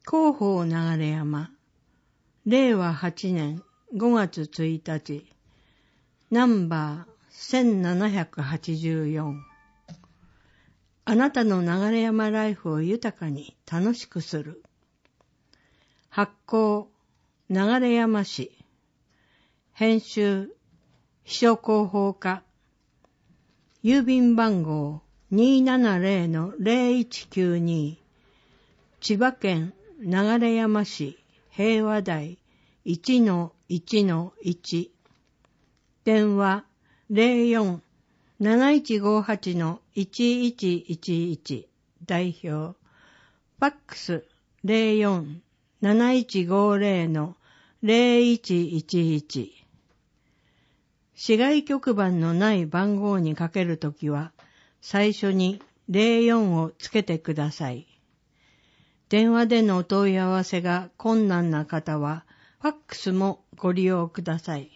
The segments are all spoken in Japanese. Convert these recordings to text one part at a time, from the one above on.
広報流山、令和8年5月1日、ナンバー1784。あなたの流山ライフを豊かに楽しくする。発行、流山市。編集、秘書広報課。郵便番号 270-0192。千葉県流山市平和台 1-1-1。電話 04-7158-1111。代表。ファックス 04-7150-0111。市外局番のない番号にかけるときは、最初に04をつけてください。電話でのお問い合わせが困難な方は、ファックスもご利用ください。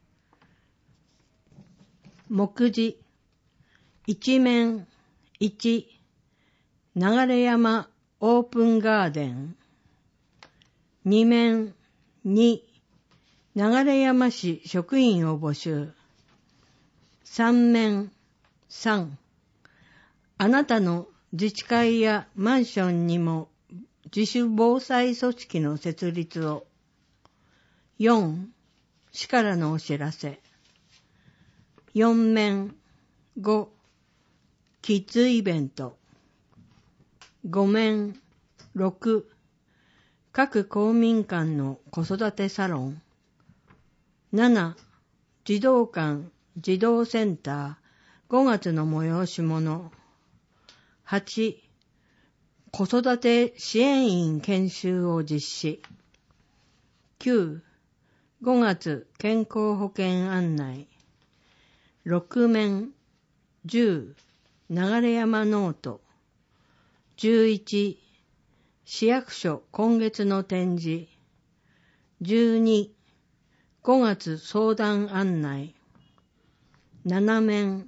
目次、一面1、流山オープンガーデン。二面2、流山市職員を募集。三面3、あなたの自治会やマンションにも自主防災組織の設立を。4、市からのお知らせ。4面5、キッズイベント。5面6、各公民館の子育てサロン。7、児童館児童センター5月の催し物。8、子育て支援員研修を実施。9、5月健康保険案内。6面10、流山ノート。11、市役所今月の展示。12、5月相談案内。7面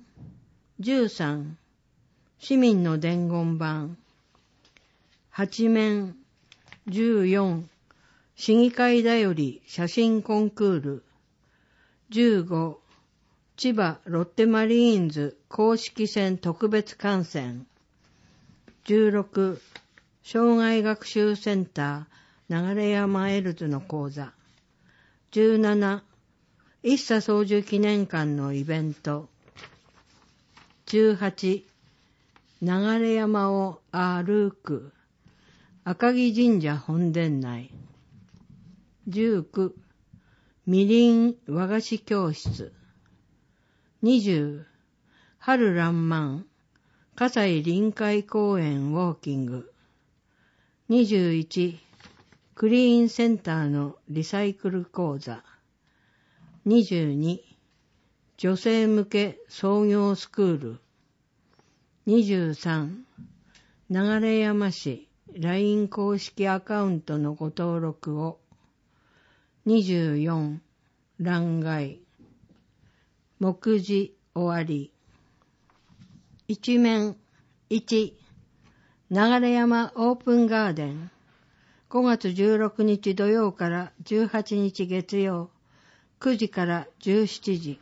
13、市民の伝言板。8面14、市議会だより写真コンクール。15、千葉ロッテマリーンズ公式戦特別観戦。16、障害学習センター流山エルズの講座。17、一茶操縦記念館のイベント。18、流山を歩く赤城神社本殿内。19、みりん和菓子教室。20、春らんまん葛西臨海公園ウォーキング。21、クリーンセンターのリサイクル講座。22、女性向け創業スクール。23、流山市 LINE 公式アカウントのご登録を。24、欄外。目次終わり。一面1、流山オープンガーデン。5月16日土曜から18日月曜、9時から17時。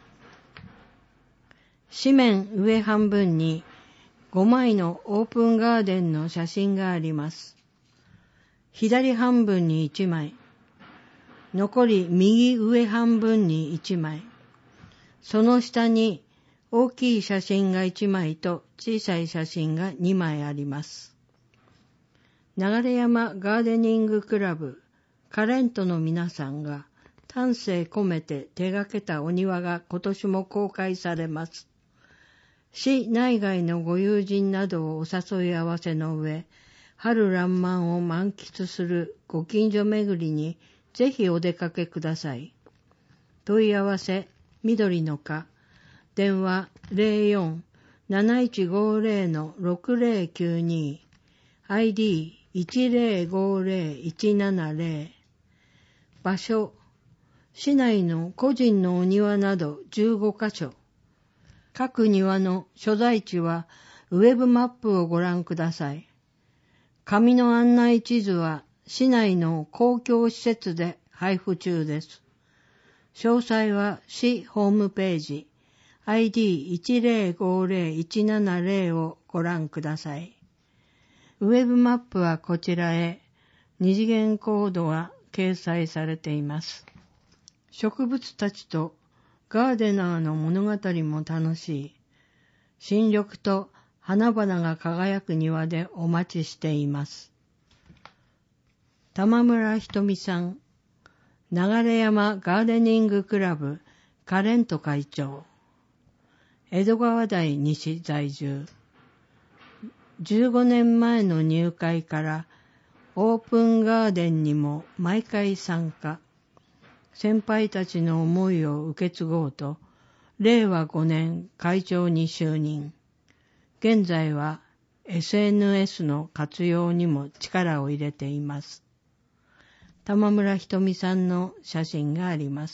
紙面上半分に5枚のオープンガーデンの写真があります。左半分に1枚。残り右上半分に1枚。その下に大きい写真が1枚と小さい写真が2枚あります。流山ガーデニングクラブカレントの皆さんが丹精込めて手がけたお庭が今年も公開されます。市内外のご友人などをお誘い合わせの上、春らんまんを満喫するご近所巡りにぜひお出かけください。問い合わせ、緑の課、電話 04-7150-6092、ID1050-170、場所、市内の個人のお庭など15カ所。各庭の所在地はウェブマップをご覧ください。紙の案内地図は市内の公共施設で配布中です。詳細は市ホームページ ID1050170 をご覧ください。ウェブマップはこちらへ二次元コードが掲載されています。植物たちとガーデナーの物語も楽しい。新緑と花々が輝く庭でお待ちしています。玉村ひとみさん、流山ガーデニングクラブカレント会長、江戸川台西在住。15年前の入会からオープンガーデンにも毎回参加。先輩たちの思いを受け継ごうと、令和5年会長に就任。現在は SNS の活用にも力を入れています。玉村ひとみさんの写真があります。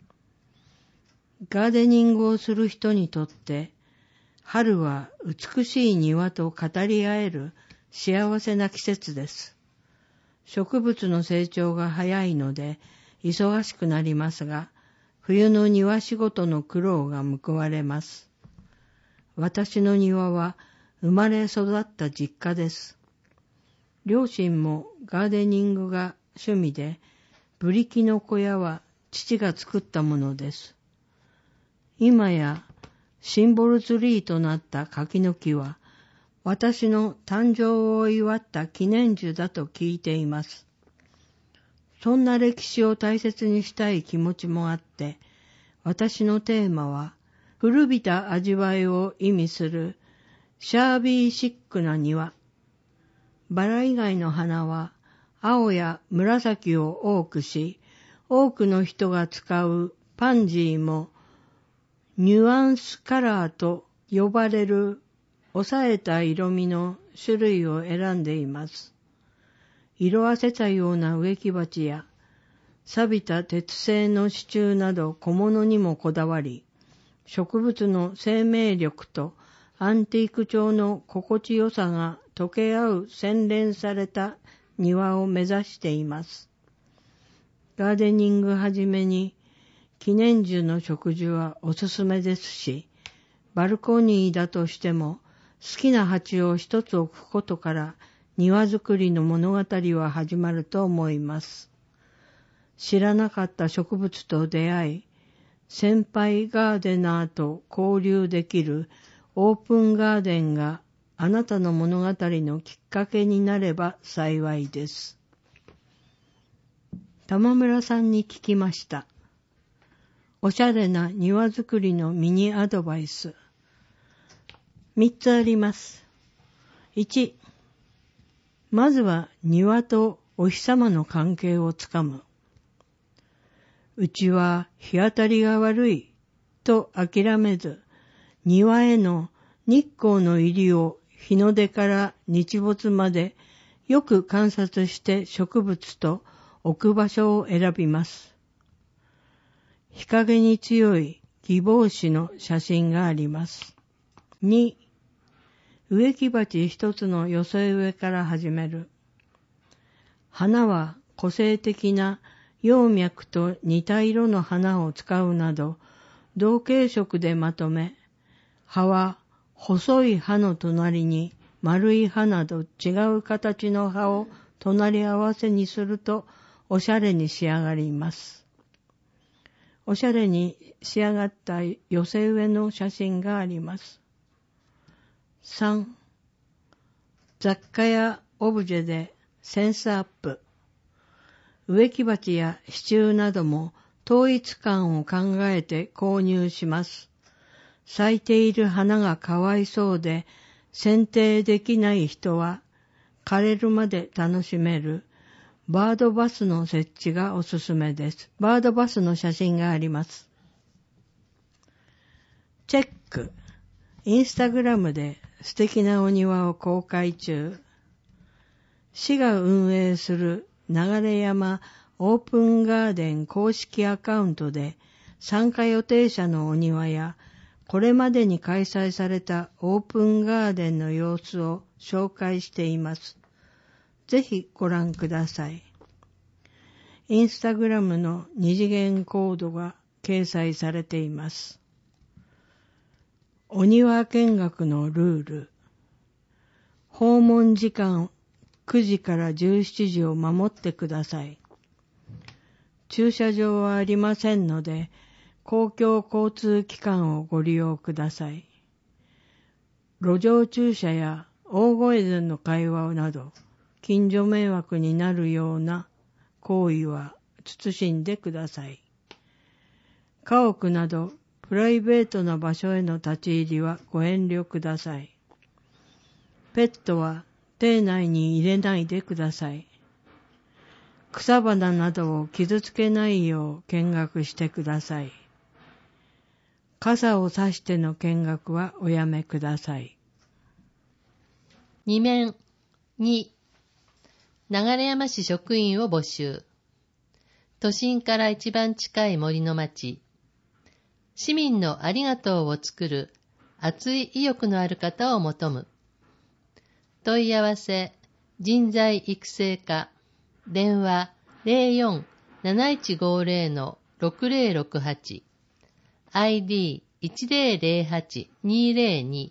ガーデニングをする人にとって、春は美しい庭と語り合える幸せな季節です。植物の成長が早いので忙しくなりますが、冬の庭仕事の苦労が報われます。私の庭は生まれ育った実家です。両親もガーデニングが趣味で、ブリキの小屋は父が作ったものです。今やシンボルツリーとなった柿の木は、私の誕生を祝った記念樹だと聞いています。そんな歴史を大切にしたい気持ちもあって、私のテーマは、古びた味わいを意味するシャービーシックな庭。バラ以外の花は青や紫を多くし、多くの人が使うパンジーもニュアンスカラーと呼ばれる抑えた色味の種類を選んでいます。色あせたような植木鉢や錆びた鉄製の支柱など小物にもこだわり、植物の生命力とアンティーク調の心地よさが溶け合う洗練された庭を目指しています。ガーデニングはじめに記念樹の植樹はおすすめですし、バルコニーだとしても好きな鉢を一つ置くことから庭作りの物語は始まると思います。知らなかった植物と出会い、先輩ガーデナーと交流できるオープンガーデンがあなたの物語のきっかけになれば幸いです。玉村さんに聞きました。おしゃれな庭作りのミニアドバイス。3つあります。1、まずは庭とお日様の関係をつかむ。うちは日当たりが悪いと諦めず、庭への日光の入りを日の出から日没までよく観察して植物と置く場所を選びます。日陰に強いギボウシの写真があります。2、植木鉢一つの寄せ植えから始める。花は個性的な葉脈と似た色の花を使うなど、同系色でまとめ、葉は細い葉の隣に丸い葉など違う形の葉を隣り合わせにするとおしゃれに仕上がります。おしゃれに仕上がった寄せ植えの写真があります。3、雑貨やオブジェでセンスアップ。植木鉢や支柱なども統一感を考えて購入します。咲いている花がかわいそうで剪定できない人は枯れるまで楽しめるバードバスの設置がおすすめです。バードバスの写真があります。チェック。インスタグラムで素敵なお庭を公開中。市が運営する流山オープンガーデン公式アカウントで参加予定者のお庭やこれまでに開催されたオープンガーデンの様子を紹介しています。 ぜひご覧ください。インスタグラムの二次元コードが掲載されています。お庭見学のルール。訪問時間9時から17時を守ってください。駐車場はありませんので、公共交通機関をご利用ください。路上駐車や大声での会話など、近所迷惑になるような行為は慎んでください。家屋などプライベートな場所への立ち入りはご遠慮ください。ペットは邸内に入れないでください。草花などを傷つけないよう見学してください。傘を差しての見学はおやめください。 2面2、流山市職員を募集。都心から一番近い森の町。市民のありがとうを作る熱い意欲のある方を求む。問い合わせ、人材育成課。電話 04-7150-6068 ID1008-202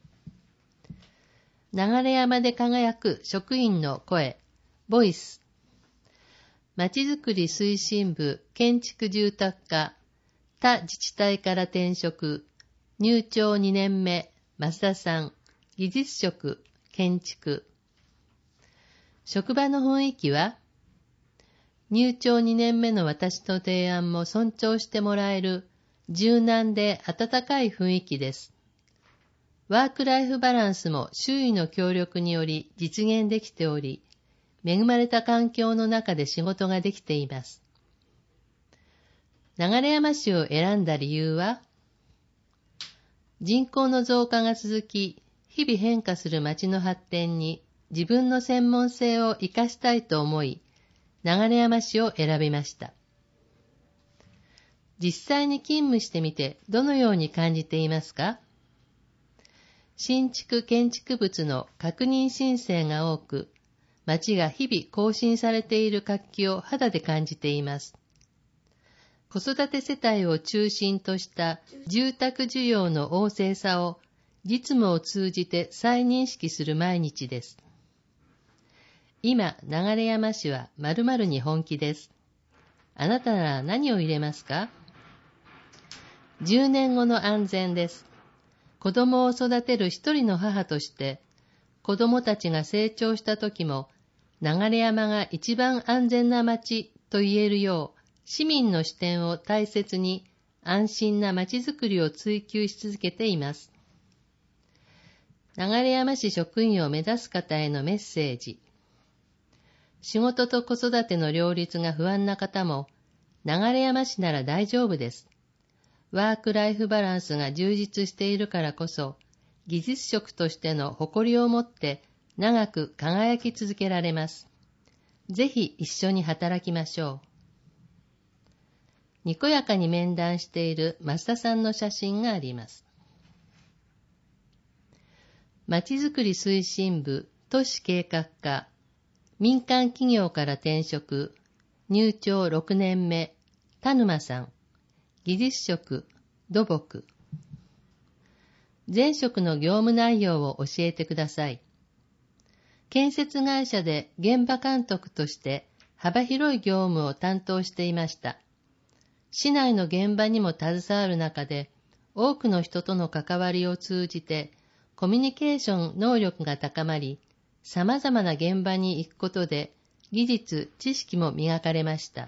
流山で輝く職員の声ボイス。まちづくり推進部建築住宅課他自治体から転職入庁2年目増田さん技術職建築。職場の雰囲気は入庁2年目の私の提案も尊重してもらえる柔軟で温かい雰囲気です。ワークライフバランスも周囲の協力により実現できており、恵まれた環境の中で仕事ができています。流山市を選んだ理由は、人口の増加が続き、日々変化する町の発展に自分の専門性を生かしたいと思い、流山市を選びました。実際に勤務してみてどのように感じていますか？新築建築物の確認申請が多く、町が日々更新されている活気を肌で感じています。子育て世帯を中心とした住宅需要の旺盛さを実務を通じて再認識する毎日です。今、流山市は〇〇に本気です。あなたなら何を入れますか？10年後の安全です。子供を育てる一人の母として、子供たちが成長した時も、流山が一番安全な町と言えるよう、市民の視点を大切に安心な町づくりを追求し続けています。流山市職員を目指す方へのメッセージ。仕事と子育ての両立が不安な方も、流山市なら大丈夫です。ワークライフバランスが充実しているからこそ、技術職としての誇りを持って長く輝き続けられます。ぜひ一緒に働きましょう。にこやかに面談している増田さんの写真があります。まちづくり推進部都市計画課民間企業から転職入庁6年目田沼さん技術職土木。前職の業務内容を教えてください。建設会社で現場監督として幅広い業務を担当していました。市内の現場にも携わる中で、多くの人との関わりを通じて、コミュニケーション能力が高まり、様々な現場に行くことで、技術、知識も磨かれました。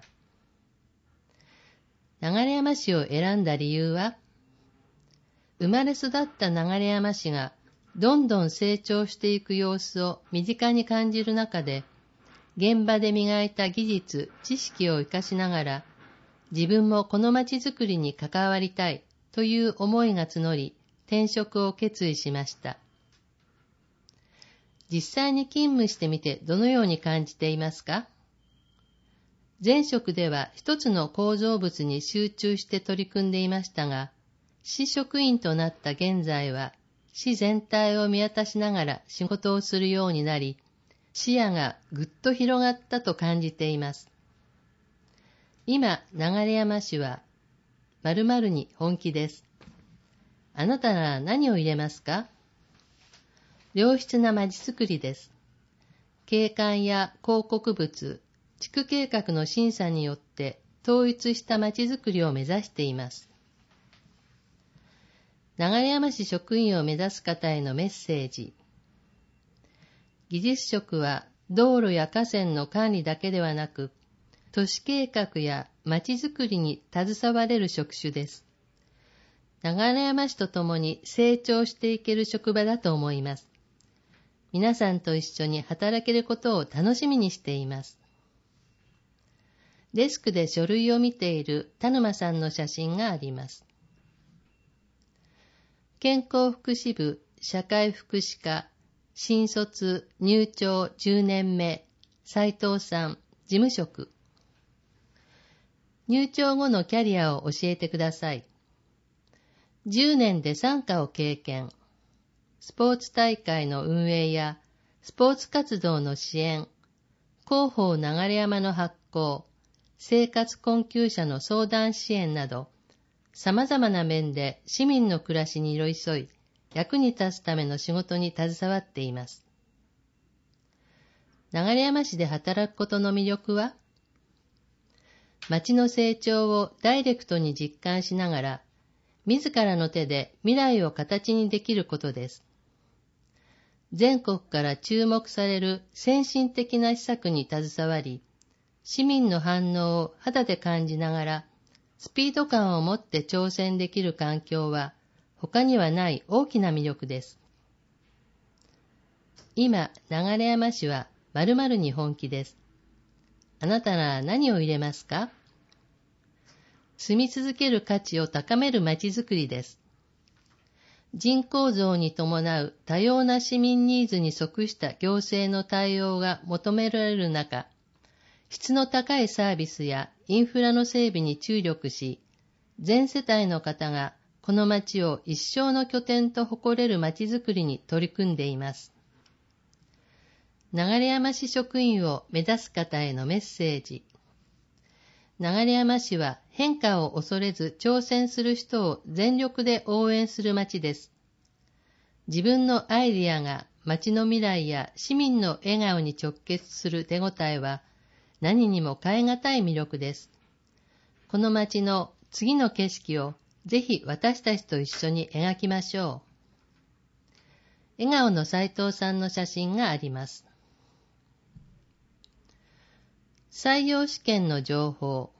流山市を選んだ理由は、生まれ育った流山市がどんどん成長していく様子を身近に感じる中で、現場で磨いた技術、知識を生かしながら、自分もこの町づくりに関わりたいという思いが募り、転職を決意しました。実際に勤務してみてどのように感じていますか？前職では一つの構造物に集中して取り組んでいましたが、市職員となった現在は、市全体を見渡しながら仕事をするようになり、 視野がぐっと広がったと感じています。今、流山市は〇〇に本気です。あなたなら何を入れますか？良質なまちづくりです。景観や広告物、地区計画の審査によって統一したまちづくりを目指しています。流山市職員を目指す方へのメッセージ。技術職は道路や河川の管理だけではなく、都市計画やまちづくりに携われる職種です。流山市とともに成長していける職場だと思います。皆さんと一緒に働けることを楽しみにしています。デスクで書類を見ている田沼さんの写真があります。健康福祉部社会福祉課新卒入庁10年目斉藤さん事務職。入庁後のキャリアを教えてください。10年で傘下を経験。スポーツ大会の運営やスポーツ活動の支援、広報流山の発行、生活困窮者の相談支援など、様々な面で市民の暮らしに寄り添い、役に立つための仕事に携わっています。流山市で働くことの魅力は、町の成長をダイレクトに実感しながら、自らの手で未来を形にできることです。全国から注目される先進的な施策に携わり、市民の反応を肌で感じながら、スピード感を持って挑戦できる環境は、他にはない大きな魅力です。今、流山市は〇〇に本気です。あなたなら何を入れますか？住み続ける価値を高めるまちづくりです。人口増に伴う多様な市民ニーズに即した行政の対応が求められる中、質の高いサービスやインフラの整備に注力し、全世帯の方がこの町を一生の拠点と誇れる町づくりに取り組んでいます。流山市職員を目指す方へのメッセージ。流山市は変化を恐れず挑戦する人を全力で応援する町です。自分のアイディアが町の未来や市民の笑顔に直結する手応えは何にも代え難い魅力です。この町の次の景色をぜひ私たちと一緒に描きましょう。笑顔の斉藤さんの写真があります。採用試験の情報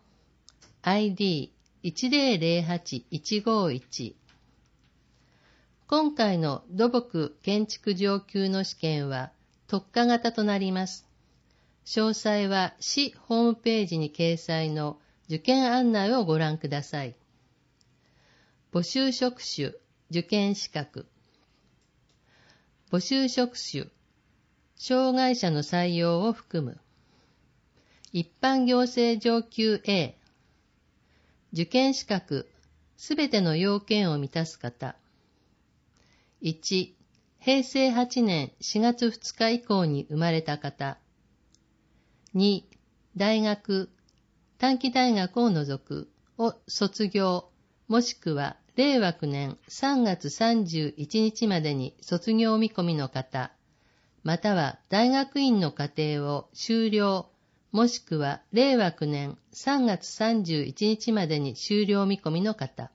ID1008151 今回の土木建築上級の試験は特化型となります。詳細は市ホームページに掲載の受験案内をご覧ください。募集職種、受験資格。募集職種、障害者の採用を含む。一般行政上級 A。受験資格、すべての要件を満たす方。1、平成8年4月2日以降に生まれた方。2、大学、短期大学を除くを卒業、もしくは令和9年3月31日までに卒業見込みの方、または大学院の課程を修了、もしくは令和9年3月31日までに修了見込みの方。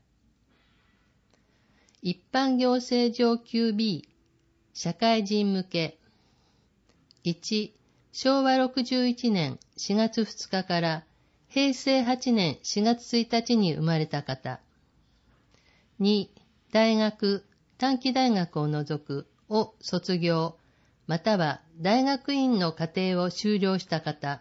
一般行政上級 B、社会人向け。1、昭和61年4月2日から平成8年4月1日に生まれた方。2、大学、短期大学を除くを卒業、または大学院の課程を修了した方。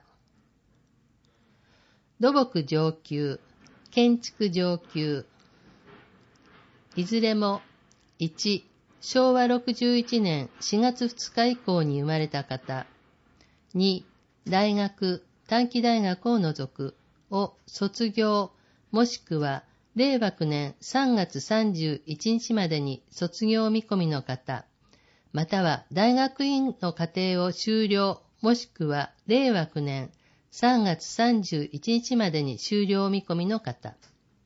土木上級、建築上級。いずれも、1、昭和61年4月2日以降に生まれた方。2、大学、短期大学を除くを卒業、もしくは令和9年3月31日までに卒業見込みの方、または大学院の課程を修了もしくは令和9年3月31日までに終了見込みの方。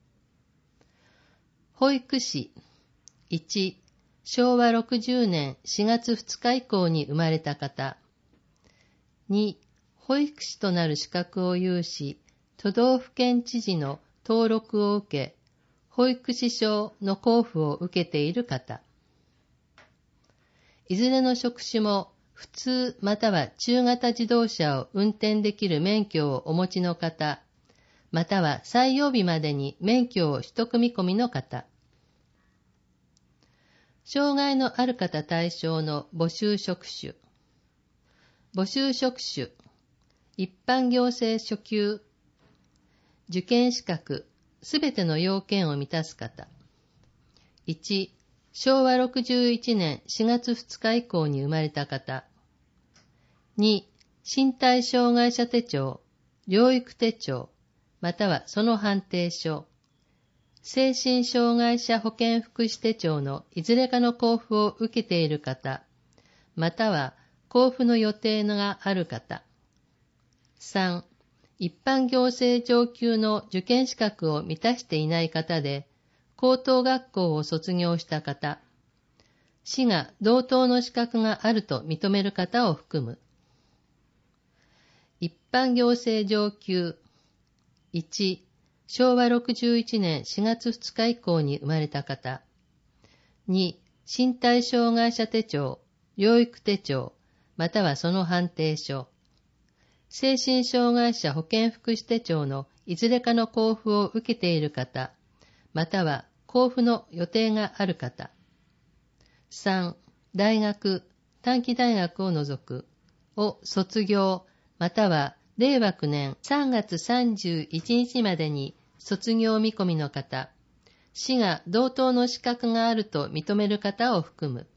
保育士。1、昭和60年4月2日以降に生まれた方。2、保育士となる資格を有し、都道府県知事の登録を受け、保育士証の交付を受けている方。いずれの職種も普通または中型自動車を運転できる免許をお持ちの方、または採用日までに免許を取得見込みの方。障害のある方対象の募集職種。募集職種。一般行政初級。受験資格、すべての要件を満たす方。1、昭和61年4月2日以降に生まれた方。2、身体障害者手帳、療育手帳、またはその判定書。精神障害者保健福祉手帳のいずれかの交付を受けている方、または交付の予定がある方。3、一般行政上級の受験資格を満たしていない方で、高等学校を卒業した方、市が同等の資格があると認める方を含む。一般行政上級。1、昭和61年4月2日以降に生まれた方。2、身体障害者手帳、療育手帳、またはその判定書。精神障害者保健福祉手帳のいずれかの交付を受けている方、または交付の予定がある方。3、大学、短期大学を除く、を卒業、または令和9年3月31日までに卒業見込みの方、市が同等の資格があると認める方を含む。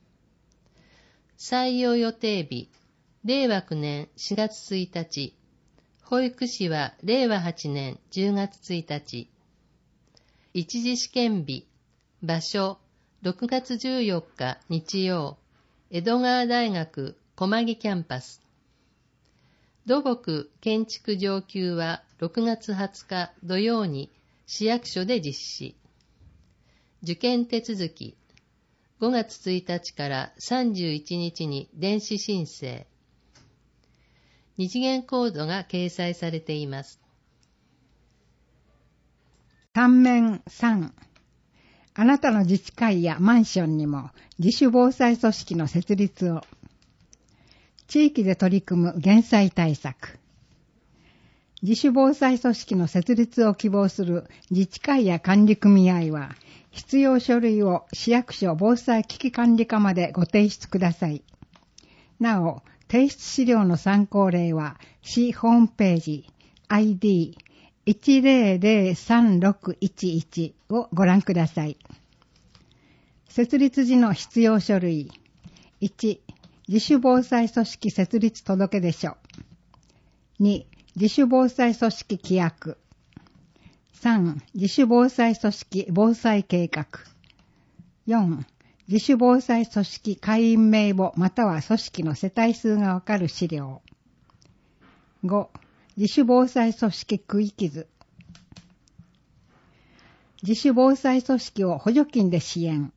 採用予定日、令和9年4月1日、保育士は令和8年10月1日。一次試験日、場所、6月14日日曜、江戸川大学駒木キャンパス。土木建築上級は6月20日土曜に市役所で実施。受験手続き、5月1日から31日に電子申請。二次元コードが掲載されています。 単面3、あなたの自治会やマンションにも自主防災組織の設立を。地域で取り組む減災対策。自主防災組織の設立を希望する自治会や管理組合は、必要書類を市役所防災危機管理課までご提出ください。なお、提出資料の参考例は、市ホームページ ID1003611 をご覧ください。設立時の必要書類。1、自主防災組織設立届出書。2、自主防災組織規約。3、自主防災組織防災計画。4、自主防災組織会員名簿または組織の世帯数がわかる資料。5、自主防災組織区域図。自主防災組織を補助金で支援。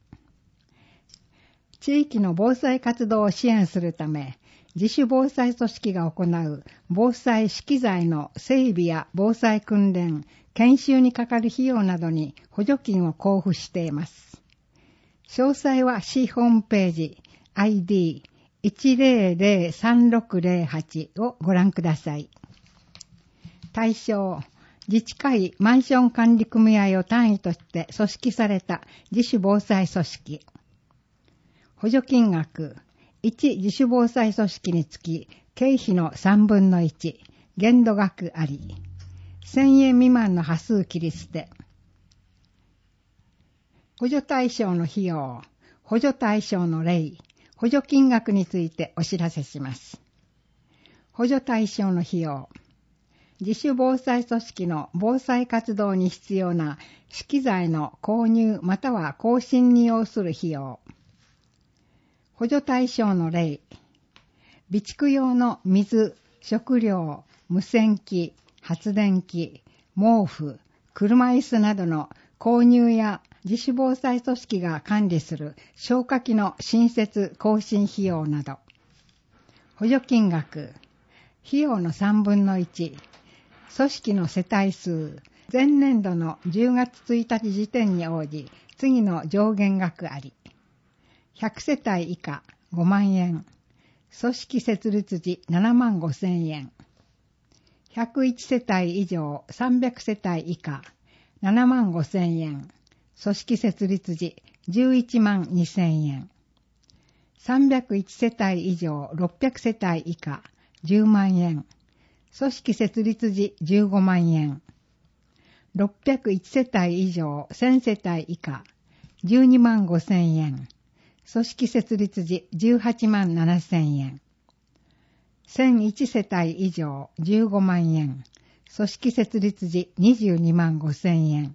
地域の防災活動を支援するため、自主防災組織が行う防災資機材の整備や防災訓練、研修にかかる費用などに補助金を交付しています。詳細は市ホームページ ID1003608 をご覧ください。対象、自治会マンション管理組合を単位として組織された自主防災組織。補助金額、1自主防災組織につき経費の3分の1、限度額あり、1000円未満の端数切り捨て。補助対象の費用、補助対象の例、補助金額についてお知らせします。補助対象の費用、自主防災組織の防災活動に必要な資機材の購入または更新に要する費用。補助対象の例、 備蓄用の水、食料、無線機、発電機、毛布、車椅子などの購入や自主防災組織が管理する消火器の新設更新費用など。補助金額、費用の3分の1、組織の世帯数、前年度の10月1日時点に応じ、次の上限額あり。100世帯以下5万円、組織設立時7万5千円。101世帯以上300世帯以下7万5千円、組織設立時11万2千円。301世帯以上600世帯以下10万円、組織設立時15万円。601世帯以上1000世帯以下12万5千円、組織設立時18万7千円。1001世帯以上15万円、組織設立時22万5千円。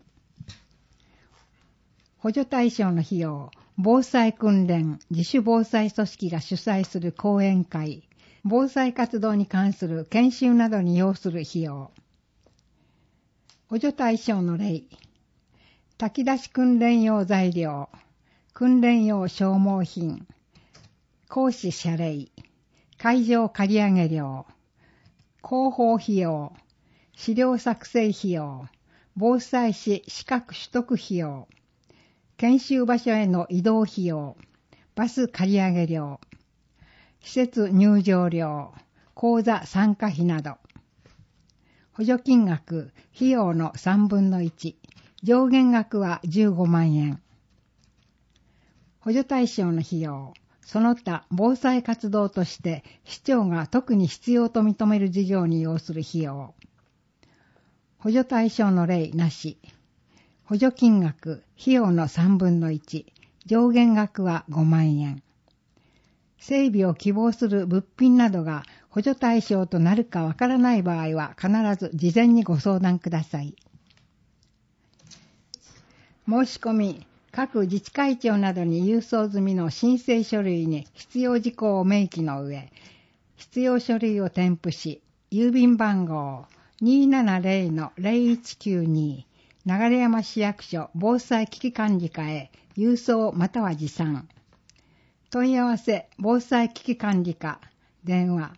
補助対象の費用、防災訓練、自主防災組織が主催する講演会、防災活動に関する研修などに要する費用。補助対象の例、炊き出し訓練用材料、訓練用消耗品、講師謝礼、会場借り上げ料、広報費用、資料作成費用、防災士資格取得費用、研修場所への移動費用、バス借り上げ料、施設入場料、講座参加費など。補助金額、費用の3分の1、上限額は15万円。補助対象の費用、その他防災活動として市長が特に必要と認める事業に要する費用。補助対象の例なし。補助金額、費用の3分の1、上限額は5万円。整備を希望する物品などが補助対象となるかわからない場合は必ず事前にご相談ください。申し込み、各自治会長などに郵送済みの申請書類に必要事項を明記の上、必要書類を添付し、郵便番号 270-0192 流山市役所防災危機管理課へ郵送または持参。問い合わせ防災危機管理課、電話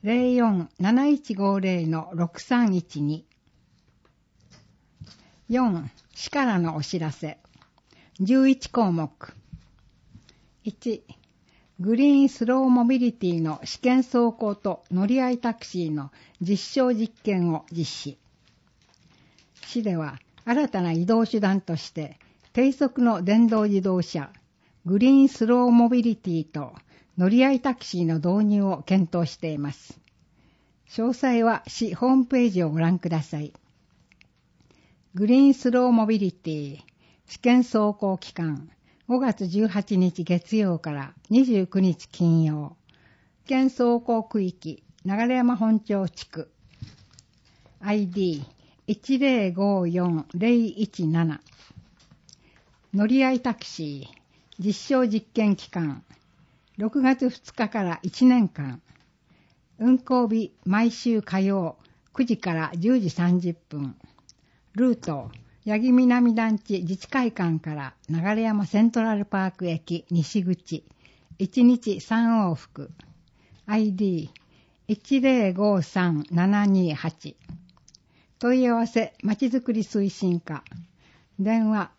04-7150-6312。4. 市からのお知らせ。11項目。1. グリーンスローモビリティの試験走行と乗り合いタクシーの実証実験を実施。市では新たな移動手段として低速の電動自動車、グリーンスローモビリティと乗り合いタクシーの導入を検討しています。詳細は市ホームページをご覧ください。グリーンスローモビリティ試験走行期間5月18日月曜から29日金曜。試験走行区域流山本町地区 ID1054-017 乗り合いタクシー実証実験期間6月2日から1年間。運行日毎週火曜9時から10時30分。ルート八木南団地自治会館から流山セントラルパーク駅西口1日3往復 ID1053-728 問い合わせまちづくり推進課電話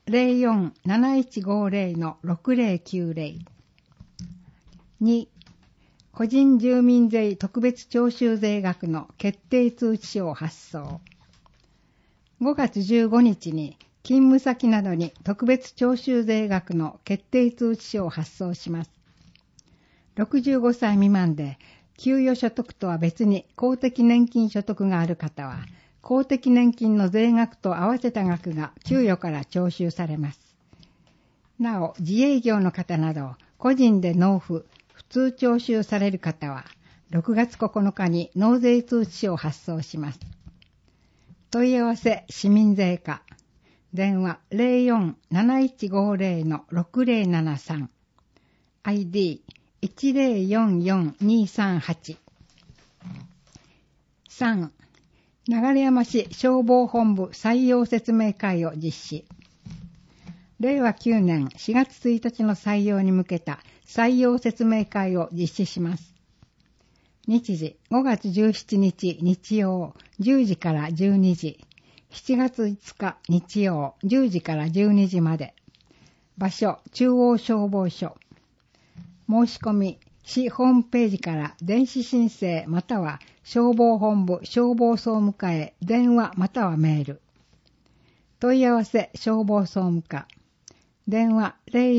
04-7150-6090 2. 個人住民税特別徴収税額の決定通知書を発送。5月15日に勤務先などに特別徴収税額の決定通知書を発送します。65歳未満で給与所得とは別に公的年金所得がある方は、公的年金の税額と合わせた額が給与から徴収されます。なお、自営業の方など、個人で納付、普通徴収される方は、6月9日に納税通知書を発送します。問い合わせ市民税課。電話 04-7150-6073。ID 1044238。3、流山市消防本部採用説明会を実施。令和9年4月1日の採用に向けた採用説明会を実施します。日時5月17日日曜10時から12時、7月5日日曜10時から12時まで。場所、中央消防署。申し込み、市ホームページから電子申請または消防本部消防総務課へ電話またはメール。問い合わせ消防総務課。電話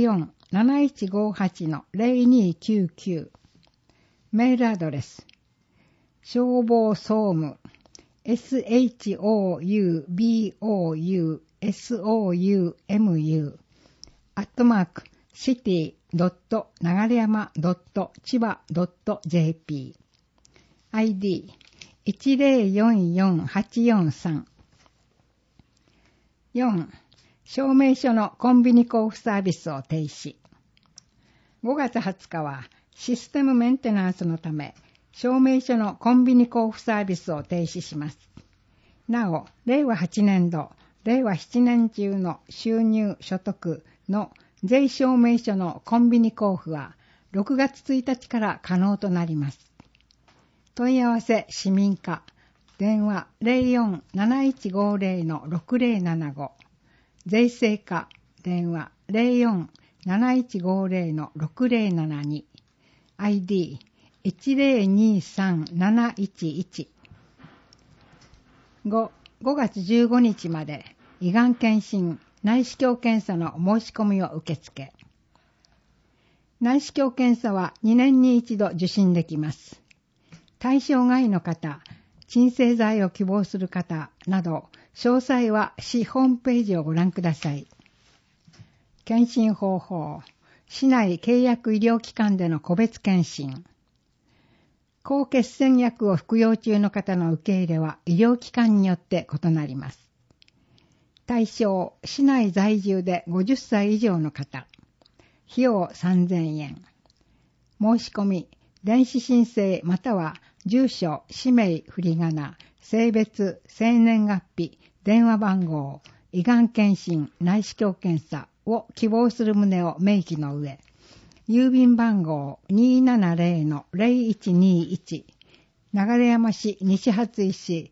04-7158-0299。メールアドレス。消防総務shoubousoumu@city.nagareyama.chiba.jp ID 1044843。4、証明書のコンビニ交付サービスを停止。5月20日はシステムメンテナンスのため、証明書のコンビニ交付サービスを停止します。なお、令和8年度、令和7年中の収入所得の税証明書のコンビニ交付は6月1日から可能となります。問い合わせ市民課。電話 04-7150-6075。税制課。電話 04-7150-6072。ID 1023711。5月15日まで胃がん検診、内視鏡検査の申し込みを受付。内視鏡検査は2年に一度受診できます。対象外の方、鎮静剤を希望する方など、詳細は市ホームページをご覧ください。検診方法、市内契約医療機関での個別検診。抗血栓薬を服用中の方の受け入れは医療機関によって異なります。対象、市内在住で50歳以上の方。費用3000円。申し込み、電子申請または住所、氏名、振り仮名、性別、生年月日、電話番号、胃がん検診、内視鏡検査を希望する旨を明記の上、郵便番号 270-0121 流山市西初石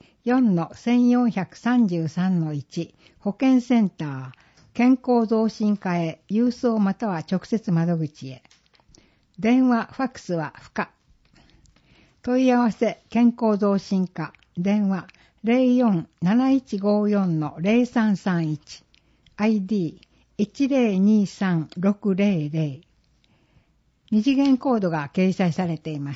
4-1433-1 保健センター健康増進課へ郵送または直接窓口へ。電話ファックスは不可。問い合わせ健康増進課。電話 04-7154-0331 ID 1023600。二次元コードが掲載されています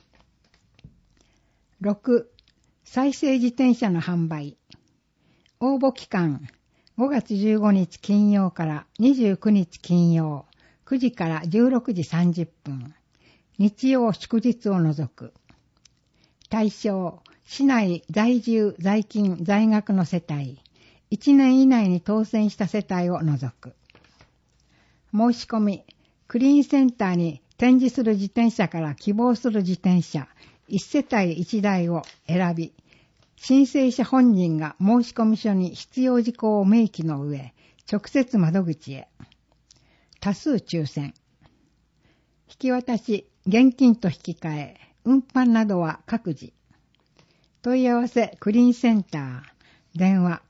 。6、再生自転車の販売。応募期間、5月15日金曜から29日金曜、9時から16時30分。日曜祝日を除く。対象、市内在住、在勤、在学の世帯。1年以内に当選した世帯を除く。申し込み、クリーンセンターに展示する自転車から希望する自転車1世帯1台を選び、申請者本人が申込書に必要事項を明記の上、直接窓口へ。多数抽選。引き渡し、現金と引き換え、運搬などは各自。問い合わせクリーンセンター。電話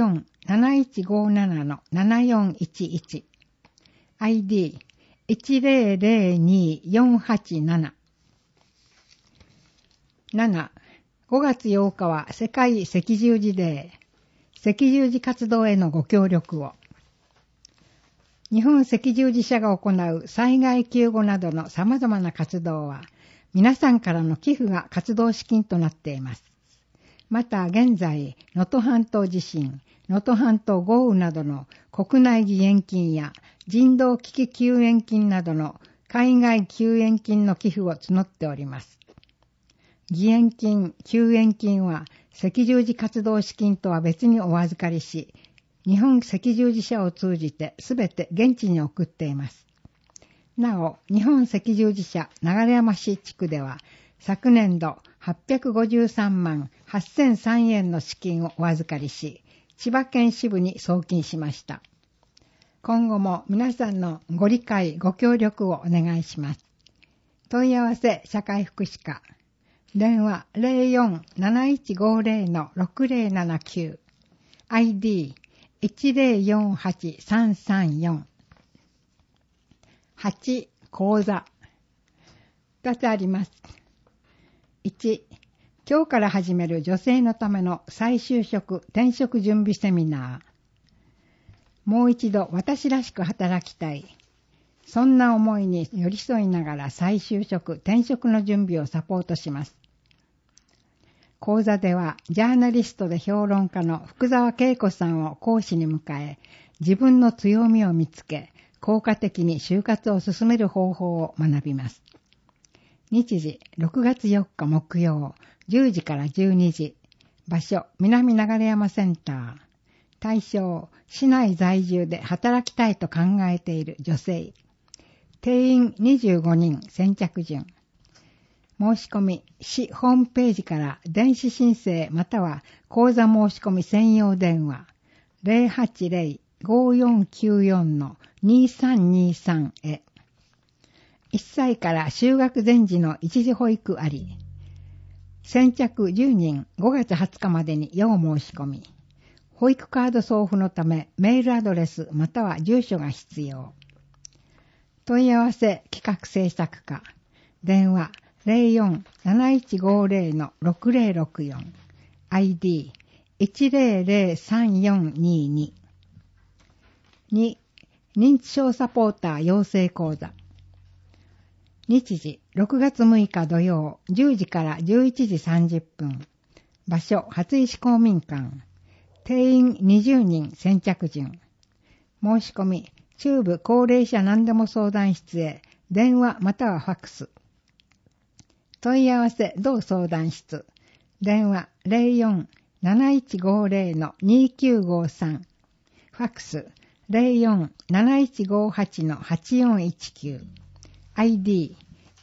04-7157-7411。ID 1002487。7、5月8日は世界赤十字デー。赤十字活動へのご協力を。日本赤十字社が行う災害救護などの様々な活動は、皆さんからの寄付が活動資金となっています。また現在、能登半島地震、能登半島豪雨などの国内義援金や人道危機救援金などの海外救援金の寄付を募っております。義援金、救援金は赤十字活動資金とは別にお預かりし、日本赤十字社を通じてすべて現地に送っています。 なお、日本赤十字社流山市地区では、昨年度853万8003円の資金をお預かりし、千葉県支部に送金しました。今後も皆さんのご理解、ご協力をお願いします。問い合わせ社会福祉課。電話 04-7150-6079。ID 1048334。8、講座。2つあります。1、今日から始める女性のための再就職・転職準備セミナー。もう一度私らしく働きたい。そんな思いに寄り添いながら再就職・転職の準備をサポートします。講座ではジャーナリストで評論家の福沢恵子さんを講師に迎え、自分の強みを見つけ、効果的に就活を進める方法を学びます。日時6月4日木曜10時から12時。場所南流山センター。対象市内在住で働きたいと考えている女性。定員25人先着順。申し込み市ホームページから電子申請または講座申し込み専用電話 080-5494-2323 へ。1歳から就学前時の一時保育あり。先着10人5月20日までに要申し込み。保育カード送付のためメールアドレスまたは住所が必要。問い合わせ企画制作課。電話 04-7150-6064。ID 1003422。2、認知症サポーター養成講座。日時6月6日土曜10時から11時30分。場所初石公民館。定員20人先着順。申し込み中部高齢者何でも相談室へ電話またはファックス。問い合わせ同相談室。電話 04-7150-2953。ファックス 04-7158-8419。ID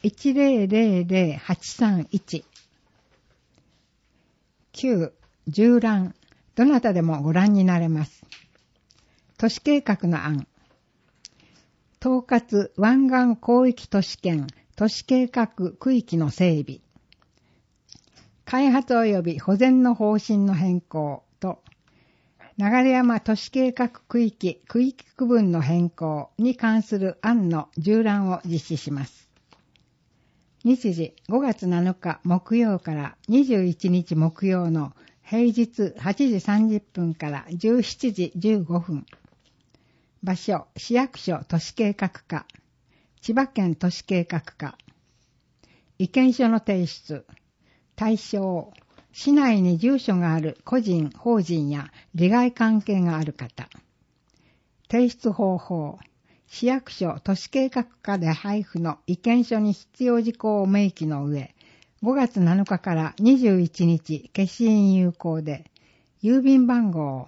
1000831。9、縦覧。どなたでもご覧になれます。都市計画の案。統括湾岸広域都市圏都市計画区域の整備。開発及び保全の方針の変更と、流山都市計画区域区分の変更に関する案の縦覧を実施します。日時5月7日木曜から21日木曜の平日8時30分から17時15分。場所、市役所都市計画課、千葉県都市計画課。意見書の提出。対象、市内に住所がある個人、法人や利害関係がある方。提出方法。市役所都市計画課で配布の意見書に必要事項を明記の上、5月7日から21日消印有効で、郵便番号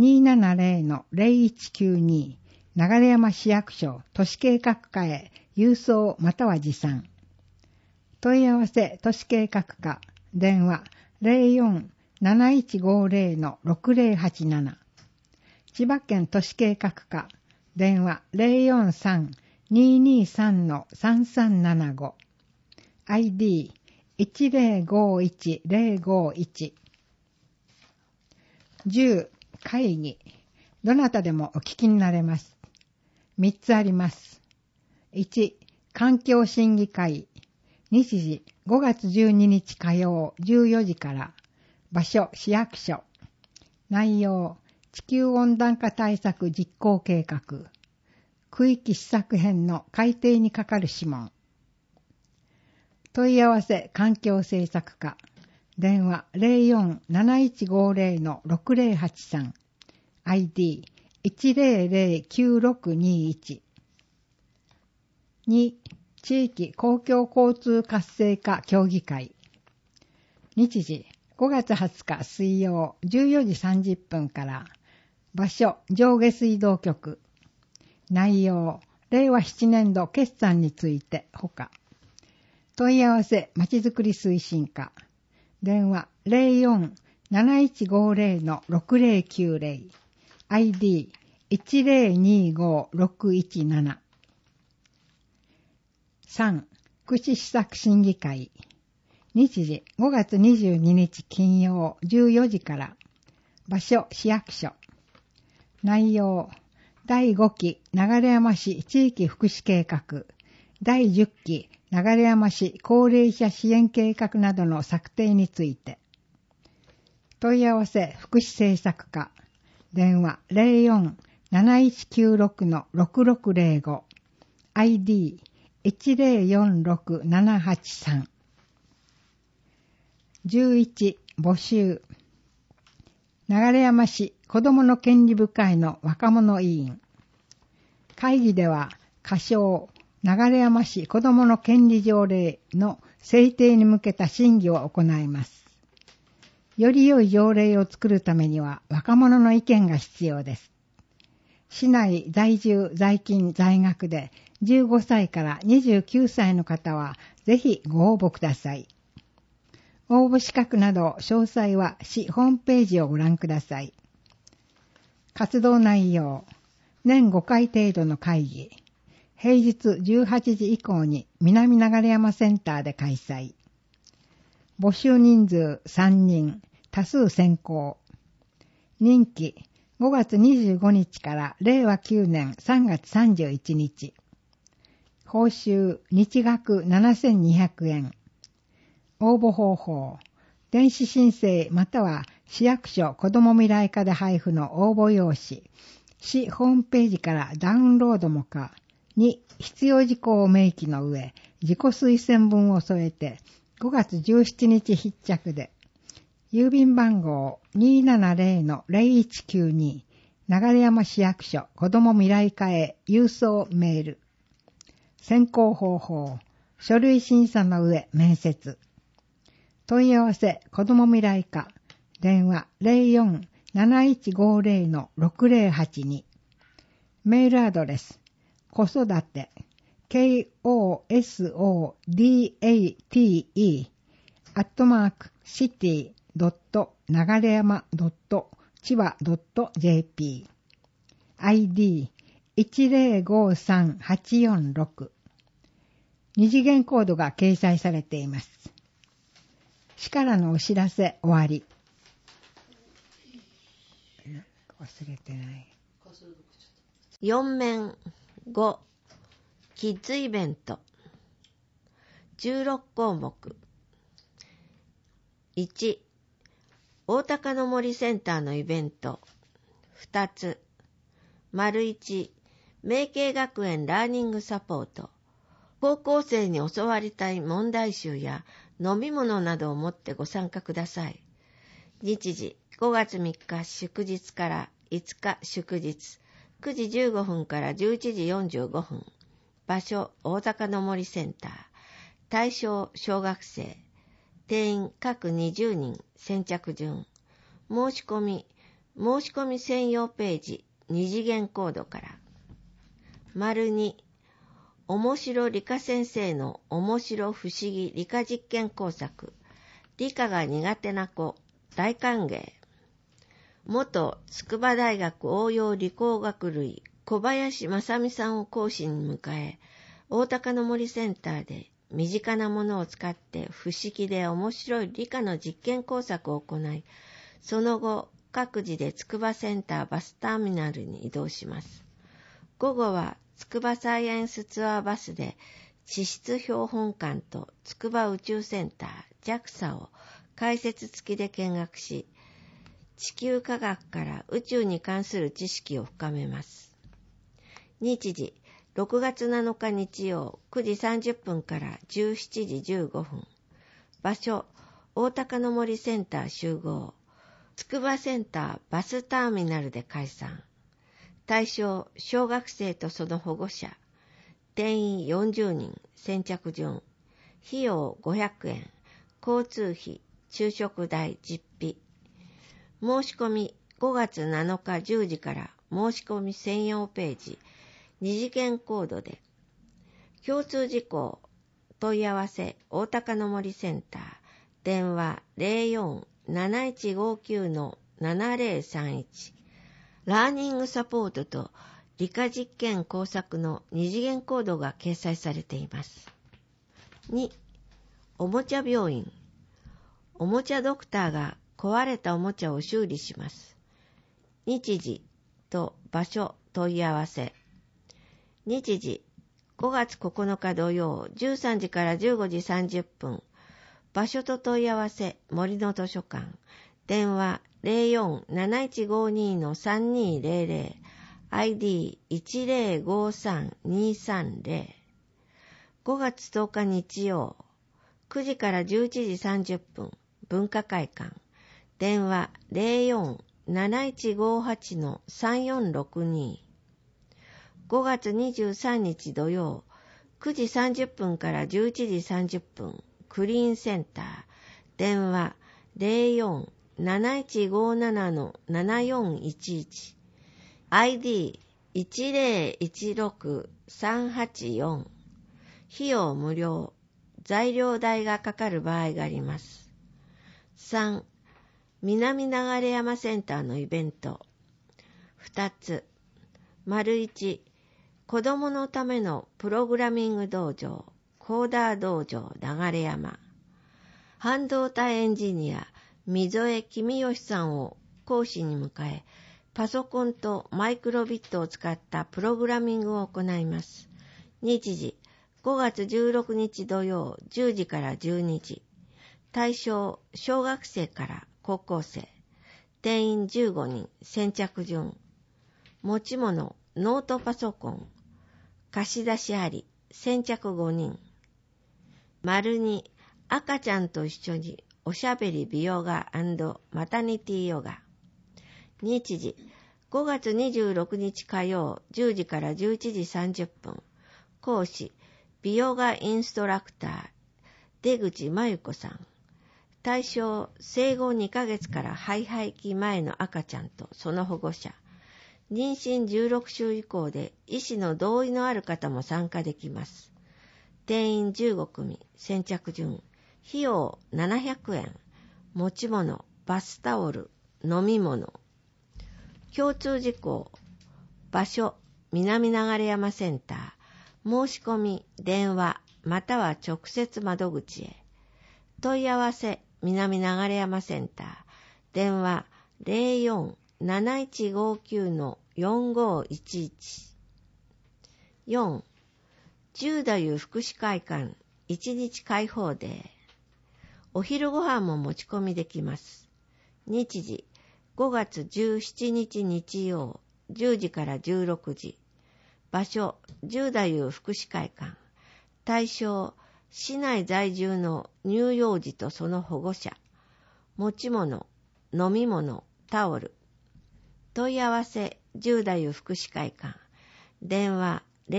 270-0192 流山市役所都市計画課へ郵送または持参。問い合わせ都市計画課。電話 04-7150-6087。千葉県都市計画課。電話 043-223-3375。ID 1051051。10、会議。どなたでもお聞きになれます。3つあります。1、環境審議会。日時5月12日火曜14時から。場所市役所。内容地球温暖化対策実行計画。区域施策編の改定に係る諮問。問い合わせ環境政策課。電話 04-7150-6083。ID 1009621。2、地域公共交通活性化協議会。日時5月20日水曜14時30分から。場所上下水道局。内容令和7年度決算についてほか、問い合わせまちづくり推進課、電話 04-7150-6090、ID 1025617。3. 福祉施策審議会。日時5月22日金曜14時から。場所市役所。内容第5期流山市地域福祉計画、第10期流山市高齢者支援計画などの策定について。問い合わせ福祉政策課。電話 04-7196-6605。ID 1046783。11. 募集。流山市子どもの権利部会の若者委員。会議では、仮称流山市子どもの権利条例の制定に向けた審議を行います。より良い条例を作るためには若者の意見が必要です。市内在住在勤在学で15歳から29歳の方はぜひご応募ください。応募資格など詳細は市ホームページをご覧ください。活動内容、年5回程度の会議、平日18時以降に南流山センターで開催。募集人数3人、多数選考。任期5月25日から令和9年3月31日。報酬日額7200円。応募方法、電子申請または市役所子ども未来課で配布の応募用紙、市ホームページからダウンロードも可。2、必要事項を明記の上、自己推薦文を添えて、5月17日必着で、郵便番号 270-0192、流山市役所子ども未来課へ郵送メール。選考方法、書類審査の上面接。問い合わせ子ども未来課、電話 04-7150-6082。メールアドレス、子育て、cosodate@city.nagareyama.chiba.jp。ID 1053846。二次元コードが掲載されています。市からのお知らせ終わり。忘れてない。 4面5キッズイベント16項目。1、大高の森センターのイベント。2つ、丸1、明慶学園ラーニングサポート。高校生に教わりたい問題集や飲み物などを持ってご参加ください。日時5月3日祝日から5日祝日、9時15分から11時45分。場所大高の森センター。対象小学生。定員各20人。先着順。申し込み専用ページ二次元コードから。丸2、面白理科先生の面白不思議理科実験工作。理科が苦手な子大歓迎。元筑波大学応用理工学類小林正美さんを講師に迎え、大高の森センターで身近なものを使って不思議で面白い理科の実験工作を行い、その後各自で筑波センターバスターミナルに移動します。午後は筑波サイエンスツアーバスで地質標本館と筑波宇宙センター JAXA を解説付きで見学し、地球科学から宇宙に関する知識を深めます。日時6月7日日曜9時30分から17時15分。場所大高の森センター集合。筑波センターバスターミナルで開催。対象小学生とその保護者。定員40人。先着順。費用500円。交通費、昼食代実費。申し込み5月7日10時から申し込み専用ページ二次元コードで、共通事項、問い合わせ、大高の森センター、電話 04-7159-7031、ラーニングサポートと理科実験工作の二次元コードが掲載されています。2、おもちゃ病院。おもちゃドクターが壊れたおもちゃを修理します。日時と場所問い合わせ。日時、5月9日土曜13時から15時30分。場所と問い合わせ、森の図書館。電話 04-7152-3200。ID 1053230。5月10日日曜、9時から11時30分。文化会館。電話 04-7158-3462。5月23日土曜、9時30分から11時30分。クリーンセンター。電話 04-7157-7411。ID 1016384。費用無料。材料代がかかる場合があります。3、南流山センターのイベント。2つ。1、子供のためのプログラミング道場、コーダー道場流山。半導体エンジニア、溝江公義さんを講師に迎え、パソコンとマイクロビットを使ったプログラミングを行います。日時、5月16日土曜10時から12時。対象、小学生から高校生。定員15人、先着順。持ち物、ノートパソコン。貸し出しあり、先着5人。2、赤ちゃんと一緒におしゃべり美ヨガ&マタニティヨガ。日時、5月26日火曜10時から11時30分。講師、美ヨガインストラクター、出口真由子さん。対象、生後2ヶ月から胚廃期前の赤ちゃんとその保護者。妊娠16週以降で医師の同意のある方も参加できます。定員15組、先着順。費用700円。持ち物、バスタオル、飲み物。共通事項。場所、南流山センター。申し込み、電話、または直接窓口へ。問い合わせ、南流山センター。電話 04-7159-4511。4、十太夫福祉会館1日開放デー。お昼ご飯も持ち込みできます。日時、5月17日日曜、10時から16時。場所、十太夫福祉会館。対象、市内在住の乳幼児とその保護者。持ち物、飲み物、タオル。問い合わせ、十太夫福祉会館。電話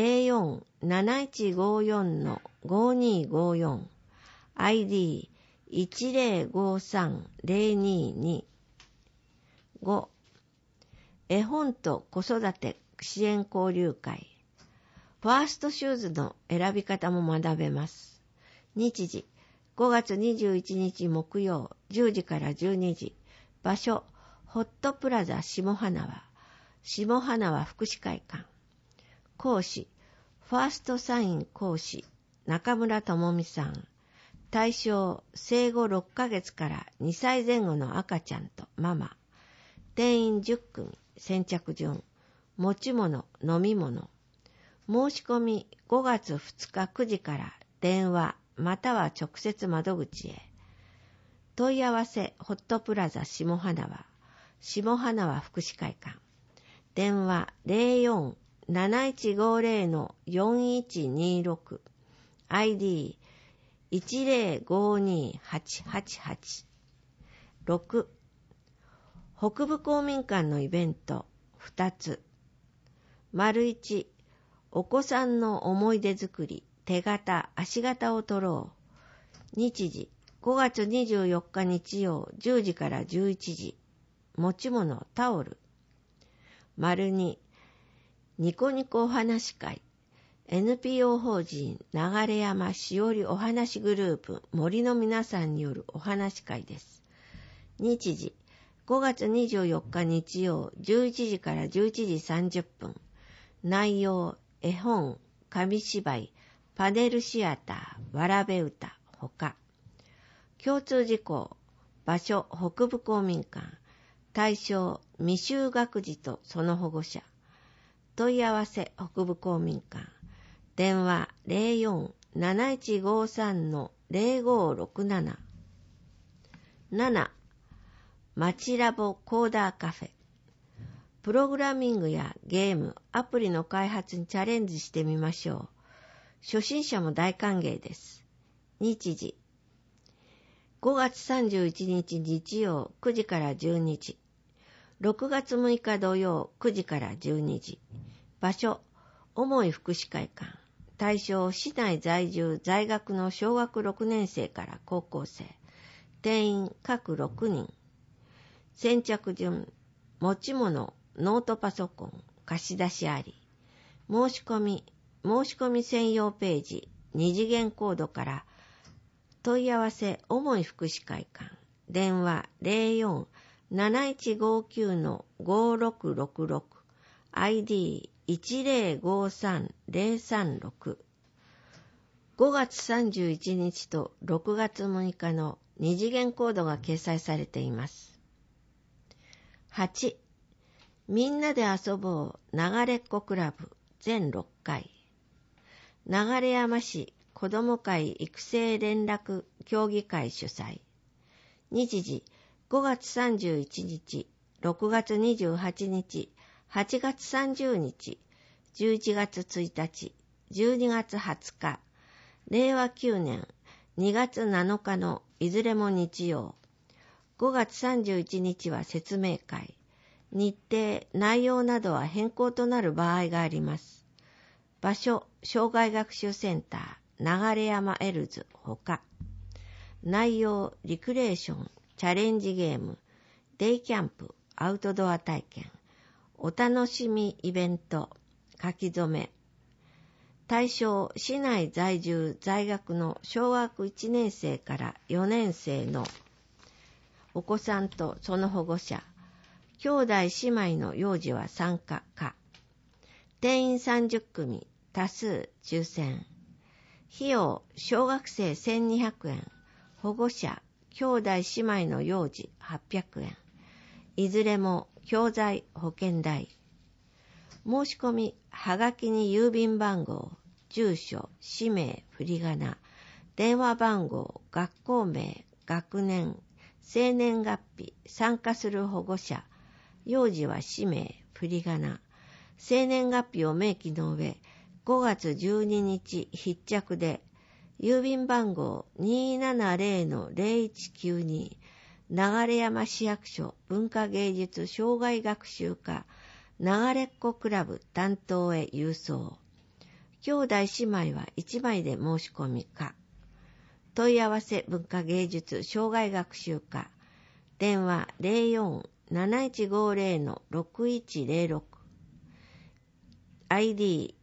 04-7154-5254。ID 1053022。5、絵本と子育て支援交流会。ファーストシューズの選び方も学べます。日時、5月21日木曜、10時から12時。場所、ホットプラザ下花輪。下花輪福祉会館。講師、ファーストサイン講師、中村智美さん。対象、生後6ヶ月から2歳前後の赤ちゃんとママ。定員10組、先着順。持ち物、飲み物。申し込み5月2日9時から電話または直接窓口へ。問い合わせ、ホットプラザ下花輪。下花輪福祉会館。電話 04-7150-4126。ID 1052888。6、北部公民館のイベント2つ。1、お子さんの思い出作り、手形、足形を取ろう。日時、5月24日日曜、10時から11時。持ち物、タオル。2、 ニコニコお話会、NPO 法人流山しおりお話グループ森の皆さんによるお話会です。日時、5月24日日曜11時から11時30分。内容、絵本、紙芝居、パネルシアター、わらべ歌、ほか。共通事項、場所、北部公民館。対象、未就学児とその保護者。問い合わせ、北部公民館。電話 04-7153-0567。7. 町ラボコーダーカフェ。プログラミングやゲーム、アプリの開発にチャレンジしてみましょう。初心者も大歓迎です。日時、5月31日日曜9時から12時。6月6日土曜9時から12時。場所、重い福祉会館。対象、市内在住在学の小学6年生から高校生。定員各6人。先着順、持ち物、ノートパソコン、貸し出しあり。申し込み専用ページ、二次元コードから問い合わせ、重い福祉会館。電話 04-7159-5666。ID 1053036。5月31日と6月6日の二次元コードが掲載されています。8. みんなで遊ぼう流れっこクラブ全6回。流山市子ども会育成連絡協議会主催。日時5月31日、6月28日、8月30日、11月1日、12月20日、令和9年2月7日のいずれも日曜。5月31日は説明会。日程、内容などは変更となる場合があります。場所、障害学習センター、流山エルズほか。内容、リクレーション、チャレンジゲーム、デイキャンプ、アウトドア体験、お楽しみイベント、書き初め。対象、市内在住在学の小学1年生から4年生のお子さんとその保護者、兄弟姉妹の幼児は参加か。定員30組、多数抽選。費用、小学生1200円、保護者、兄弟姉妹の幼児800円。いずれも教材保険代。申し込み、はがきに郵便番号、住所、氏名、振り仮名、電話番号、学校名、学年、生年月日、参加する保護者、幼児は氏名、振り仮名、生年月日を明記の上、5月12日必着で、郵便番号 270-0192 流山市役所文化芸術障害学習課流れっこクラブ担当へ郵送。兄弟姉妹は1枚で申し込みか。問い合わせ文化芸術障害学習課。電話 04-7150-6106。ID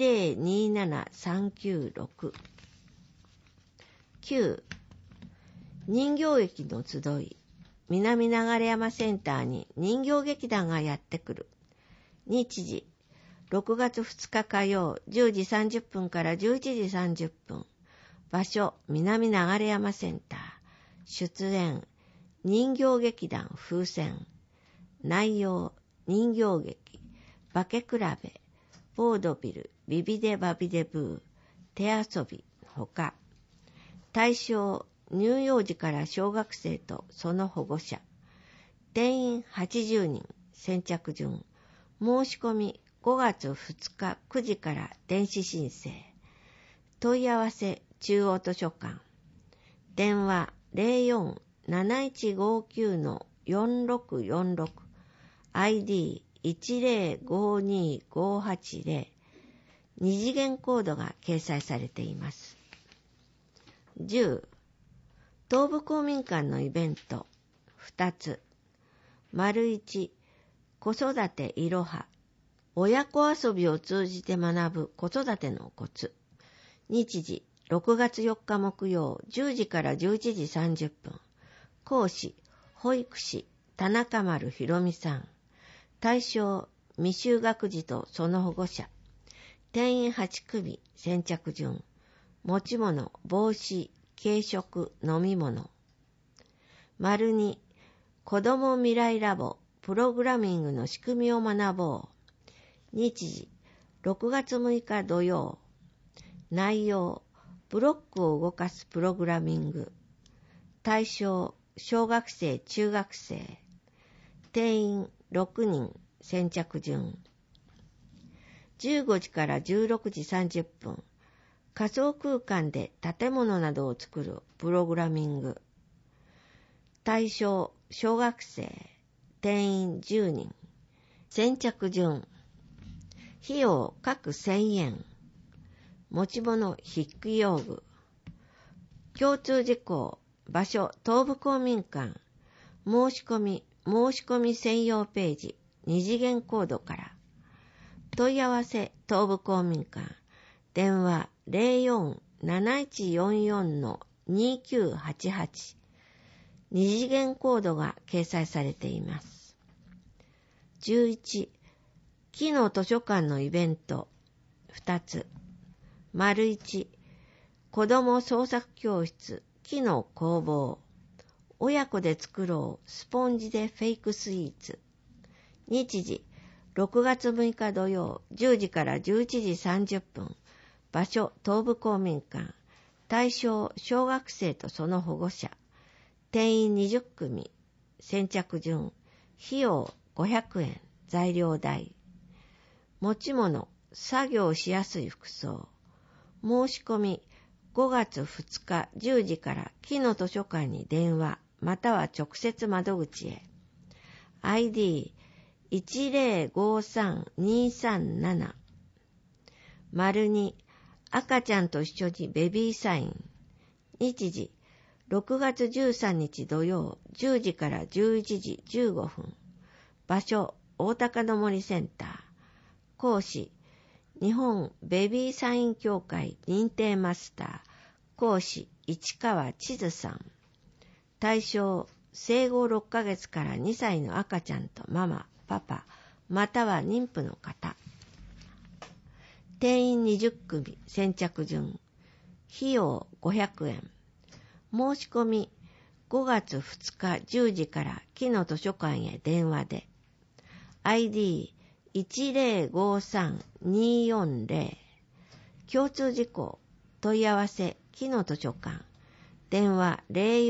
1027396。9. 人形劇の集い。南流山センターに人形劇団がやってくる。日時、6月2日火曜10時30分から11時30分。場所、南流山センター。出演、人形劇団風船。内容、人形劇、化け比べ、ボードビル、ビビデバビデブー、手遊び、ほか。対象、乳幼児から小学生とその保護者。定員80人、先着順。申し込み5月2日9時から電子申請。問い合わせ中央図書館。電話 04-7159-4646。ID 1052580。二次元コードが掲載されています。10. 東部公民館のイベント2つ。丸1、子育ていろは、 親子遊びを通じて学ぶ子育てのコツ。日時、6月4日木曜、10時から11時30分。講師、保育士、田中丸ひろみさん。対象、未就学児とその保護者。定員8組、先着順。持ち物、帽子、軽食、飲み物。丸2、子ども未来ラボ、プログラミングの仕組みを学ぼう。日時、6月6日土曜。内容、ブロックを動かすプログラミング。対象、小学生、中学生。定員6人、先着順。15時から16時30分。仮想空間で建物などを作るプログラミング。対象、小学生。定員10人。先着順。費用各1000円。持ち物筆記用具。共通事項。場所、東部公民館。申し込み専用ページ。2次元コードから。問い合わせ、東部公民館。電話 04-7144-2988。2次元コードが掲載されています。11、木の図書館のイベント2つ。丸1、子ども創作教室、木の工房。親子で作ろう、スポンジでフェイクスイーツ。日時、6月6日土曜、10時から11時30分。場所、東部公民館。対象、小学生とその保護者。定員20組。先着順。費用500円。材料代。持ち物、作業しやすい服装。申し込み、5月2日10時から木の図書館に電話、または直接窓口へ。ID1053237。丸2、赤ちゃんと一緒にベビーサイン。日時、6月13日土曜、10時から11時15分。場所、大高の森センター。講師、日本ベビーサイン協会認定マスター。講師、市川千鶴さん。対象、生後6ヶ月から2歳の赤ちゃんとママ、パパ、または妊婦の方。定員20組、先着順。費用500円。申し込み、5月2日10時から木の図書館へ電話で。ID1053240。共通事項、問い合わせ、木の図書館。電話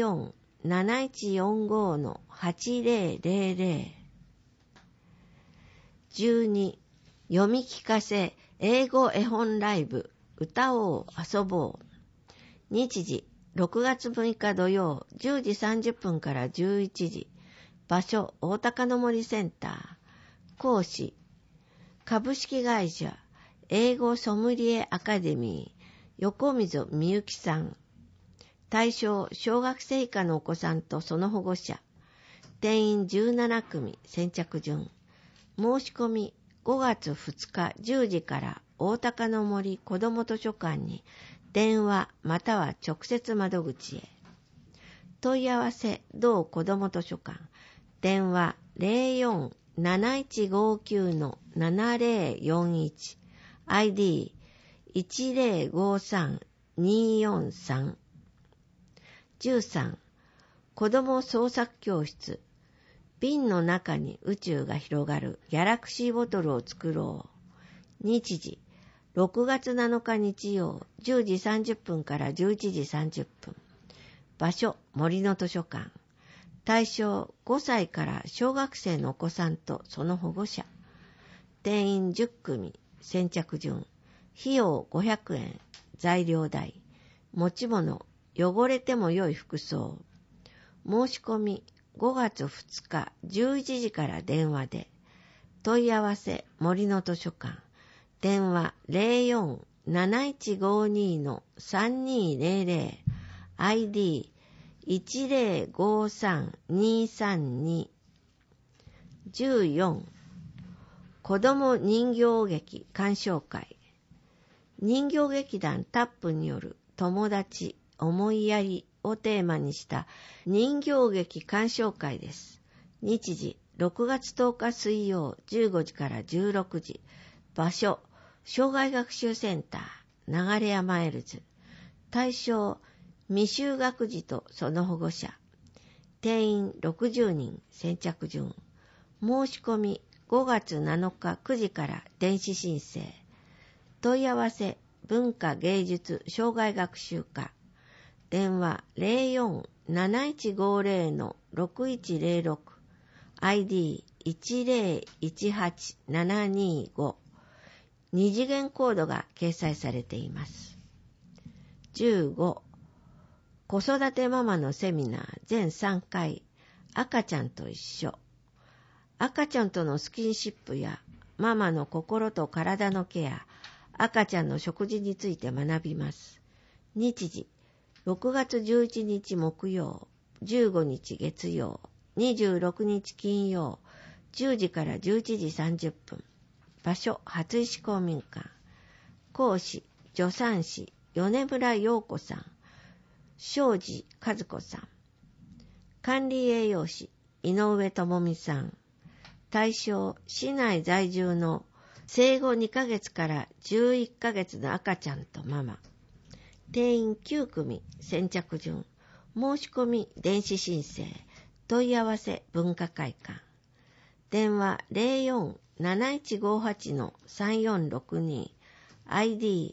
04-7145-8000。12、読み聞かせ、英語絵本ライブ、歌おう、遊ぼう。日時、6月6日土曜、10時30分から11時。場所、大高の森センター。講師、株式会社、英語ソムリエアカデミー、横溝みゆきさん。対象、小学生以下のお子さんとその保護者。定員17組、先着順。申し込み、5月2日10時から大高の森子ども図書館に電話または直接窓口へ。問い合わせ、同子ども図書館。電話 04-7159-7041。ID1053243。13、子ども創作教室。瓶の中に宇宙が広がるギャラクシーボトルを作ろう。日時、6月7日日曜、10時30分から11時30分。場所、森の図書館。対象、5歳から小学生のお子さんとその保護者。定員10組、先着順。費用500円。材料代。持ち物、汚れても良い服装。申し込み、5月2日11時から電話で。問い合わせ、森の図書館。電話 04-7152-3200。ID1053232。14、 子ども人形劇鑑賞会。人形劇団タップによる友達、思いやりをテーマにした人形劇鑑賞会です。日時、6月10日水曜15時から16時。場所、障害学習センター、流山エルズ。対象、未就学児とその保護者。定員60人、先着順。申し込み、5月7日9時から電子申請。問い合わせ、文化芸術障害学習課。電話 04-7150-6106。ID 1018725。二次元コードが掲載されています。15、子育てママのセミナー全3回、赤ちゃんと一緒。赤ちゃんとのスキンシップやママの心と体のケア、赤ちゃんの食事について学びます。日時、6月11日木曜、15日月曜、26日金曜、10時から11時30分。場所、初石公民館。講師、助産師、米村陽子さん。庄司和子さん。管理栄養士、井上智美さん。対象、市内在住の生後2ヶ月から11ヶ月の赤ちゃんとママ。定員9組、先着順。申し込み、電子申請。問い合わせ、文化会館。電話 04-7158-3462。ID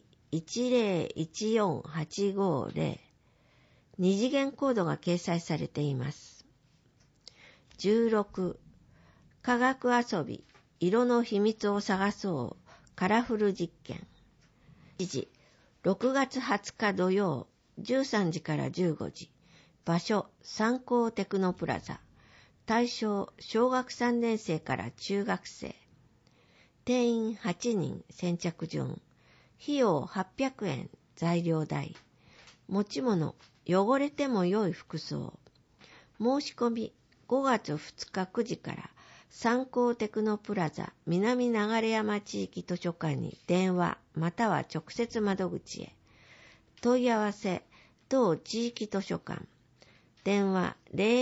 1014850。二次元コードが掲載されています。16、科学遊び、色の秘密を探そう、カラフル実験。時時、6月20日土曜、13時から15時。場所、三幸テクノプラザ。対象、小学3年生から中学生。定員8人、先着順。費用800円、材料代。持ち物、汚れても良い服装。申し込み、5月2日9時から三幸テクノプラザ南流山地域図書館に電話または直接窓口へ。問い合わせ、同地域図書館。電話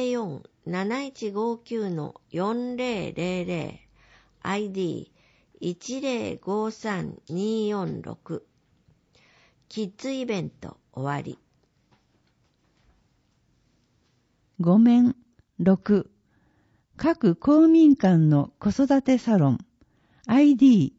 04-7159-4000。ID 1053246。キッズイベント終わり。 5面6、各公民館の子育てサロン ID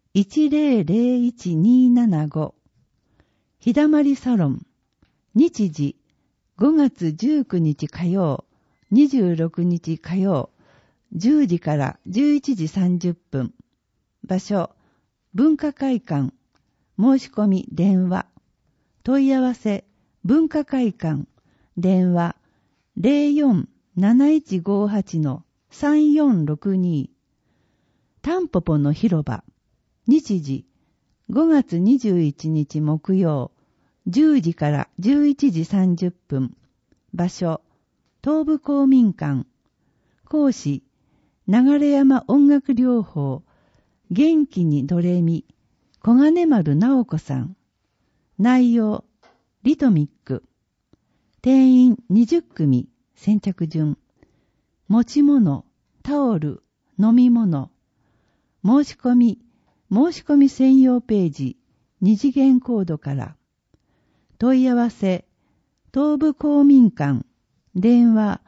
1001275。ひだまりサロン。日時5月19日火曜、26日火曜、10時から11時30分。場所、文化会館。申し込み電話。問い合わせ、文化会館。電話 04-7158-3462。タンポポの広場。日時5月21日木曜、10時から11時30分。場所、東部公民館。講師、流山音楽療法、元気にドレミ、小金丸直子さん。内容、リトミック。定員20組、先着順。持ち物、タオル、飲み物。申し込み専用ページ、二次元コードから。問い合わせ、東部公民館。電話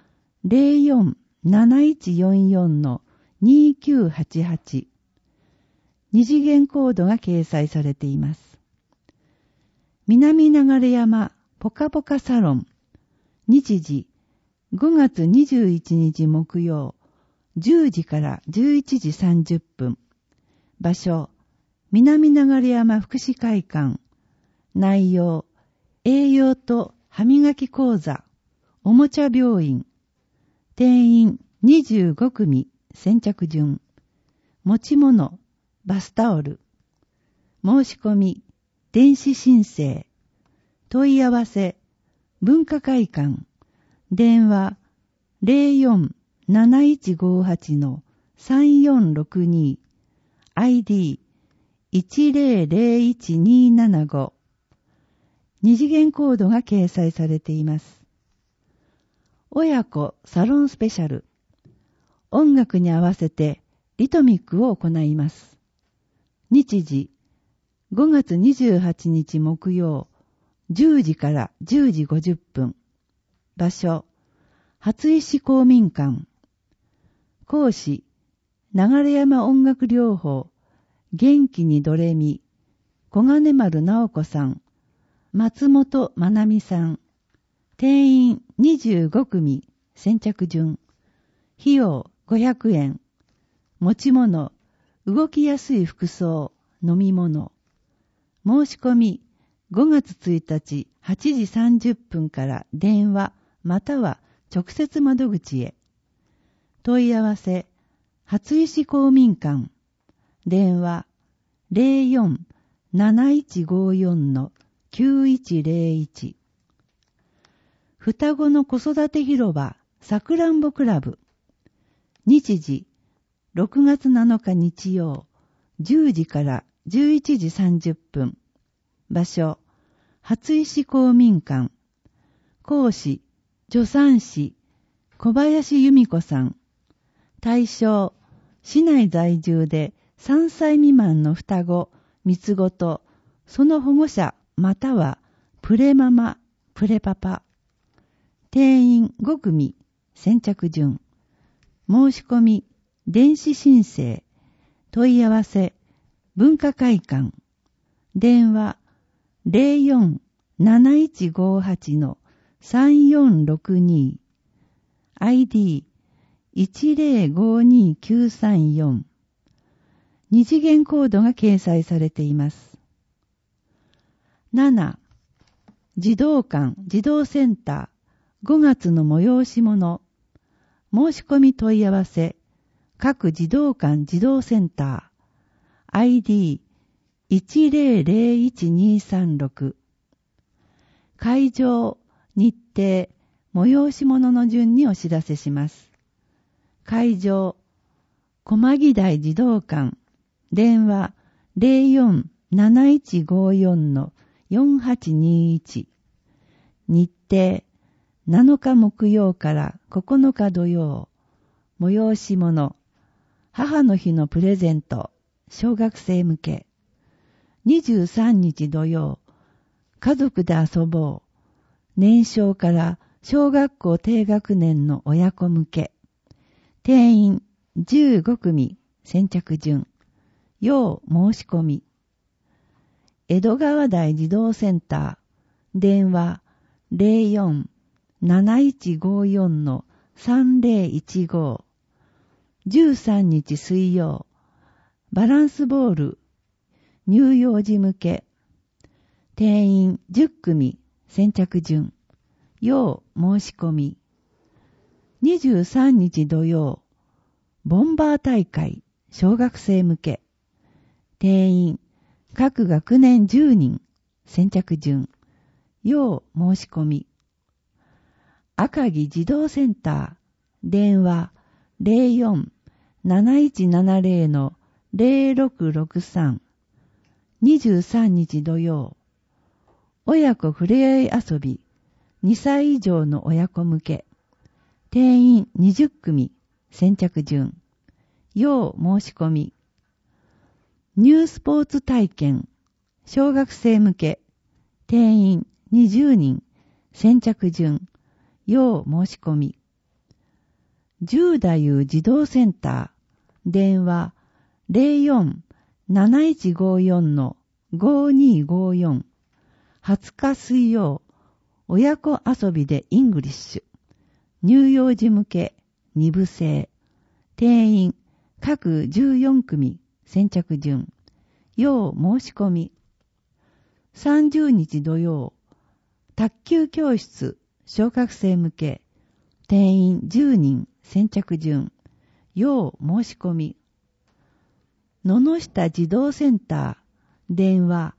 04-7144-2988。二次元コードが掲載されています。南流山ポカポカサロン。日時5月21日木曜、10時から11時30分。場所、南流山福祉会館。内容、栄養と歯磨き講座、おもちゃ病院。定員25組、先着順。持ち物、バスタオル。申し込み、電子申請。問い合わせ、文化会館。電話 04-7158-3462。 ID1001275 二次元コードが掲載されています。親子サロンスペシャル。音楽に合わせてリトミックを行います。日時5月28日木曜10時から10時50分。場所初石公民館。講師流山音楽療法元気にドレミ小金丸直子さん、松本まなみさん。定員25組先着順。費用500円。持ち物、動きやすい服装、飲み物。申し込み5月1日8時30分から電話または直接窓口へ。問い合わせ初石公民館。電話 04-7154-9101。双子の子育て広場さくらんぼクラブ。日時6月7日日曜10時から11時30分。場所初石公民館。講師助産師小林由美子さん。対象市内在住で3歳未満の双子、三つ子とその保護者またはプレママ、プレパパ。定員5組先着順。申し込み電子申請。問い合わせ文化会館。電話 04-7158-3462 ID1052934 二次元コードが掲載されています。7. 児童館児童センター5月の催し物。申し込み問い合わせ各児童館児童センター ID1001236 会場日程催し物の順にお知らせします。会場駒木台児童館。電話 04-7154-4821。日程7日木曜から9日土曜。催し物母の日のプレゼント小学生向け。23日土曜家族で遊ぼう。年少から小学校低学年の親子向け。定員15組先着順。要申し込み。江戸川台児童センター。電話 04-7154-3015。13日水曜。バランスボール。乳幼児向け。定員10組先着順。要申し込み。23日土曜。ボンバー大会小学生向け。定員各学年10人先着順。要申し込み。赤城児童センター。電話 04-7170-0663。23日土曜。親子ふれあい遊び2歳以上の親子向け。定員20組先着順。要申し込み。ニュースポーツ体験小学生向け。定員20人先着順。要申し込み。10代児童センター。電話 04-7154-5254。20日水曜。親子遊びでイングリッシュ。乳幼児向け2部制。定員各14組先着順。要申し込み。30日土曜。卓球教室小学生向け。定員10人先着順。要申し込み。野々下児童センター。電話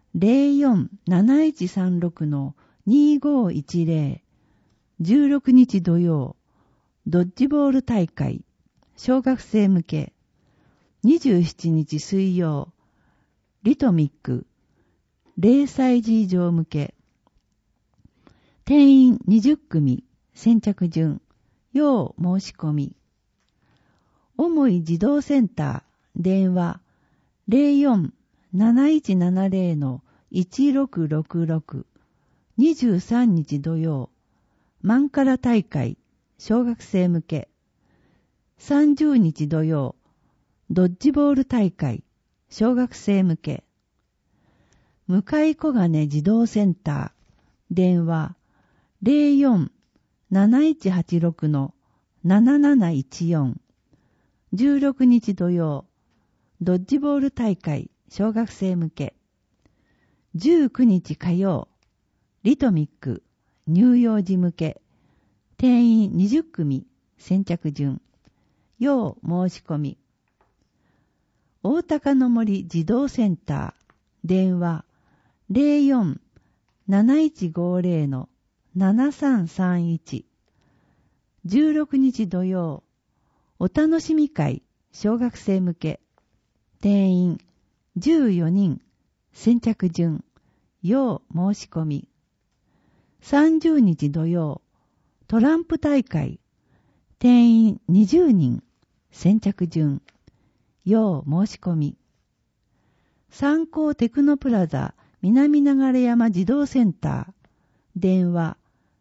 04-7136-2510。16日土曜。ドッジボール大会小学生向け。 27日水曜、リトミック、0歳児以上向け。定員20組、先着順、要申し込み。重い児童センター、電話、04-7170-1666、23日土曜、マンカラ大会、小学生向け。30日土曜、ドッジボール大会、小学生向け。向小金児童センター、電話、04-7186-7714、16日土曜、ドッジボール大会、小学生向け。19日火曜、リトミック、乳幼児向け。定員20組、先着順。要申し込み。大高の森児童センター、電話、04-7150-7331。16日土曜、お楽しみ会、小学生向け。定員14人、先着順。要申し込み。30日土曜、トランプ大会。定員20人、先着順。要申し込み。三高テクノプラザ南流山児童センター。電話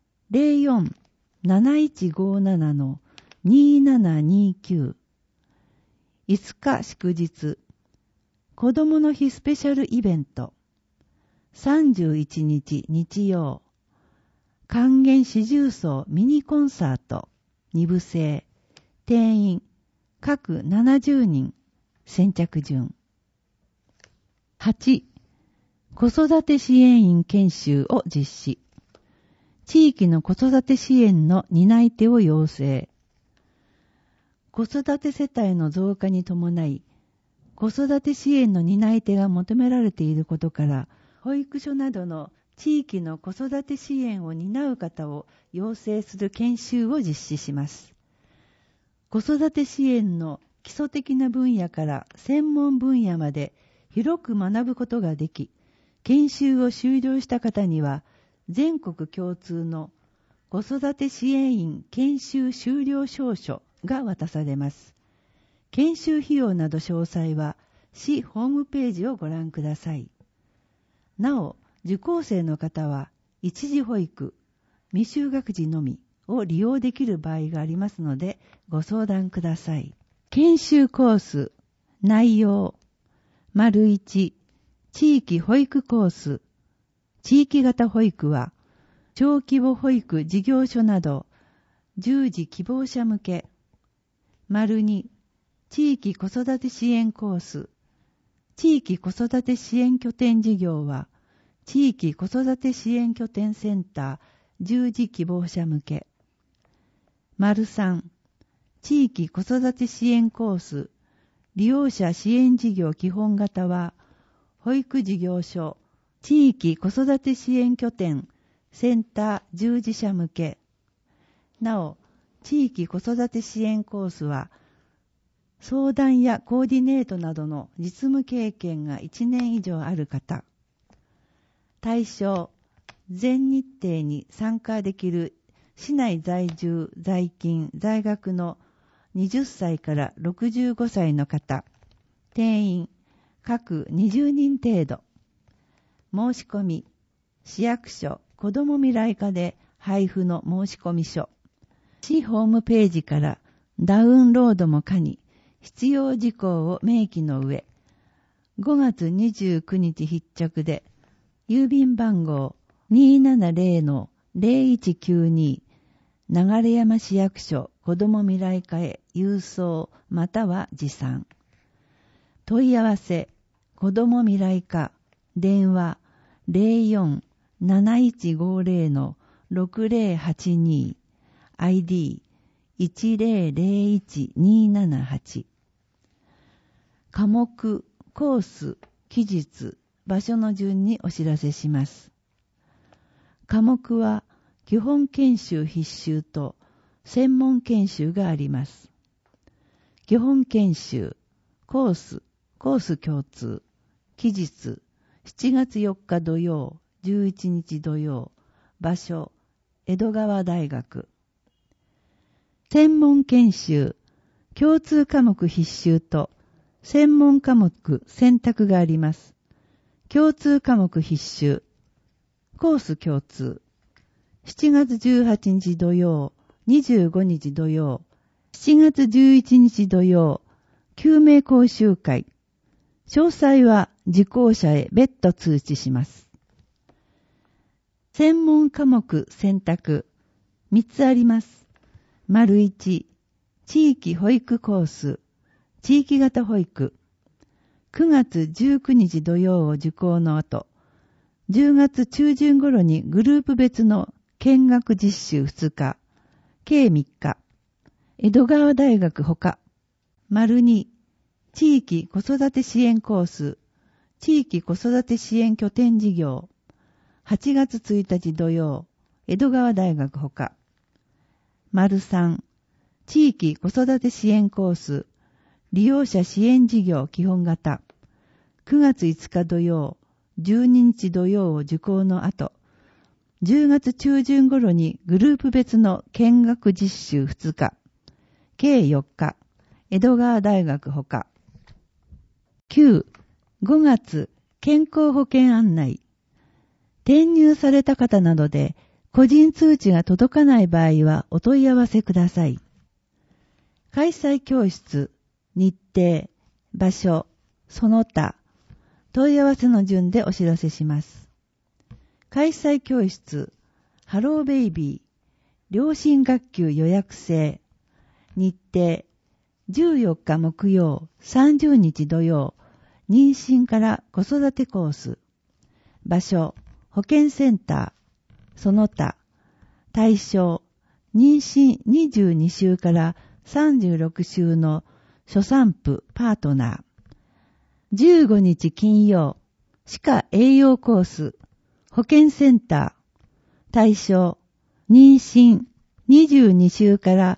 04-7157-2729。5日祝日。子どもの日スペシャルイベント。31日日曜。還元四重奏ミニコンサート。2部制。定員各70人。先着順。8. 子育て支援員研修を実施。地域の子育て支援の担い手を要請。子育て世帯の増加に伴い、子育て支援の担い手が求められていることから、保育所などの地域の子育て支援を担う方を養成する研修を実施します。子育て支援の基礎的な分野から専門分野まで広く学ぶことができ、研修を修了した方には全国共通の子育て支援員研修修了証書が渡されます。研修費用など詳細は市ホームページをご覧ください。なお、受講生の方は一時保育、未就学児のみを利用できる場合がありますのでご相談ください。研修コース、内容、1、地域保育コース。地域型保育は、小規模保育事業所など、従事希望者向け。2、地域子育て支援コース。地域子育て支援拠点事業は、地域子育て支援拠点センター、従事希望者向け。3、地域子育て支援コース。利用者支援事業基本型は、保育事業所、地域子育て支援拠点、センター従事者向け。なお、地域子育て支援コースは、相談やコーディネートなどの実務経験が1年以上ある方。対象、全日程に参加できる市内在住、在勤、在学の20歳から65歳の方。定員、各20人程度。申し込み、市役所、子ども未来課で配布の申し込み書。市ホームページからダウンロードも可に、必要事項を明記の上、5月29日必着で、郵便番号 270-0192 流山市役所子ども未来課へ郵送または持参。問い合わせ、子ども未来課、電話 04-7150-6082 ID 1001278。科目、コース、期日、場所の順にお知らせします。科目は基本研修必修と専門研修があります。基本研修、 コース共通。期日、7月4日土曜、11日土曜。場所、江戸川大学。専門研修、共通科目必修と、専門科目選択があります。共通科目必修、コース共通。7月18日土曜、25日土曜、7月11日土曜、救命講習会。詳細は受講者へ別途通知します。専門科目選択、3つあります。丸1、地域保育コース、地域型保育。9月19日土曜を受講の後、10月中旬頃にグループ別の見学実習2日、計3日、江戸川大学ほか。丸2、地域子育て支援コース、地域子育て支援拠点事業。8月1日土曜、江戸川大学ほか。丸3、地域子育て支援コース、利用者支援事業基本型。9月5日土曜、12日土曜を受講の後、10月中旬頃にグループ別の見学実習2日、計4日、江戸川大学ほか。9、5月、健康保険案内。転入された方などで、個人通知が届かない場合はお問い合わせください。開催教室、日程、場所、その他、問い合わせの順でお知らせします。開催教室、ハローベイビー、両親学級予約制。日程、14日木曜、30日土曜、妊娠から子育てコース。場所、保健センター。その他、対象、妊娠22週から36週の初産婦パートナー。15日金曜、歯科栄養コース。保健センター。対象、妊娠22週から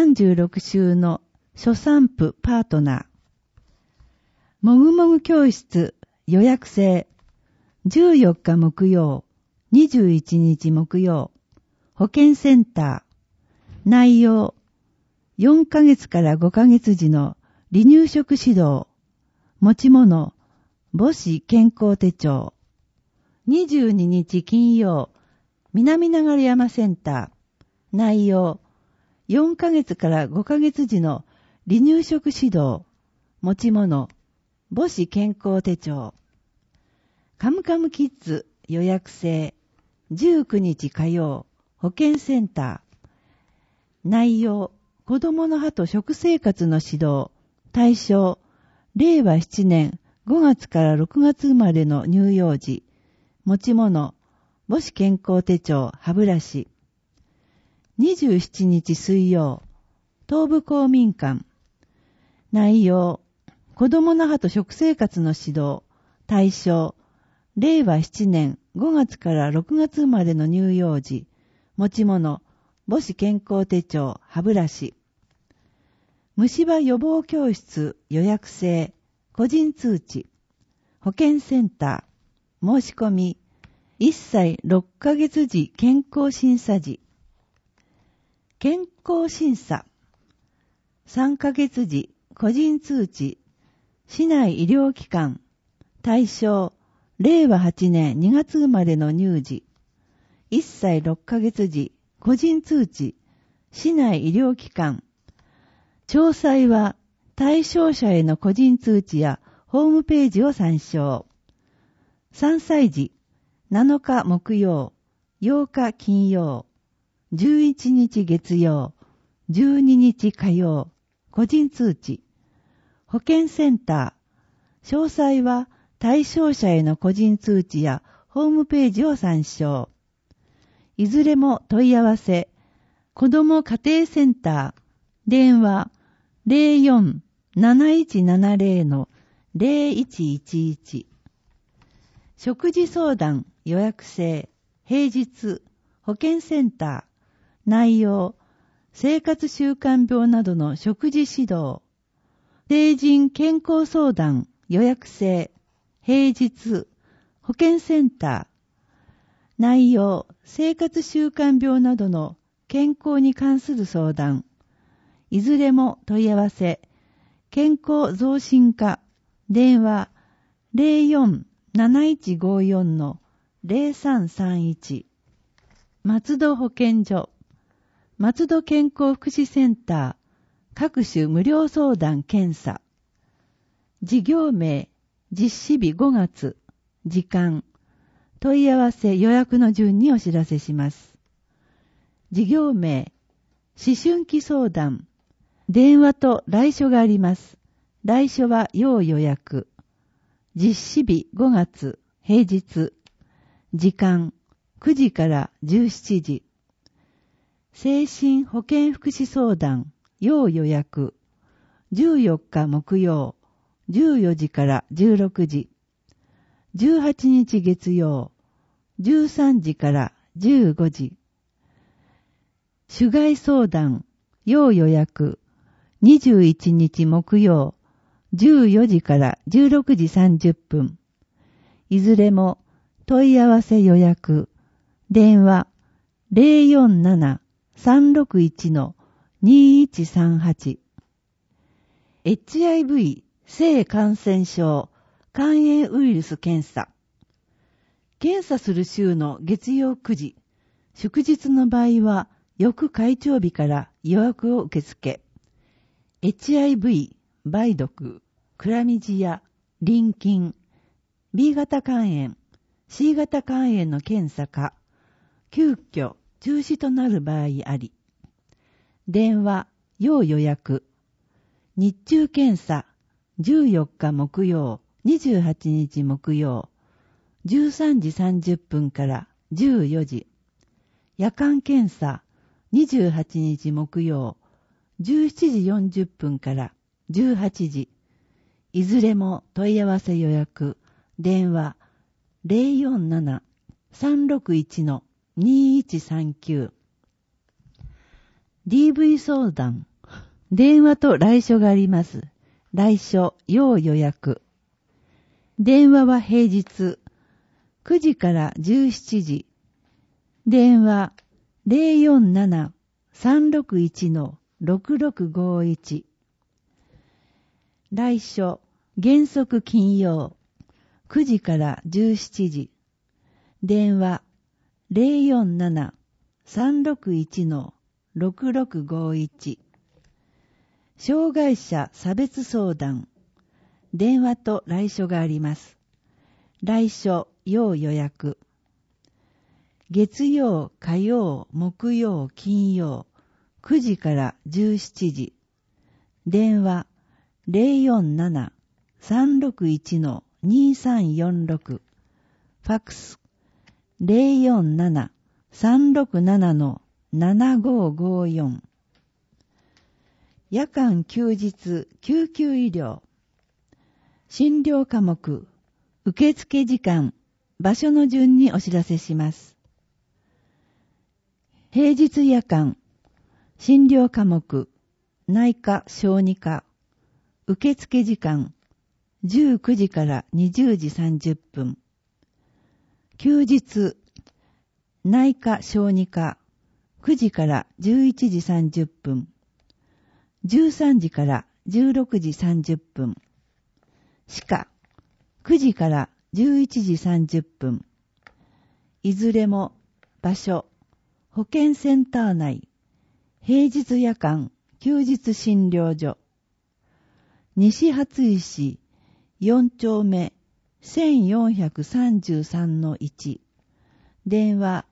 36週の初産婦パートナー。もぐもぐ教室予約制。14日木曜、21日木曜。保健センター。内容、4ヶ月から5ヶ月時の離乳食指導。持ち物、母子健康手帳。22日金曜、南流山センター。内容、4ヶ月から5ヶ月時の離乳食指導。持ち物、母子健康手帳。カムカムキッズ予約制。19日火曜、保健センター。内容、子供の歯と食生活の指導。対象、令和7年5月から6月生まれの乳幼児。持ち物、母子健康手帳、歯ブラシ。27日水曜、東部公民館。内容、子供の歯と食生活の指導。対象、令和7年5月から6月生まれの乳幼児。持ち物、母子健康手帳、歯ブラシ。虫歯予防教室予約制。個人通知。保健センター。申し込み。1歳6ヶ月時健康審査時。健康審査。3ヶ月時個人通知。市内医療機関。対象。令和8年2月生まれの乳児。1歳6ヶ月時個人通知。市内医療機関。詳細は対象者への個人通知やホームページを参照。3歳児、7日木曜、8日金曜、11日月曜、12日火曜、個人通知。保健センター。詳細は対象者への個人通知やホームページを参照。いずれも問い合わせ。子ども家庭センター。電話 04-7170-0111。食事相談予約制。平日。保健センター。内容。生活習慣病などの食事指導。 成人健康相談予約制平日保健センター。内容、生活習慣病などの健康に関する相談。いずれも問い合わせ。健康増進課。電話 04-7154-0331。松戸保健所。松戸健康福祉センター。各種無料相談検査。事業名、実施日5月。時間。問い合わせ予約の順にお知らせします。事業名、思春期相談。電話と来所があります。来所は要予約。実施日5月、平日。時間、9時から17時。精神保健福祉相談、要予約。14日木曜、14時から16時。18日月曜、13時から15時。主外相談、要予約。21日木曜、14時から16時30分。いずれも問い合わせ予約。電話 047-361-2138。HIV 性感染症肝炎ウイルス検査。検査する週の月曜9時、祝日の場合は翌会長日から予約を受付。HIV、梅毒、クラミジア、淋菌、B 型肝炎、C 型肝炎の検査か、急遽中止となる場合あり。電話、要予約。日中検査、14日木曜、28日木曜、13時30分から14時。夜間検査、28日木曜、17時40分から18時。いずれも問い合わせ予約。電話 047-361-2139。DV 相談。電話と来所があります。来所要予約。電話は平日9時から17時。電話 047-361-6651。来所原則金曜9時から17時。電話 047-361-6651。障害者差別相談。電話と来所があります。来所要予約。月曜、火曜、木曜、金曜、9時から17時。電話 047-361-2346。ファックス 047-367-7554。夜間休日救急医療。診療科目、受付時間、場所の順にお知らせします。平日夜間、診療科目、内科・小児科、受付時間、19時から20時30分。休日、内科・小児科、9時から11時30分。13時から16時30分。歯科、9時から11時30分。いずれも場所、保健センター内、平日夜間、休日診療所。西初石4丁目 1433-1。電話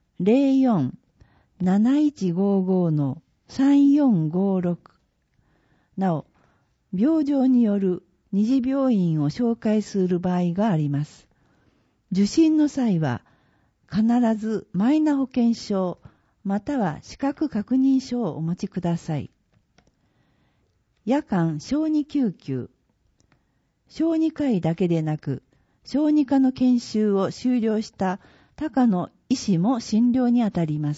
04-7155-3456。なお、病状による二次病院を紹介する場合があります。受診の際は、必ずマイナ保険証または資格確認書をお持ちください。夜間小児救急。小児科医だけでなく、小児科の研修を修了した他科の医師も診療にあたります。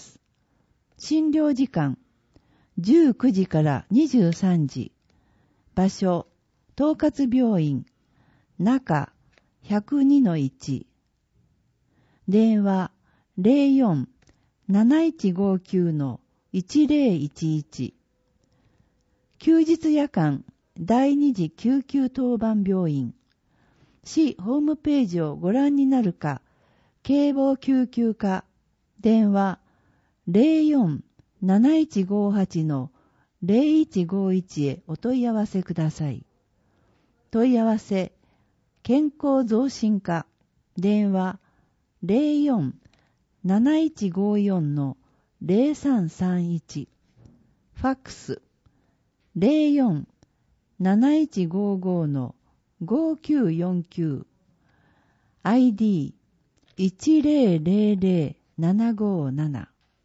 診療時間、19時から23時。場所、 統括病院中 102-1 電話 04-7159-1011 休日夜間第二次救急当番病院市ホームページをご覧になるか警防救急課電話 04-7158-0151 へお問い合わせください。問い合わせ健康増進課電話 04-7154-0331 ファックス 04-7155-5949 ID 1000757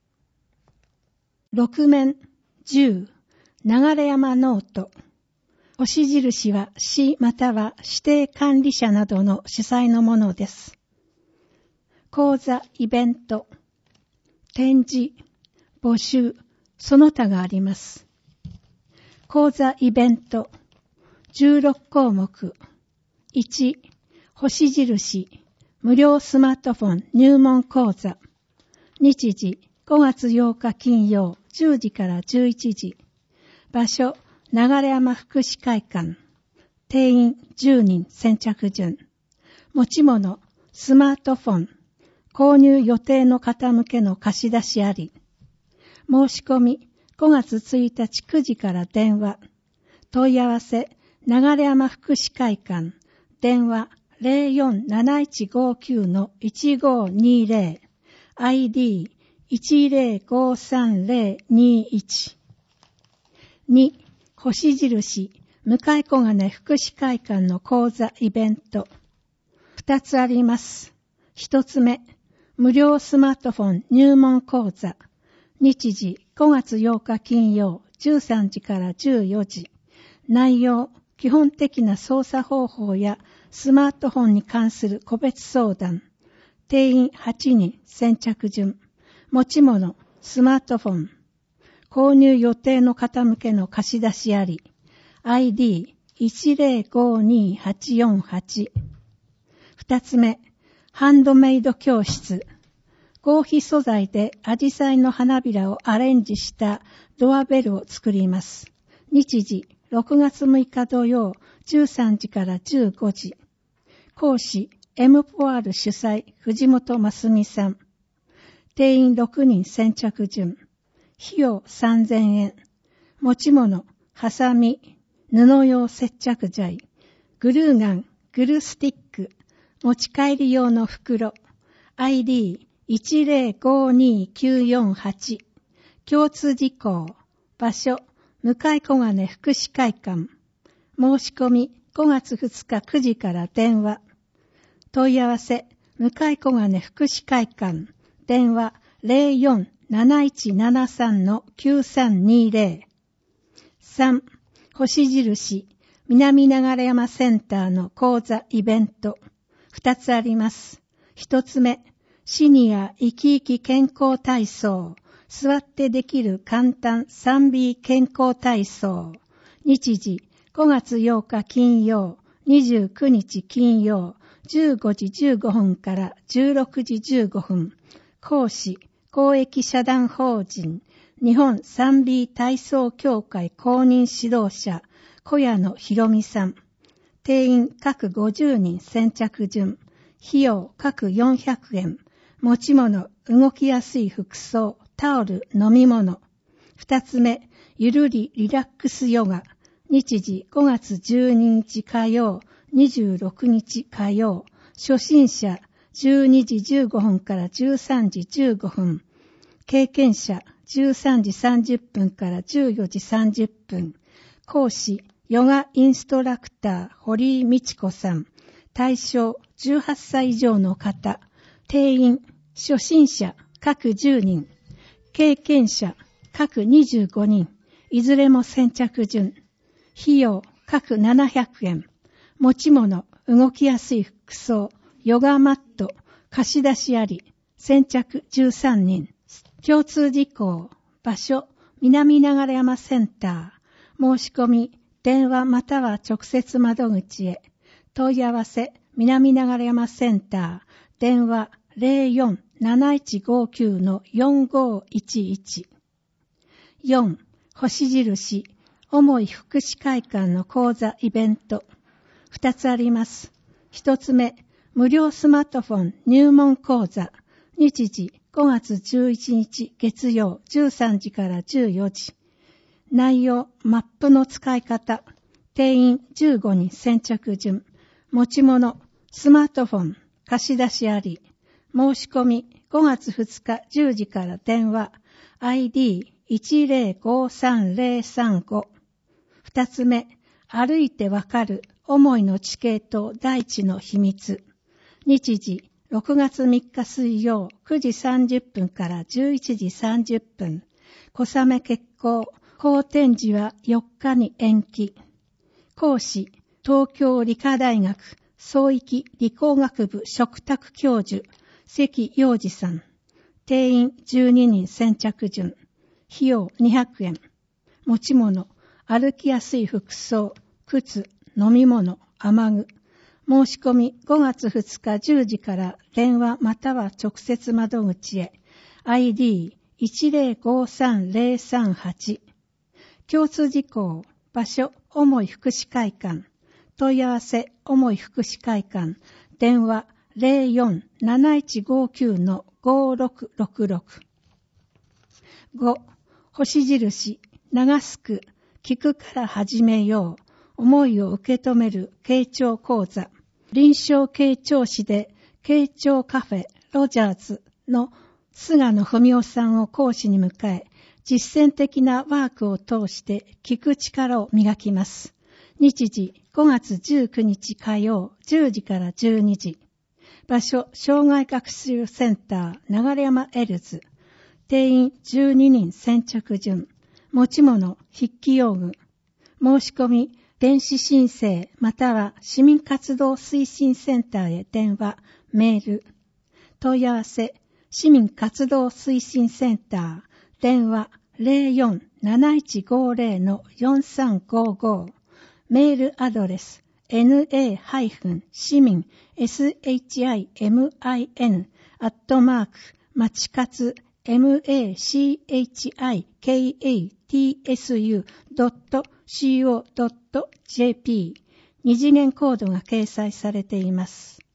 6面10流山ノート押し印は市または指定管理者などの主催のものです。講座、イベント、展示、募集、その他があります。講座、イベント、16項目。1、星印、無料スマートフォン入門講座。日時、5月8日金曜、10時から11時。場所、流山福祉会館。定員10人先着順。持ち物、スマートフォン。購入予定の方向けの貸し出しあり。申し込み、5月1日9時から電話。問い合わせ、流山福祉会館。電話 04-7159-1520。ID 1053021。2、星印、向小金福祉会館の講座イベント。2つあります。1つ目、無料スマートフォン入門講座。日時5月8日金曜13時から14時。内容、基本的な操作方法やスマートフォンに関する個別相談。定員8人先着順。持ち物、スマートフォン。購入予定の方向けの貸し出しあり。ID 1052848。2つ目、ハンドメイド教室。合皮素材でアジサイの花びらをアレンジしたドアベルを作ります。日時6月6日土曜13時から15時。講師 M4R 主催藤本真澄さん。定員6人先着順。費用3000円。持ち物、ハサミ、布用接着剤、グルーガン、グルスティック、持ち帰り用の袋、ID 1052948。共通事項、場所、向小金福祉会館。申し込み5月2日9時から電話。問い合わせ、向小金福祉会館。電話 04-7173-9320。3、星印、南流山センターの講座イベント。2つあります。1つ目、シニア生き生き健康体操。座ってできる簡単 3B 健康体操。日時、5月8日金曜、29日金曜、15時15分から16時15分。講師、公益社団法人、日本 3B 体操協会公認指導者、小谷野博美さん。定員各50人先着順。費用各400円。持ち物、動きやすい服装、タオル、飲み物。2つ目、ゆるりリラックスヨガ。日時5月12日火曜、26日火曜。初心者、12時15分から13時15分。経験者、13時30分から14時30分。講師、ヨガインストラクター、堀井美智子さん。対象、18歳以上の方。定員、初心者、各10人。経験者、各25人。いずれも先着順。費用、各700円。持ち物、動きやすい服装、ヨガマット、貸し出しあり。先着13人。共通事項、場所、南流山センター。申し込み、 電話または直接窓口へ。問い合わせ、南流山センター、電話 04-7159-4511。4. 星印、重い福祉会館の講座イベント。2つあります。1つ目、無料スマートフォン入門講座。日時5月11日月曜13時から14時。内容、マップの使い方。定員15人先着順。持ち物、スマートフォン、貸し出しあり。申し込み、5月2日10時から電話。ID105335。2つ目、歩いてわかる、思いの地形と大地の秘密。日時、6月3日水曜9時30分から11時30分。小雨決行。法展示は4日に延期。講師、東京理科大学創域理工学部嘱託教授、関洋二さん。定員12人先着順。費用200円。持ち物、歩きやすい服装、靴、飲み物、雨具。申し込み5月2日10時から電話または直接窓口へ。ID1053-038。共通事項、場所、重い福祉会館。問い合わせ、重い福祉会館。電話 04-7159-5666。5. 星印、長すく、聞くから始めよう。思いを受け止める傾聴講座。臨床傾聴師で、傾聴カフェロジャーズの菅野文夫さんを講師に迎え、実践的なワークを通して聞く力を磨きます。日時5月19日火曜10時から12時。場所、障害学習センター流山エルズ。定員12人先着順。持ち物、筆記用具。申し込み、電子申請または市民活動推進センターへ電話、メール。問い合わせ、市民活動推進センター。電話 04-7150-4355。メールアドレス na-machicatesu.co.jp。 二次元コードが掲載されています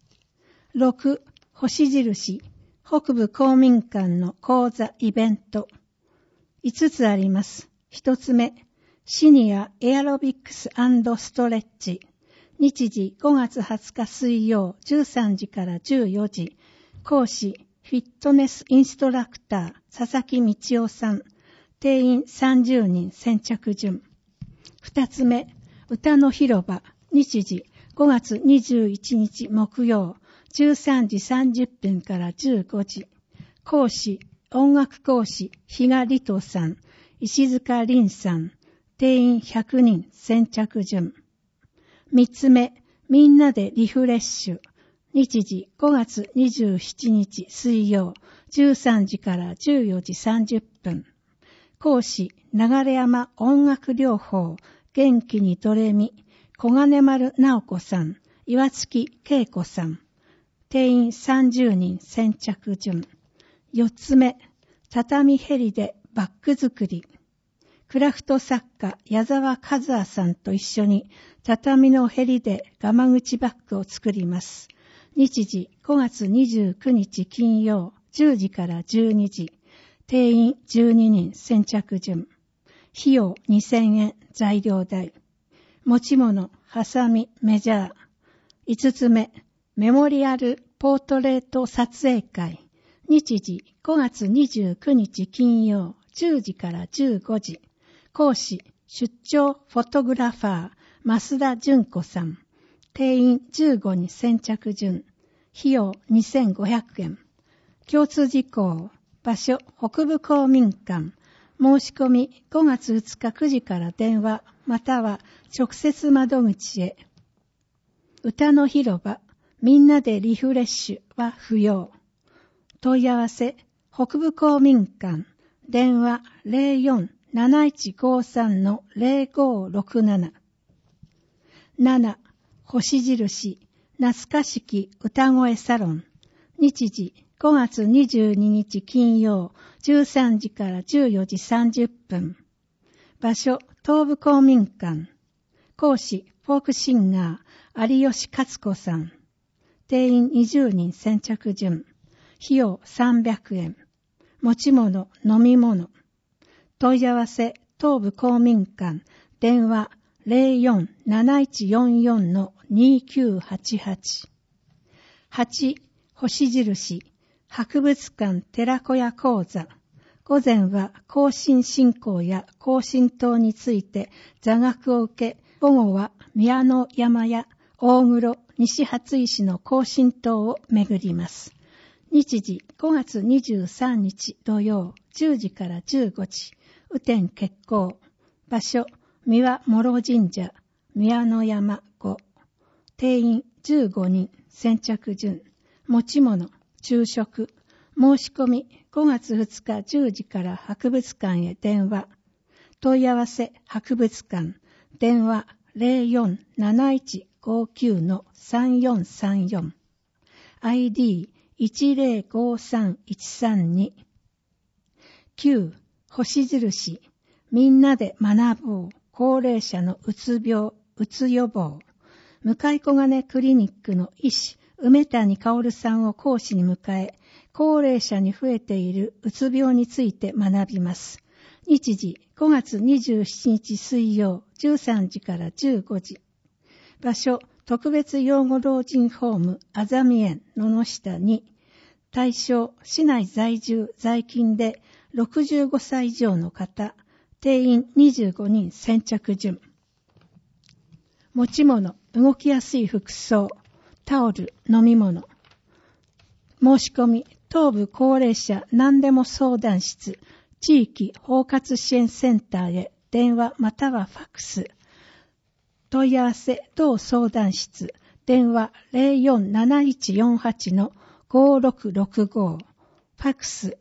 。6. 星印、北部公民館の講座イベント。5つあります。1つ目、シニアエアロビックス&ストレッチ。日時5月20日水曜13時から14時。講師、フィットネスインストラクター、佐々木道夫さん。定員30人先着順。2つ目、歌の広場。日時5月21日木曜13時30分から15時。講師、音楽講師、比嘉里人さん、石塚凛さん。定員100人先着順。3つ目、みんなでリフレッシュ。日時5月27日水曜13時から14時30分。講師、流山音楽療法、元気にドレミ、小金丸直子さん、岩月恵子さん。定員30人先着順。4つ目、畳ヘリでバッグ作り。クラフト作家矢沢和也さんと一緒に畳のヘリでガマ口バッグを作ります。日時5月29日金曜10時から12時。定員12人先着順。費用2000円材料代。持ち物、ハサミ、メジャー。5つ目、メモリアルポートレート撮影会。日時5月29日金曜10時から15時。講師、出張フォトグラファー、増田純子さん。定員15人先着順。費用2500円。共通事項、場所、北部公民館。申し込み5月2日9時から電話、または直接窓口へ。歌の広場、みんなでリフレッシュは不要。問い合わせ、北部公民館。電話 04-7153-0567。 7、星印、懐かしき歌声サロン。日時、5月22日金曜、13時から14時30分。場所、東部公民館。講師、フォークシンガー、有吉勝子さん。定員20人先着順。費用300円。持ち物、飲み物。問い合わせ、東部公民館。電話、04-7144-2988。8、星印、博物館寺子屋講座。午前は庚申信仰や庚申島について座学を受け、午後は宮の山や大黒、西初石の庚申島を巡ります。日時5月23日土曜10時から15時、雨天決行。場所、三輪諸神社、宮の山5。定員15人、先着順。持ち物、昼食。申し込み5月2日10時から博物館へ電話。問い合わせ博物館。電話 04-7159-3434。ID1053-132。9、星印。みんなで学ぼう。高齢者のうつ病、うつ予防。向小金クリニックの医師、梅谷薫さんを講師に迎え、高齢者に増えているうつ病について学びます。日時5月27日水曜13時から15時。場所、特別養護老人ホームあざみ園野々下2。対象、市内在住在勤で65歳以上の方。定員25人先着順。持ち物、動きやすい服装、タオル、飲み物。申し込み、東部高齢者何でも相談室、地域包括支援センターへ電話またはファックス。問い合わせ、同相談室、電話 04-7148-5665。ファックス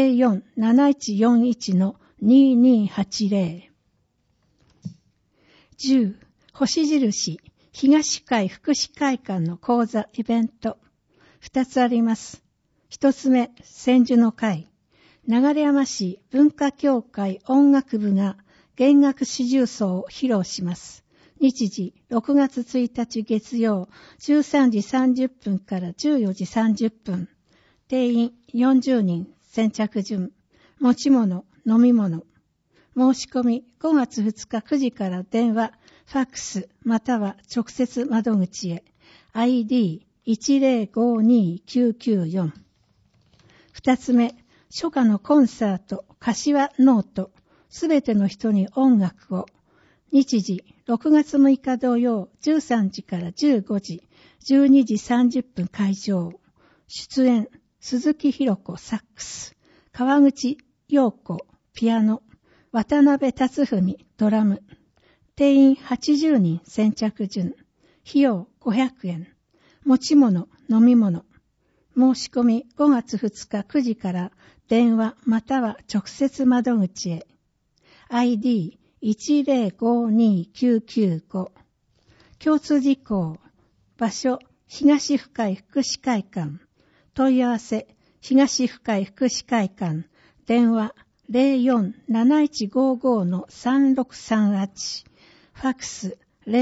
04-7141-2280。10、星印、東海福祉会館の講座イベント。2つあります。1つ目、千住の会。流山市文化協会音楽部が弦楽四重奏を披露します。日時、6月1日月曜、13時30分から14時30分。定員40人、先着順。持ち物、飲み物。申し込み、5月2日9時から電話、ファックス、または直接窓口へ。ID1052-994。2つ目、初夏のコンサート、柏ノート、すべての人に音楽を。日時、6月6日土曜、13時から15時、12時30分会場。出演、鈴木ひろ子サックス、川口陽子ピアノ、渡辺達文ドラム。定員80人先着順。費用500円。持ち物、飲み物。申し込み5月2日9時から電話または直接窓口へ。ID1052-995。共通事項。場所、東深井福祉会館。問い合わせ、東深井福祉会館。電話 04-7155-3638。ファックス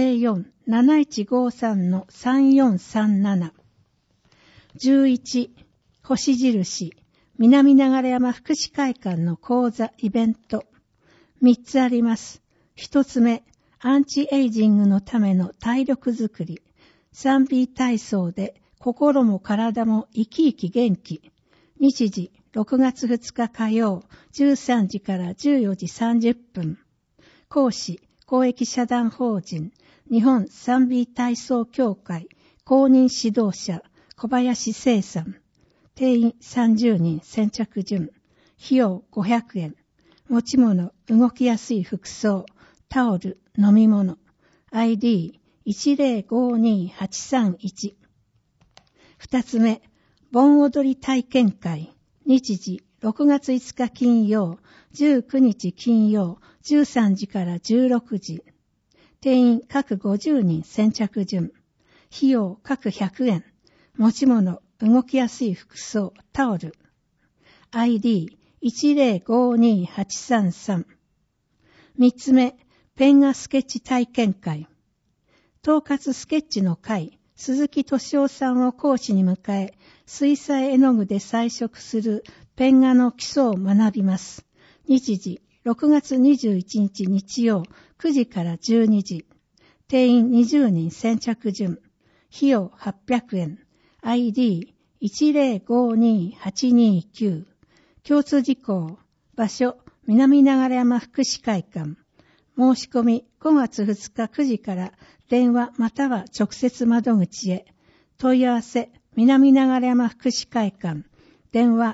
04-7153-3437。11、星印、南流山福祉会館の講座イベント。3つあります。1つ目、アンチエイジングのための体力づくり。3B 体操で心も体も生き生き元気。日時、6月2日火曜、13時から14時30分。講師、公益社団法人、日本 3B 体操協会、公認指導者、小林聖さん。定員30人先着順。費用500円。持ち物、動きやすい服装、タオル、飲み物。ID1052-831。2つ目、盆踊り体験会。日時、6月5日金曜、19日金曜、13時から16時。 定員各50人先着順。費用各100円。持ち物、動きやすい服装、タオル。ID1052833。3つ目、ペン画スケッチ体験会。統括スケッチの会、鈴木敏夫さんを講師に迎え、水彩絵の具で彩色するペン画の基礎を学びます。日時、6月21日日曜、9時から12時。定員20人先着順。費用800円。ID1052829。共通事項。場所、南流山福祉会館。申し込み5月2日9時から電話または直接窓口へ。問い合わせ、南流山福祉会館。電話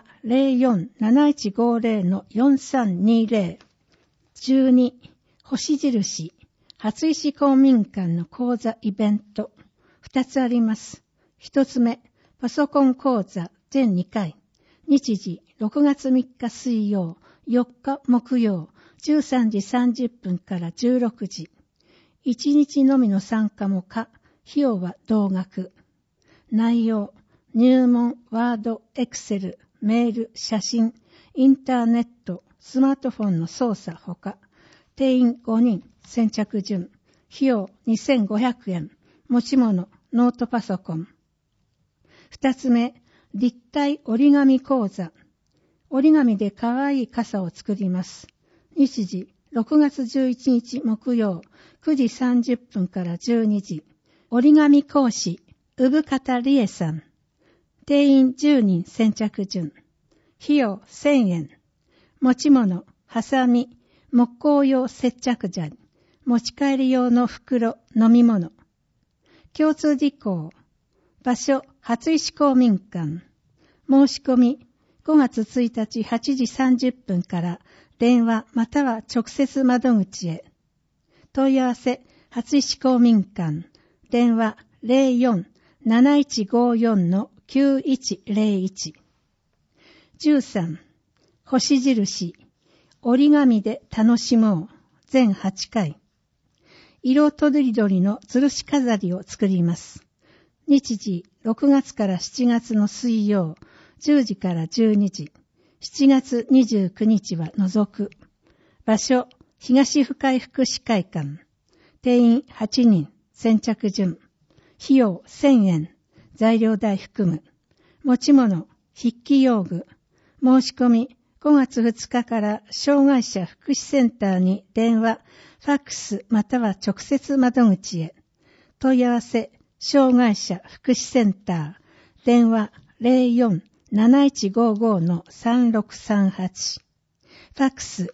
04-7150-4320。12、星印、初石公民館の講座イベント。2つあります。1つ目、パソコン講座全2回。日時、6月3日水曜、4日木曜、13時30分から16時。1日のみの参加も可。費用は同額。内容、入門、ワード、エクセル、メール、写真、インターネット、スマートフォンの操作ほか。定員5人、先着順。費用2500円。持ち物、ノートパソコン。2つ目、立体折り紙講座。折り紙でかわいい傘を作ります。日時、6月11日木曜、9時30分から12時。折り紙講師、産方理恵さん。定員10人先着順。費用1000円。持ち物、ハサミ、木工用接着剤、持ち帰り用の袋、飲み物。共通事項。場所、初石公民館。申し込み、5月1日8時30分から電話または直接窓口へ。問い合わせ、初石公民館。電話 04-7154-9101。13、星印、折り紙で楽しもう。全8回。色とりどりの吊るし飾りを作ります。日時、6月から7月の水曜、10時から12時。7月29日は除く。場所、東深井福祉会館。定員8人、先着順。費用1000円。材料代含む。持ち物、筆記用具。申し込み、5月2日から障害者福祉センターに電話、ファックスまたは直接窓口へ。問い合わせ、障害者福祉センター。電話 04-7155-3638。ファックス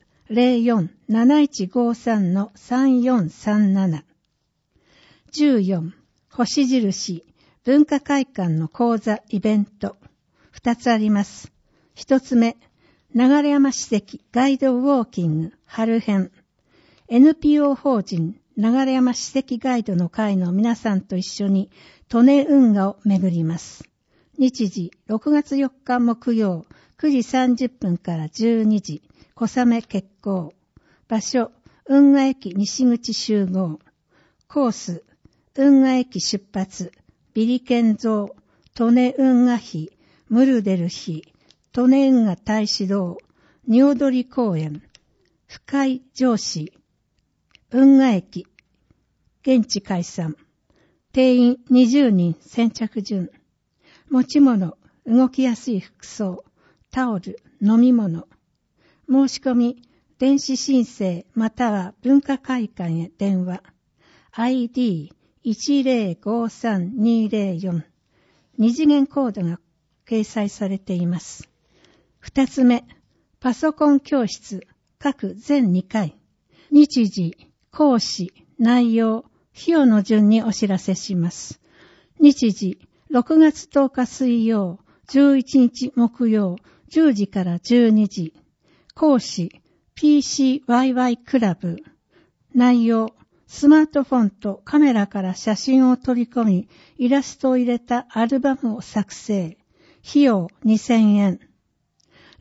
04-7153-3437。14、星印、文化会館の講座イベント。2つあります。1つ目、流山史跡ガイドウォーキング春編。NPO 法人流山史跡ガイドの会の皆さんと一緒に利根運河を巡ります。日時6月4日木曜9時30分から12時。小雨決行。場所、運河駅西口集合。コース、運河駅出発、ビリケン像、利根運河碑、ムルデル碑、利根運河大使堂、仁踊公園、深井上司、運河駅、現地解散。定員20人先着順。持ち物、動きやすい服装、タオル、飲み物。申し込み、電子申請または文化会館へ電話。ID1053204。二次元コードが掲載されています。2つ目、パソコン教室、各全2回。日時、講師、内容、費用の順にお知らせします。日時、6月10日水曜、11日木曜、10時から12時。講師、PCYY クラブ。内容、スマートフォンとカメラから写真を取り込み、イラストを入れたアルバムを作成。費用2000円。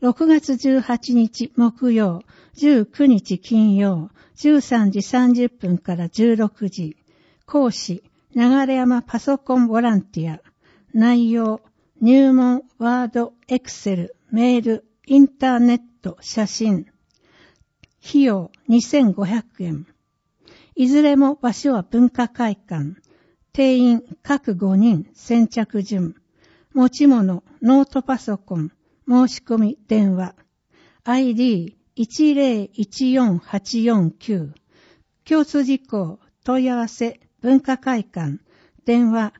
6月18日木曜、19日金曜、13時30分から16時。講師、流山パソコンボランティア。内容、入門、ワード、エクセル、メール、インターネット、写真。費用2500円。いずれも場所は文化会館。定員各5人、先着順。持ち物、ノートパソコン。申し込み、電話。ID1014849。共通事項、問い合わせ、文化会館。電話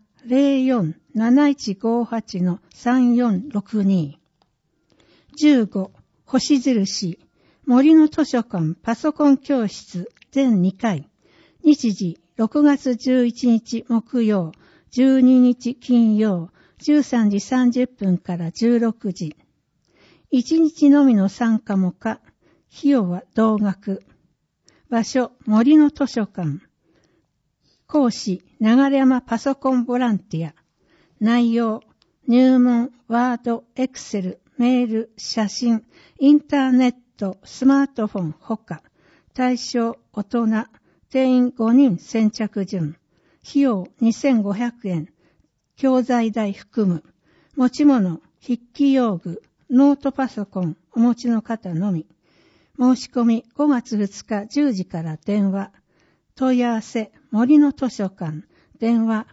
04-7158-3462。15、星印。森の図書館パソコン教室全2回。日時6月11日木曜、12日金曜、13時30分から16時。1日のみの参加も可。費用は同額。場所、森の図書館。講師、流山パソコンボランティア。内容、入門、ワード、エクセル、メール、写真、インターネット、スマートフォンほか。対象、大人。定員5人先着順。費用2500円。教材代含む。持ち物、筆記用具、ノートパソコンお持ちの方のみ。申し込み5月2日10時から電話。問い合わせ、森の図書館。電話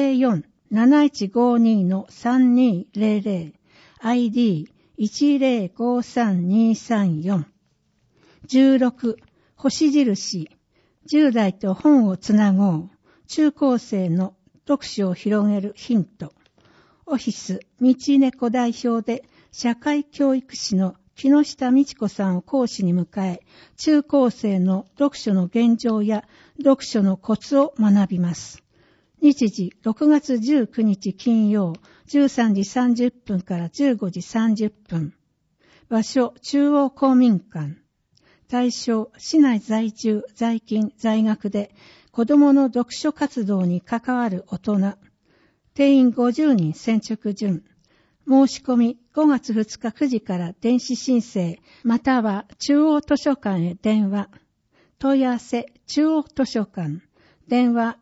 04-7152-3200。ID1053234。16、星印。10代と本をつなごう。中高生の読書を広げるヒント。オフィス、道猫代表で社会教育士の木下美智子さんを講師に迎え、中高生の読書の現状や読書のコツを学びます。日時、6月19日金曜、13時30分から15時30分。場所、中央公民館。対象、市内在住、在勤、在学で、子供の読書活動に関わる大人。定員50人先着順。申し込み5月2日9時から電子申請、または中央図書館へ電話。問い合わせ、中央図書館。電話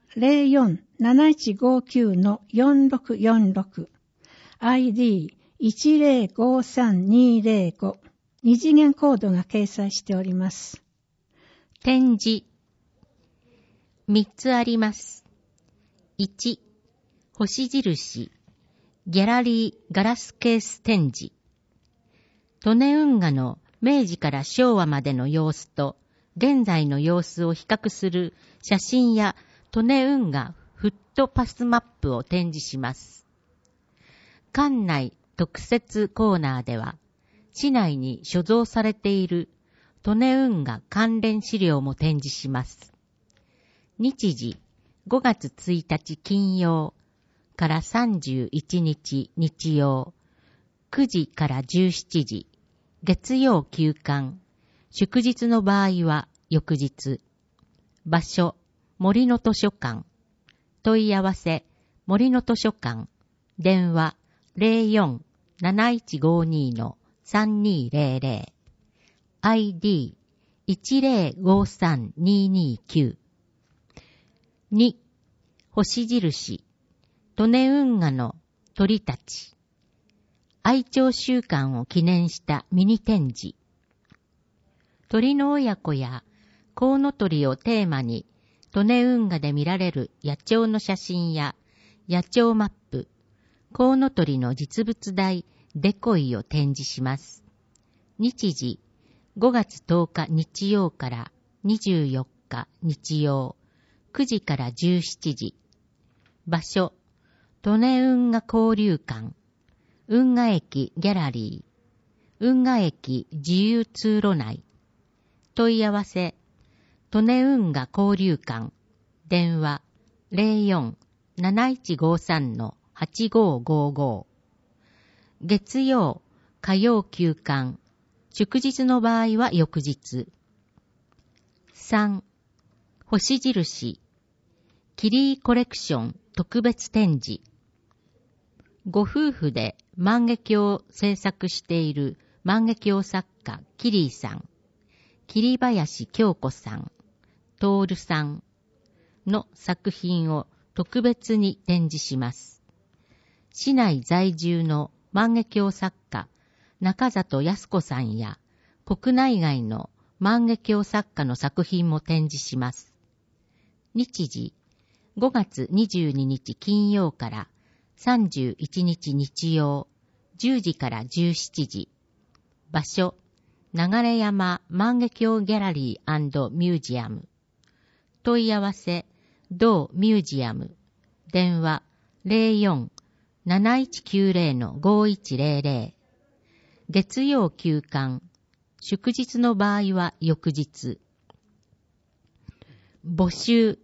04-7159-4646。ID1053205。二次元コードが掲載しております。 展示。3つあります。1、星印。ギャラリーガラスケース展示。利根運河の明治から昭和までの様子と現在の様子を比較する写真や利根運河フットパスマップを展示します。館内特設コーナーでは、市内に所蔵されている利根運河関連資料も展示します。日時5月1日金曜から31日日曜、9時から17時、月曜休館、祝日の場合は翌日。場所、森の図書館。問い合わせ、森の図書館。電話04-7152-3200。ID1053229。2、星印。利根運河の鳥たち。愛鳥週間を記念したミニ展示。鳥の親子やコウノトリをテーマに、利根運河で見られる野鳥の写真や野鳥マップ、コウノトリの実物大デコイを展示します。日時5月10日日曜から24日日曜、9時から17時。場所、利根運河交流館、運河駅ギャラリー、運河駅自由通路内。問い合わせ、利根運河交流館、電話04-7153-8555。月曜、火曜休館、祝日の場合は翌日。3、星印、キリーコレクション特別展示。ご夫婦で万華鏡を制作している万華鏡作家キリーさん、桐林京子さん、徹さんの作品を特別に展示します。市内在住の万華鏡作家中里康子さんや国内外の万華鏡作家の作品も展示します。日時5月22日金曜から31日日曜10時から17時。場所流山万華鏡ギャラリー&ミュージアム。問い合わせ同ミュージアム。電話 04-7190-5100。月曜休館。祝日の場合は翌日。募集。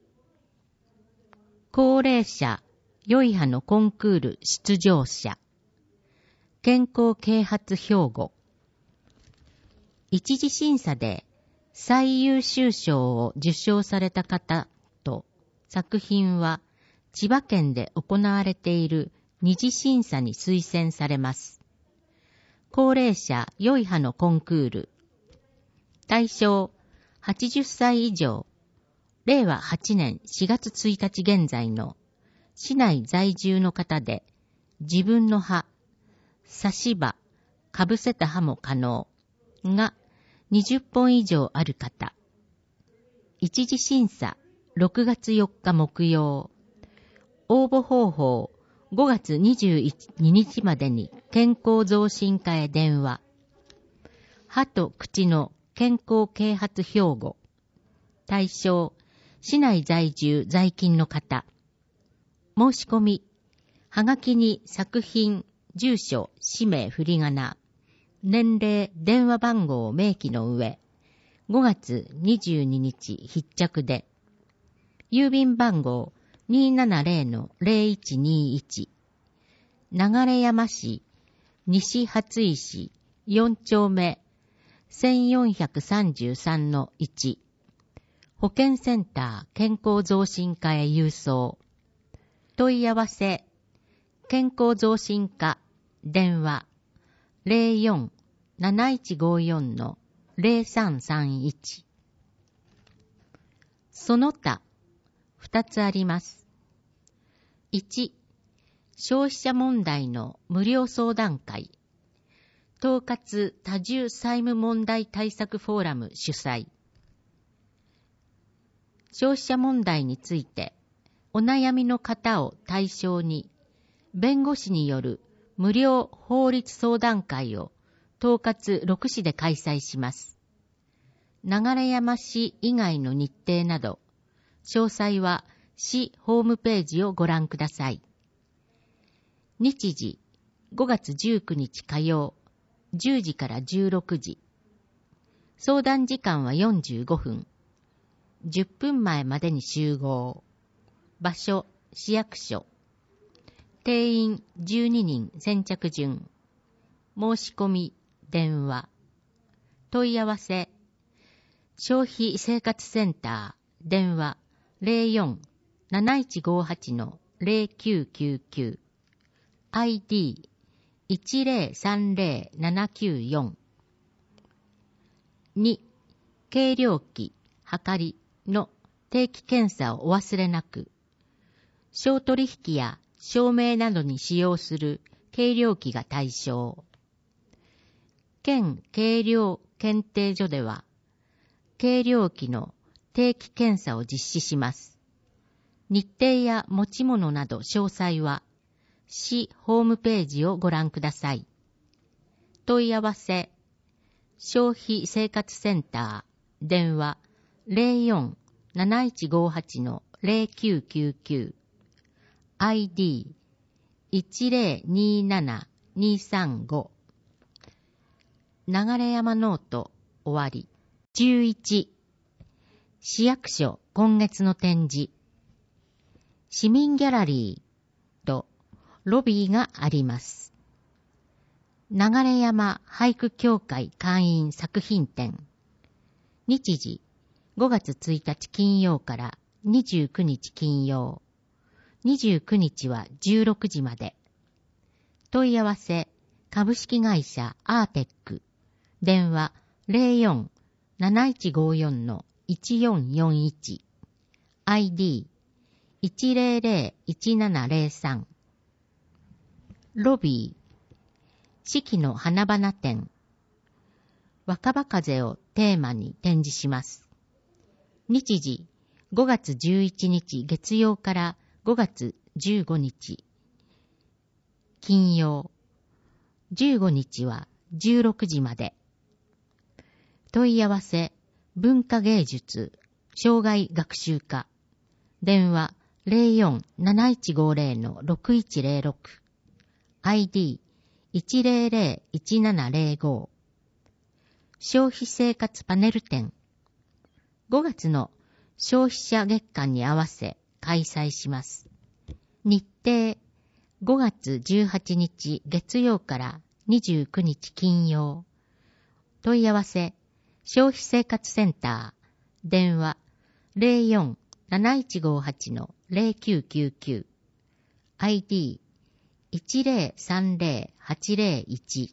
高齢者良い派のコンクール出場者。健康啓発標語。一次審査で最優秀賞を受賞された方と作品は千葉県で行われている二次審査に推薦されます。高齢者良い派のコンクール。対象80歳以上。令和8年4月1日現在の市内在住の方で自分の歯、差し歯、かぶせた歯も可能が20本以上ある方。一次審査6月4日木曜。応募方法5月22日までに健康増進課へ電話。歯と口の健康啓発標語。対象市内在住在勤の方。申し込み。はがきに作品、住所、氏名、振り仮名、年齢、電話番号を明記の上、5月22日必着で、郵便番号 270-0121、流山市、西初石4丁目1433-1、保健センター健康増進課へ郵送。問い合わせ、健康増進課、電話、04-7154-0331。その他、2つあります。1、消費者問題の無料相談会。統括多重債務問題対策フォーラム主催。消費者問題について、お悩みの方を対象に、弁護士による無料法律相談会を統括6市で開催します。流山市以外の日程など、詳細は市ホームページをご覧ください。日時、5月19日火曜、10時から16時。相談時間は45分。10分前までに集合。場所、市役所。定員12人先着順。申し込み、電話。問い合わせ。消費生活センター、電話 04-7158-0999。ID 1030794。2、計量器、はかりの定期検査をお忘れなく。商取引や証明などに使用する計量器が対象。県計量検定所では、計量器の定期検査を実施します。日程や持ち物など詳細は、市ホームページをご覧ください。問い合わせ、消費生活センター、電話 04-7158-0999。ID 1027235。流山ノート終わり。11、市役所今月の展示。市民ギャラリーとロビーがあります。流山俳句協会会員作品展。日時5月1日金曜から29日金曜。29日は16時まで。問い合わせ、株式会社アーテック。 電話 04-7154-1441 ID1001703 ロビー四季の花々展若葉風をテーマに展示します。日時5月11日月曜から5月15日金曜15日は16時まで。問い合わせ文化芸術障害学習課電話 04-7150-6106 ID1001705 消費生活パネル展5月の消費者月間に合わせ開催します。日程5月18日月曜から29日金曜。問い合わせ消費生活センター電話 04-7158-0999 ID1030801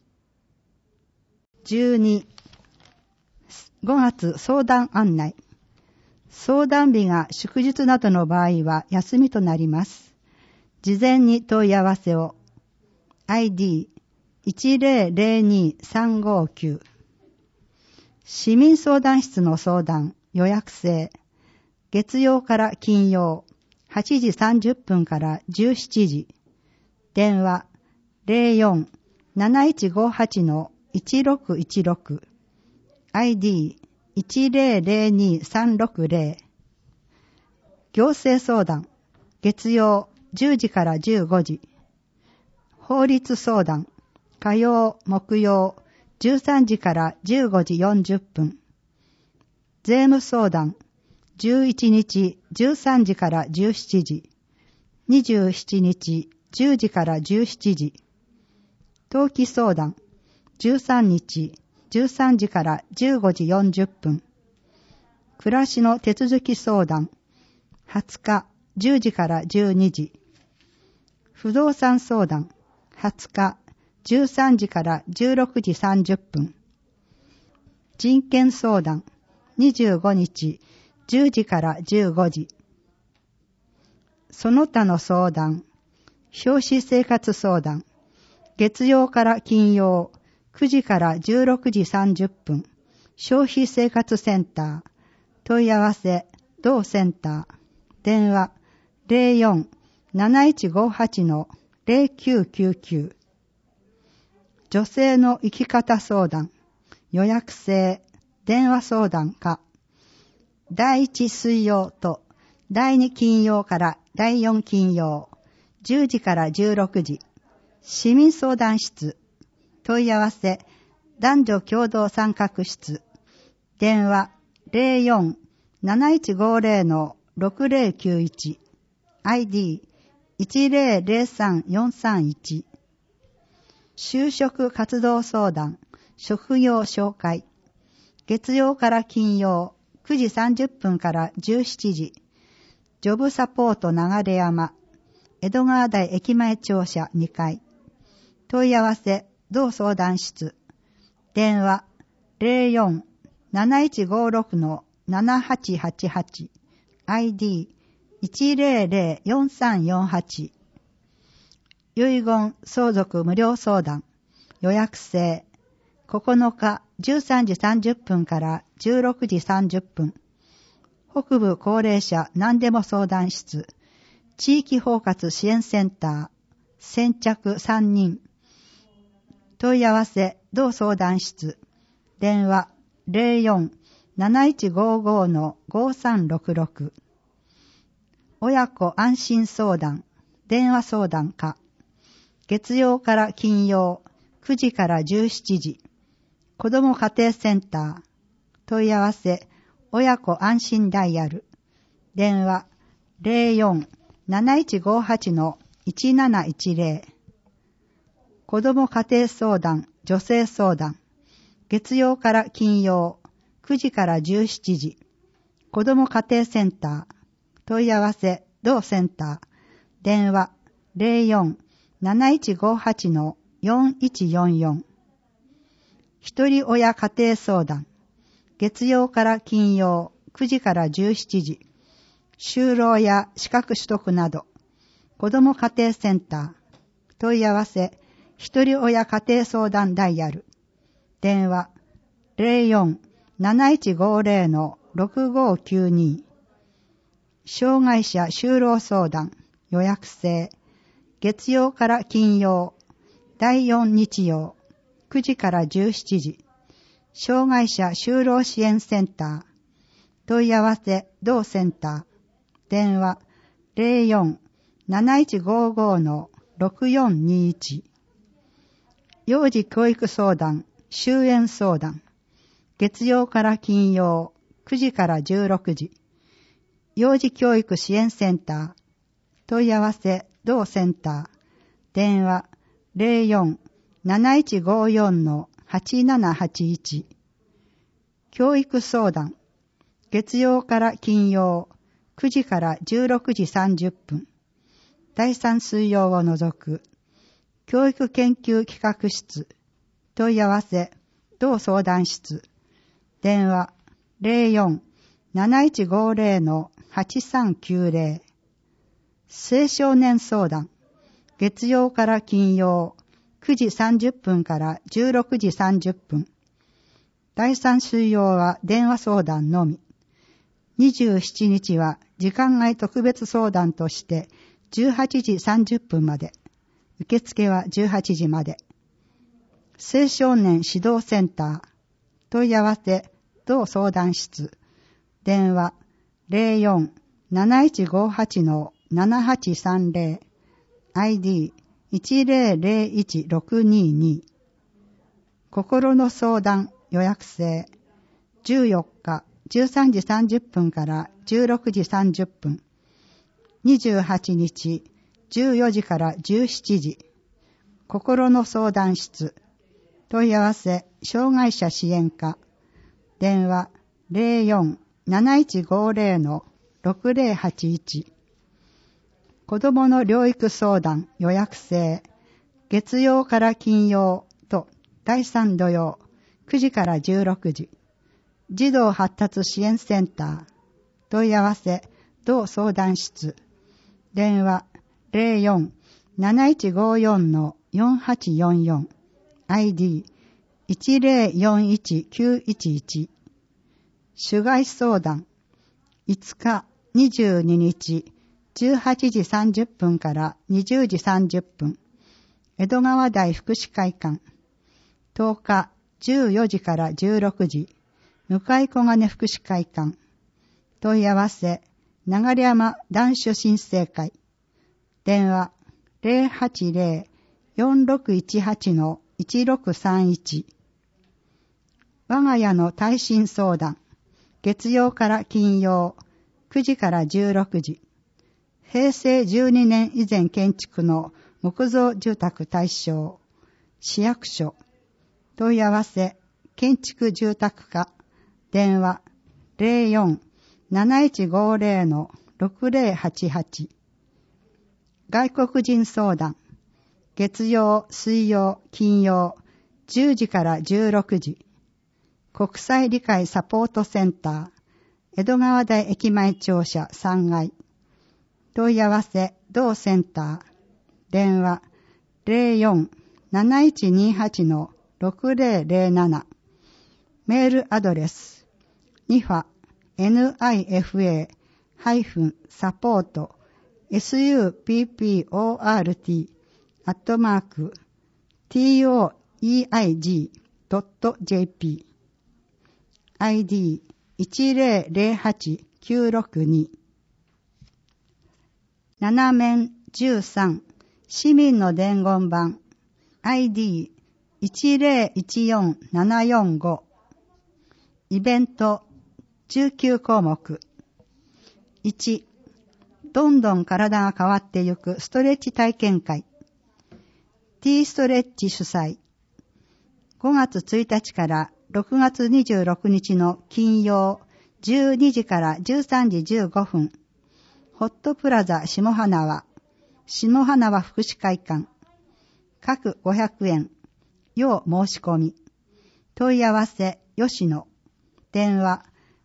12、5月相談案内。相談日が祝日などの場合は休みとなります。事前に問い合わせを。ID1002359 市民相談室の相談予約制。月曜から金曜8時30分から17時。電話 04-7158-1616 ID1002360 行政相談月曜10時から15時。法律相談火曜木曜13時から15時40分。税務相談11日13時から17時。27日10時から17時。登記相談13日13時から15時40分。暮らしの手続き相談20日10時から12時。不動産相談20日13時から16時30分。人権相談25日10時から15時。その他の相談消費生活相談月曜から金曜9時から16時30分。消費生活センター問い合わせ同センター電話 04-7158-0999 女性の生き方相談予約制電話相談課第1水曜と第2金曜から第4金曜10時から16時。市民相談室問い合わせ男女共同参画室電話 04-7150-6091 ID1003431 就職活動相談職業紹介月曜から金曜9時30分から17時。ジョブサポート流山江戸川台駅前庁舎2階。問い合わせ同相談室電話 04-7156-7888 ID1004348 遺言相続無料相談予約制9日13時30分から16時30分。北部高齢者何でも相談室地域包括支援センター先着3人。問い合わせ同相談室電話 04-7155-5366 親子安心相談電話相談課月曜から金曜9時から17時。子ども家庭センター問い合わせ親子安心ダイヤル電話 04-7158-1710 子ども家庭相談女性相談月曜から金曜9時から17時。子ども家庭センター問い合わせ同センター電話 04-7158-4144 一人親家庭相談、月曜から金曜9時から17時、就労や資格取得など、子ども家庭センター、問い合わせ、一人親家庭相談ダイヤル、電話 04-7150-6592、障害者就労相談、予約制、月曜から金曜、第4日曜、9時から17時、障害者就労支援センター、問い合わせ、同センター、電話 04-7155-6421、幼児教育相談、終園相談、月曜から金曜、9時から16時、幼児教育支援センター、問い合わせ、同センター、電話 04-7154-8781、教育相談、月曜から金曜、9時から16時30分、第3水曜を除く、教育研究企画室、問い合わせ、同相談室、電話 04-7150-8390、青少年相談、月曜から金曜、9時30分から16時30分、第3水曜は電話相談のみ、27日は時間外特別相談として18時30分まで、受付は18時まで。青少年指導センター、問い合わせ、同相談室、電話 04-7158-7830、ID 1001622、心の相談予約制、14日13時30分から16時30分、28日14時から17時、心の相談室、問い合わせ、障害者支援課、電話 04-7150-6081、子どもの療育相談予約制、月曜から金曜と第3土曜、9時から16時、児童発達支援センター、問い合わせ、同相談室、電話 04-7154-4844、ID 1041911、主害相談、5日22日18時30分から20時30分、江戸川台福祉会館、10日14時から16時、向小金福祉会館、問い合わせ、流山男女新生会、電話 080-4618-1631、我が家の耐震相談、月曜から金曜、9時から16時、平成12年以前建築の木造住宅対象、市役所、問い合わせ、建築住宅課、電話 04-7150-6088、外国人相談、月曜、水曜、金曜、10時から16時、国際理解サポートセンター、江戸川台駅前庁舎3階、問い合わせ、同センター、電話 04-7128-6007、メールアドレス、nifa-support-support@toeig.jp、ID 1008962、7面13、市民の伝言板、ID 1014745、イベント19項目。1、どんどん体が変わってゆくストレッチ体験会。T ストレッチ主催。5月1日から6月26日の金曜12時から13時15分。ホットプラザ下花輪福祉会館。各500円。要申し込み。 問い合わせ吉野。電話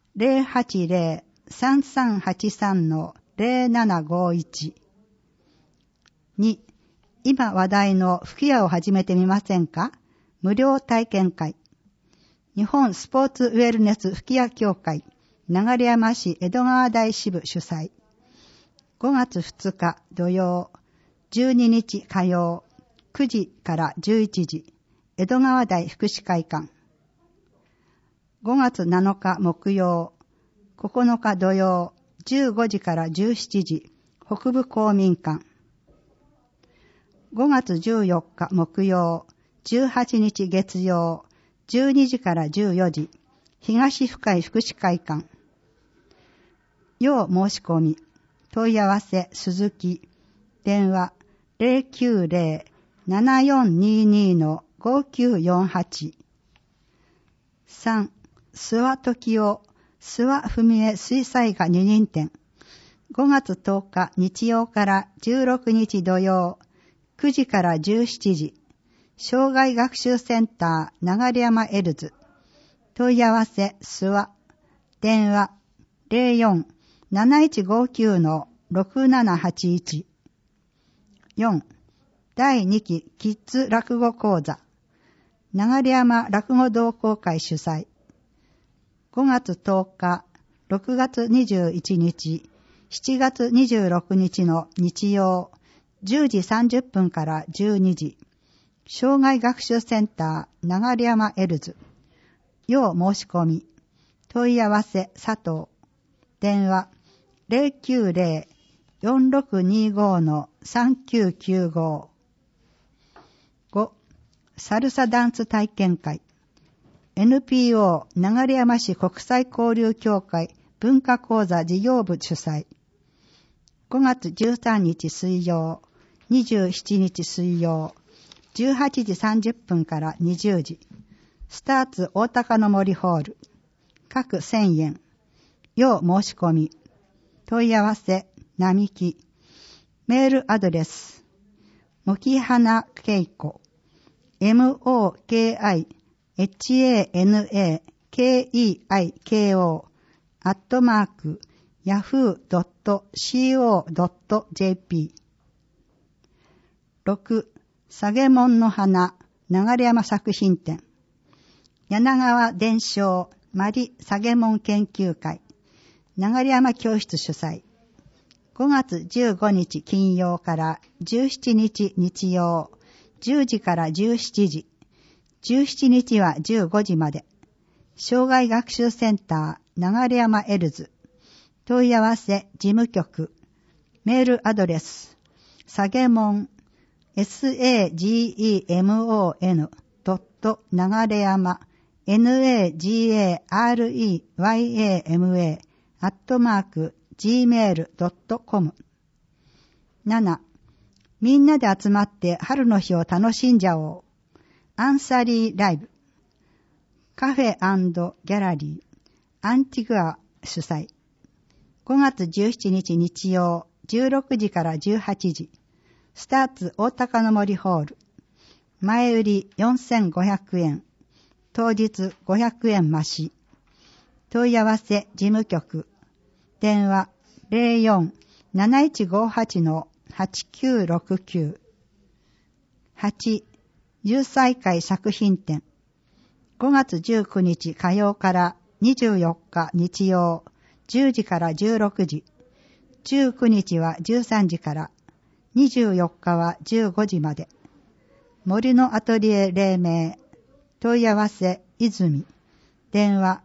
080-3383-0751。2、今話題の吹き矢を始めてみませんか？無料体験会。日本スポーツウェルネス吹き矢協会、流山市江戸川台支部主催。5月2日土曜、12日火曜、9時から11時、江戸川台福祉会館。5月7日木曜、9日土曜、15時から17時、北部公民館。5月14日木曜、18日月曜、12時から14時、東深井福祉会館。要申し込み、問い合わせ鈴木、電話 090-7422-5948。3、諏訪時夫、諏訪文江水彩画二人展。5月10日日曜から16日土曜、9時から17時、障害学習センター流山エルズ。問い合わせ諏訪。電話 04-7159-6781。4、第2期キッズ落語講座。流山落語同好会主催。5月10日、6月21日、7月26日の日曜、10時30分から12時、障害学習センター流山エルズ。要申し込み、問い合わせ佐藤。電話 090-4625-3995。5、サルサダンス体験会。NPO 流山市国際交流協会文化講座事業部主催。5月13日水曜、27日水曜、18時30分から20時。スターツ大高の森ホール。各1000円。要申し込み。問い合わせ、並木。メールアドレス。もきはなけいこ。MOKIHANAKEIKO @yahoo.co.jp。 6、さげもんの花流山作品展。柳川伝承マリさげもん研究会流山教室主催。5月15日金曜から17日日曜、10時から17時、17日は15時まで。障害学習センター流山エルズ。問い合わせ事務局。メールアドレスさげもんsagemon. 流山nagareyama @gmail.com。 7、みんなで集まって春の日を楽しんじゃおう。アンサリーライブ。カフェ&ギャラリーアンティグア主催。5月17日日曜、16時から18時。スターツ大高の森ホール。前売り4500円。当日500円増し。問い合わせ事務局。電話 04-7158-8969。8、10歳会作品展。5月19日火曜から24日日曜、10時から16時。19日は13時から、24日は15時まで。森のアトリエ黎明。問い合わせ泉。電話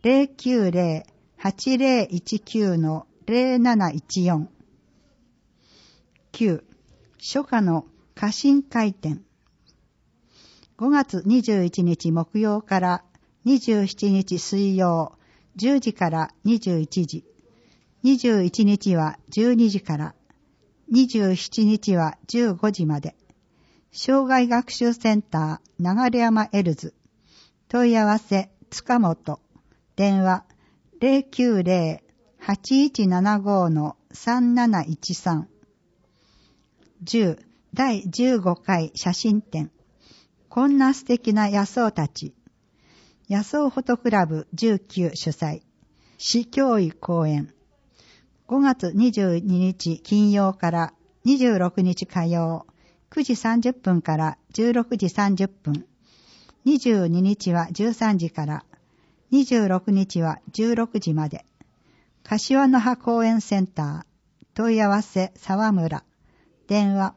090-8019-0714。9、初夏の家臣会展。5月21日木曜から27日水曜、10時から21時。21日は12時から、27日は15時まで。障害学習センター流山エルズ。問い合わせ塚本。電話 090-8175-3713。10、第15回写真展。こんな素敵な野草たち。 野草フォトクラブ19主催、市教育講演。5月22日金曜から26日火曜、9時30分から16時30分。22日は13時から、26日は16時まで。柏の葉公園センター、問い合わせ沢村。電話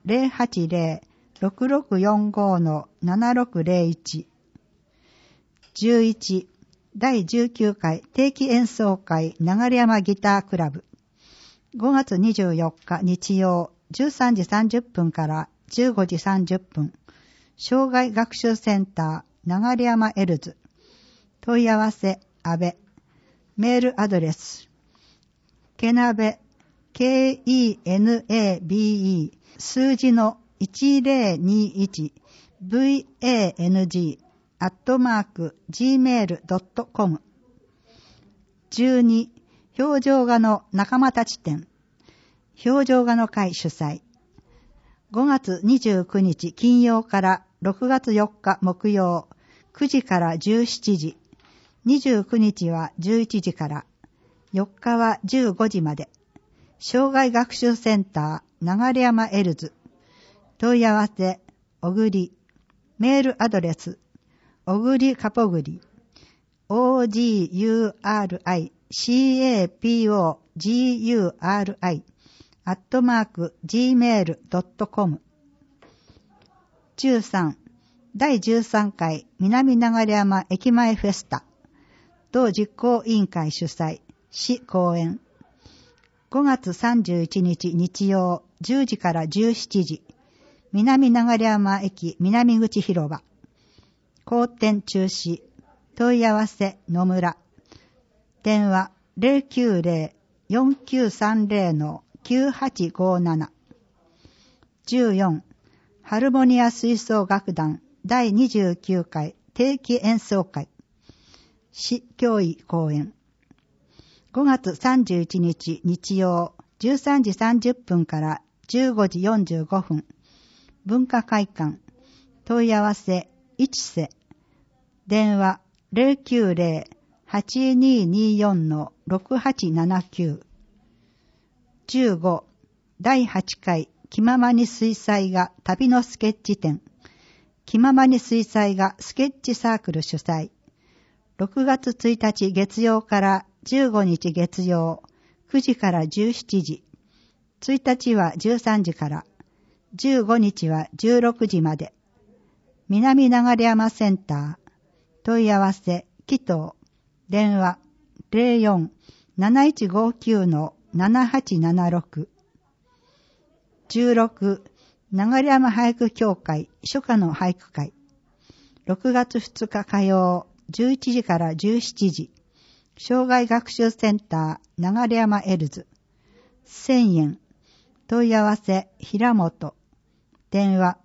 080-6645-7601。11、第19回定期演奏会流山ギタークラブ。5月24日日曜13時30分から15時30分。障害学習センター流山エルズ。問い合わせ阿部。メールアドレスけなべ KENABE 数字の1021 VANG@gmail.com。 12、表情画の仲間たち展。表情画の会主催。5月29日金曜から6月4日木曜、9時から17時。29日は11時から、4日は15時まで。障害学習センター流山エルズ。問い合わせおぐり。メールアドレスおぐりかぽぐり OGURICAPOGURI@gmail.com。 13、第13回南流山駅前フェスタ。同実行委員会主催、市公演。5月31日日曜10時から17時。南流山駅南口広場。後展中止。問い合わせ野村。電話 090-4930-9857。14、ハルモニア吹奏楽団第29回定期演奏会。市教育講演。5月31日日曜13時30分から15時45分。文化会館。問い合わせ一世。電話 090-8224-6879。15、第8回気ままに水彩画旅のスケッチ展。気ままに水彩画スケッチサークル主催。6月1日月曜から15日月曜、9時から17時。1日は13時から、15日は16時まで。南流山センター。問い合わせ紀藤。電話 04-7159-7876。16、流山俳句協会初夏の俳句会。6月2日火曜11時から17時。障害学習センター流山エルズ。1000円。問い合わせ平本。電話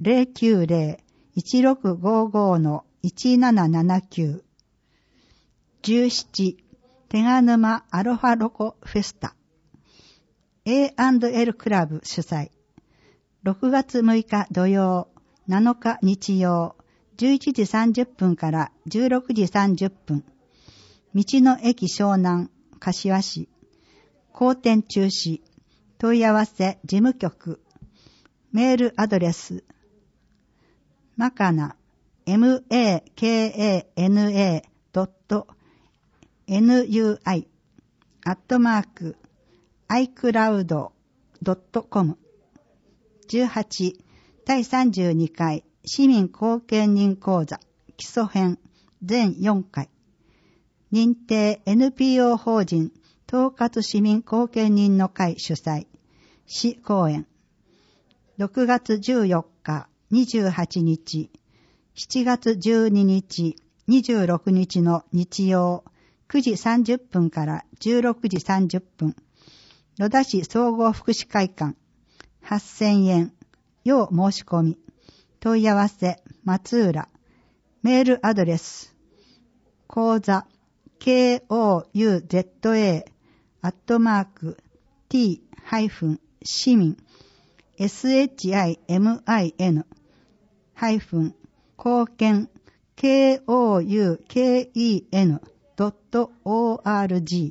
090-1655-1779。17、手賀沼アロハロコフェスタ。A&L クラブ主催。6月6日土曜、7日日曜、11時30分から16時30分。道の駅湘南、柏市。後展中止。問い合わせ事務局。メールアドレス。まかな、makana.nui@icloud.com。 18、第32回市民後見人講座基礎編全4回。認定 NPO 法人統括市民後見人の会主催。市公演。6月14日、28日、7月12日、26日の日曜、9時30分から16時30分。野田市総合福祉会館。8000円。要申し込み。問い合わせ、松浦。メールアドレス。講座、kouza@t-simin SHIMIN-貢献 kouken.org。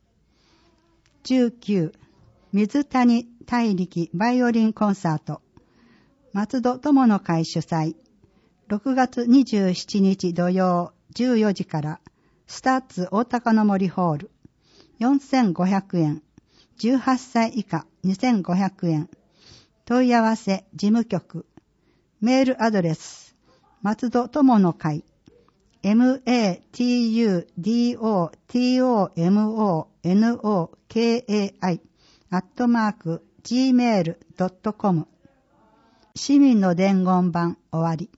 19. 水谷大力バイオリンコンサート、松戸友の会主催、6月27日土曜14時からスタッツ大高の森ホール、4500円、18歳以下2500円。問い合わせ事務局、メールアドレス松戸友の会matudoutomonokai@gmail.com。 市民の伝言版終わり。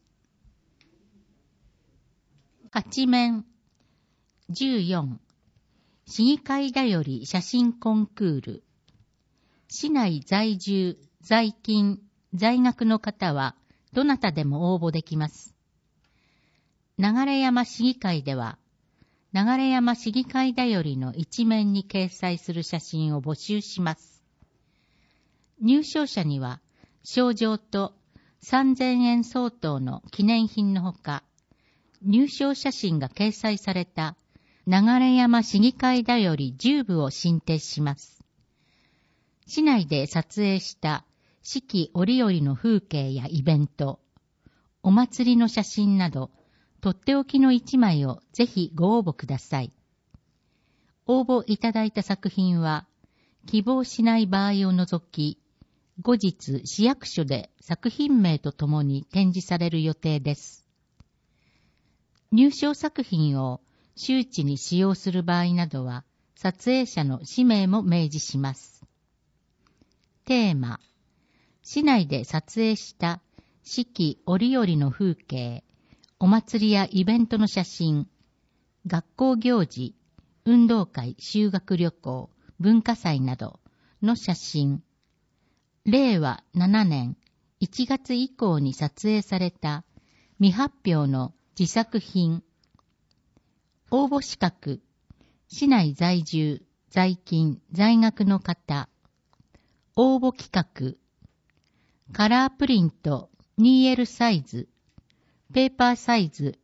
8面14市議会だより写真コンクール。市内在住、在勤、在学の方はどなたでも応募できます。流山市議会では、流山市議会だよりの一面に掲載する写真を募集します。入賞者には、賞状と3000円相当の記念品のほか、入賞写真が掲載された流山市議会だより10部を進呈します。市内で撮影した四季折々の風景やイベント、お祭りの写真など、とっておきの一枚をぜひご応募ください。応募いただいた作品は、希望しない場合を除き、後日市役所で作品名とともに展示される予定です。入賞作品を周知に使用する場合などは、撮影者の氏名も明示します。テーマ、市内で撮影した四季折々の風景、お祭りやイベントの写真、学校行事、運動会、修学旅行、文化祭などの写真、令和7年1月以降に撮影された未発表の自作品、応募資格、市内在住、在勤、在学の方、応募企画、カラープリント 2L サイズ、ペーパーサイズ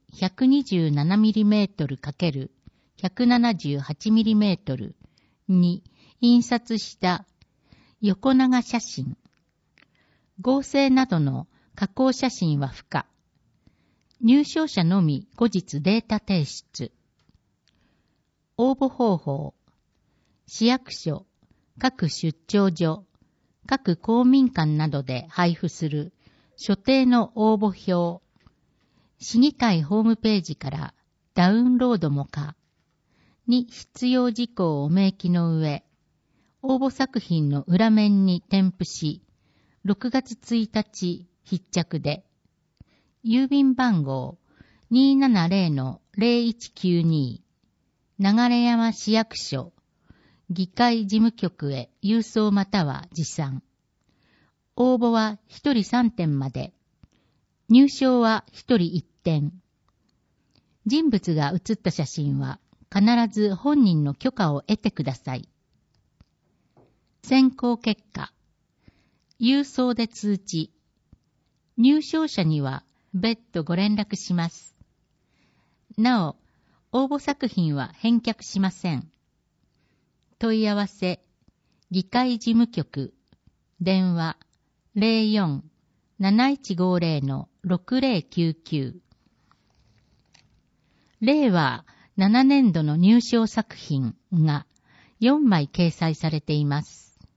127mm×178mm に印刷した横長写真、合成などの加工写真は不可。入賞者のみ後日データ提出。応募方法、市役所、各出張所、各公民館などで配布する所定の応募表、市議会ホームページからダウンロードも可に必要事項を明記の上、応募作品の裏面に添付し、6月1日必着で、郵便番号 270-0192 流山市役所議会事務局へ郵送または持参。応募は1人3点まで。入賞は1人1点。人物が写った写真は必ず本人の許可を得てください。選考結果。郵送で通知。入賞者には別途ご連絡します。なお、応募作品は返却しません。問い合わせ、議会事務局、電話 04-7150-6099。令和7年度の入賞作品が4枚掲載されています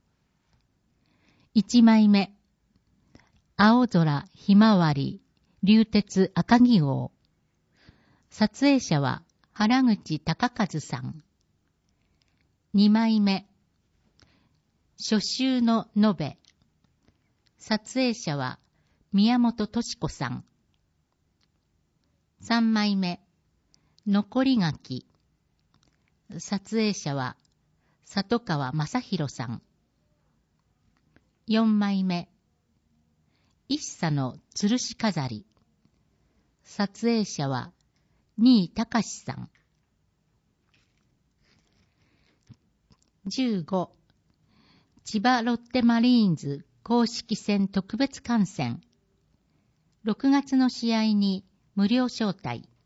。1枚目、青空ひまわり流鉄赤城号。撮影者は原口隆和さん。2枚目、初秋の延べ。撮影者は宮本敏子さん。3枚目、残り柿。撮影者は里川正宏さん。4枚目、一茶の吊るし飾り。撮影者は新井隆さん。15、千葉ロッテマリーンズ公式戦特別観戦。6月の試合に無料招待。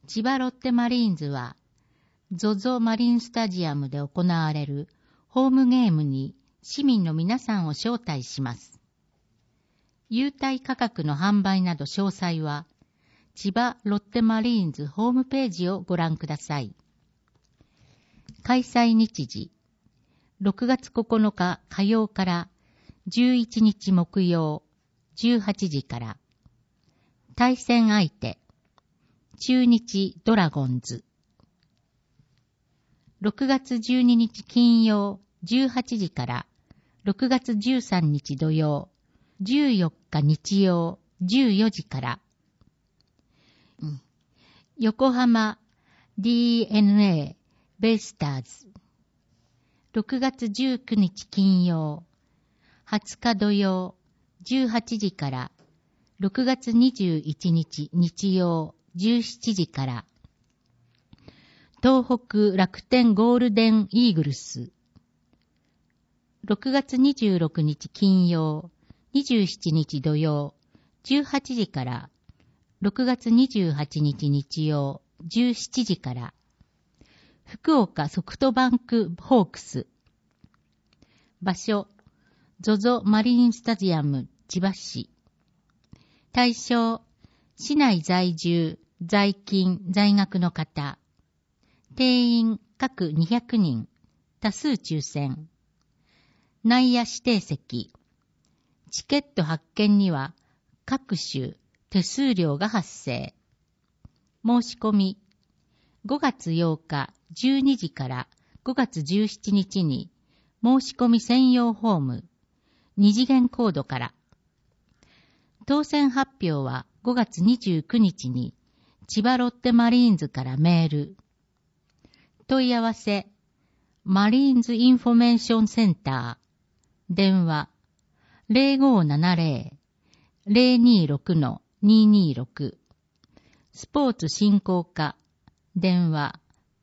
千葉ロッテマリーンズは、ZOZO マリンスタジアムで行われるホームゲームに市民の皆さんを招待します。優待価格の販売など詳細は、千葉ロッテマリーンズホームページをご覧ください。開催日時、6月9日火曜から11日木曜18時から。対戦相手、中日ドラゴンズ。6月12日金曜18時から6月13日土曜14日日曜14時から。横浜 DNA ベイスターズ。6月19日金曜20日土曜18時から6月21日日曜17時から。東北楽天ゴールデンイーグルス。6月26日金曜27日土曜18時から6月28日日曜17時から。福岡ソフトバンクホークス。場所、ZOZO マリンスタジアム千葉市。対象、市内在住、在勤、在学の方。定員各200人。多数抽選。内野指定席。チケット発券には各種手数料が発生。申し込み。5月8日12時から5月17日に申し込み専用フォーム2次元コードから。当選発表は5月29日に千葉ロッテマリーンズからメール。問い合わせマリーンズインフォメーションセンター電話 0570-026-226 スポーツ振興課電話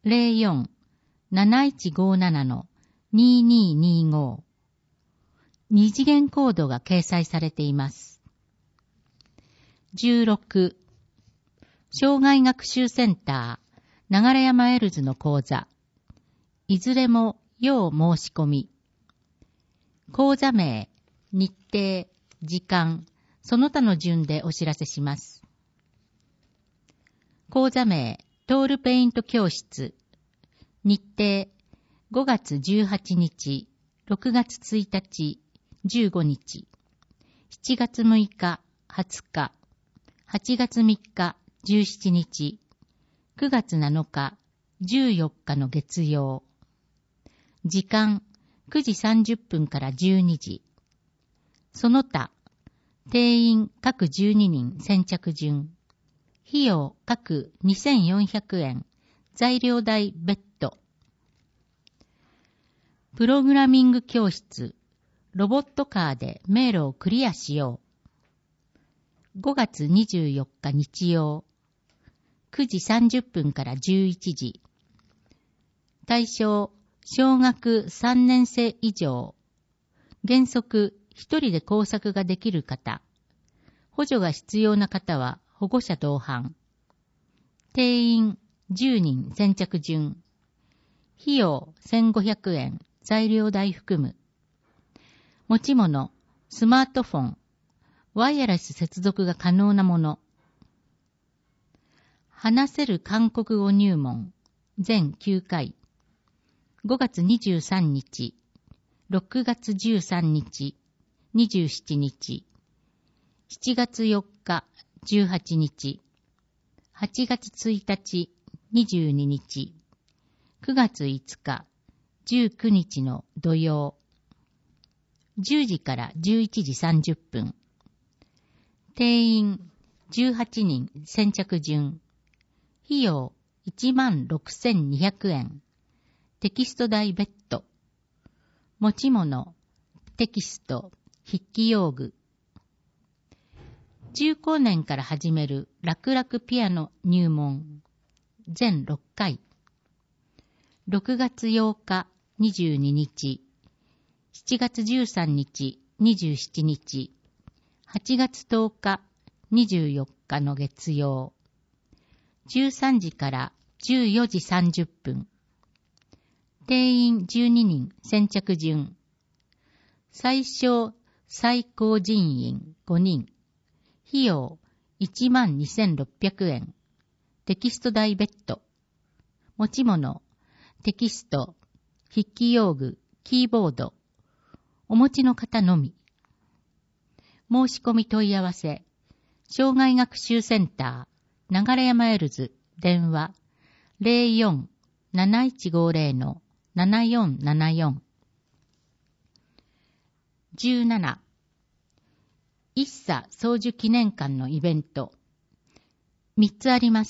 04-7157-2225 二次元コードが掲載されています。16障害学習センター流山エルズの講座いずれも要申し込み。講座名、日程、時間、その他の順でお知らせします。講座名、トールペイント教室。日程、5月18日、6月1日、15日、7月6日、20日、8月3日、17日、9月7日、14日の月曜。時間、9時30分から12時。その他、定員各12人先着順。費用各2400円。材料代別途。プログラミング教室。ロボットカーで迷路をクリアしよう。5月24日日曜。9時30分から11時。対象、小学3年生以上。原則、一人で工作ができる方。補助が必要な方は保護者同伴。定員10人先着順。費用1500円。材料代含む。持ち物、スマートフォン。ワイヤレス接続が可能なもの。話せる韓国語入門。全9回。5月23日、6月13日、27日、7月4日、18日、8月1日、22日、9月5日、19日の土曜、10時から11時30分。定員18人先着順。費用16,200円。テキスト代別途。持ち物、テキスト、筆記用具。中高年から始める楽々ピアノ入門。全6回。6月8日、22日。7月13日、27日。8月10日、24日の月曜。 13時から14時30分。定員12人先着順。最小最高人員5人。費用12,600円。テキスト代別途。持ち物、テキスト、筆記用具、キーボード。お持ちの方のみ。申し込み問い合わせ。障害学習センター、流山エルズ、電話、04-7150-7474。17、一茶宗樹記念館のイベント。3つあります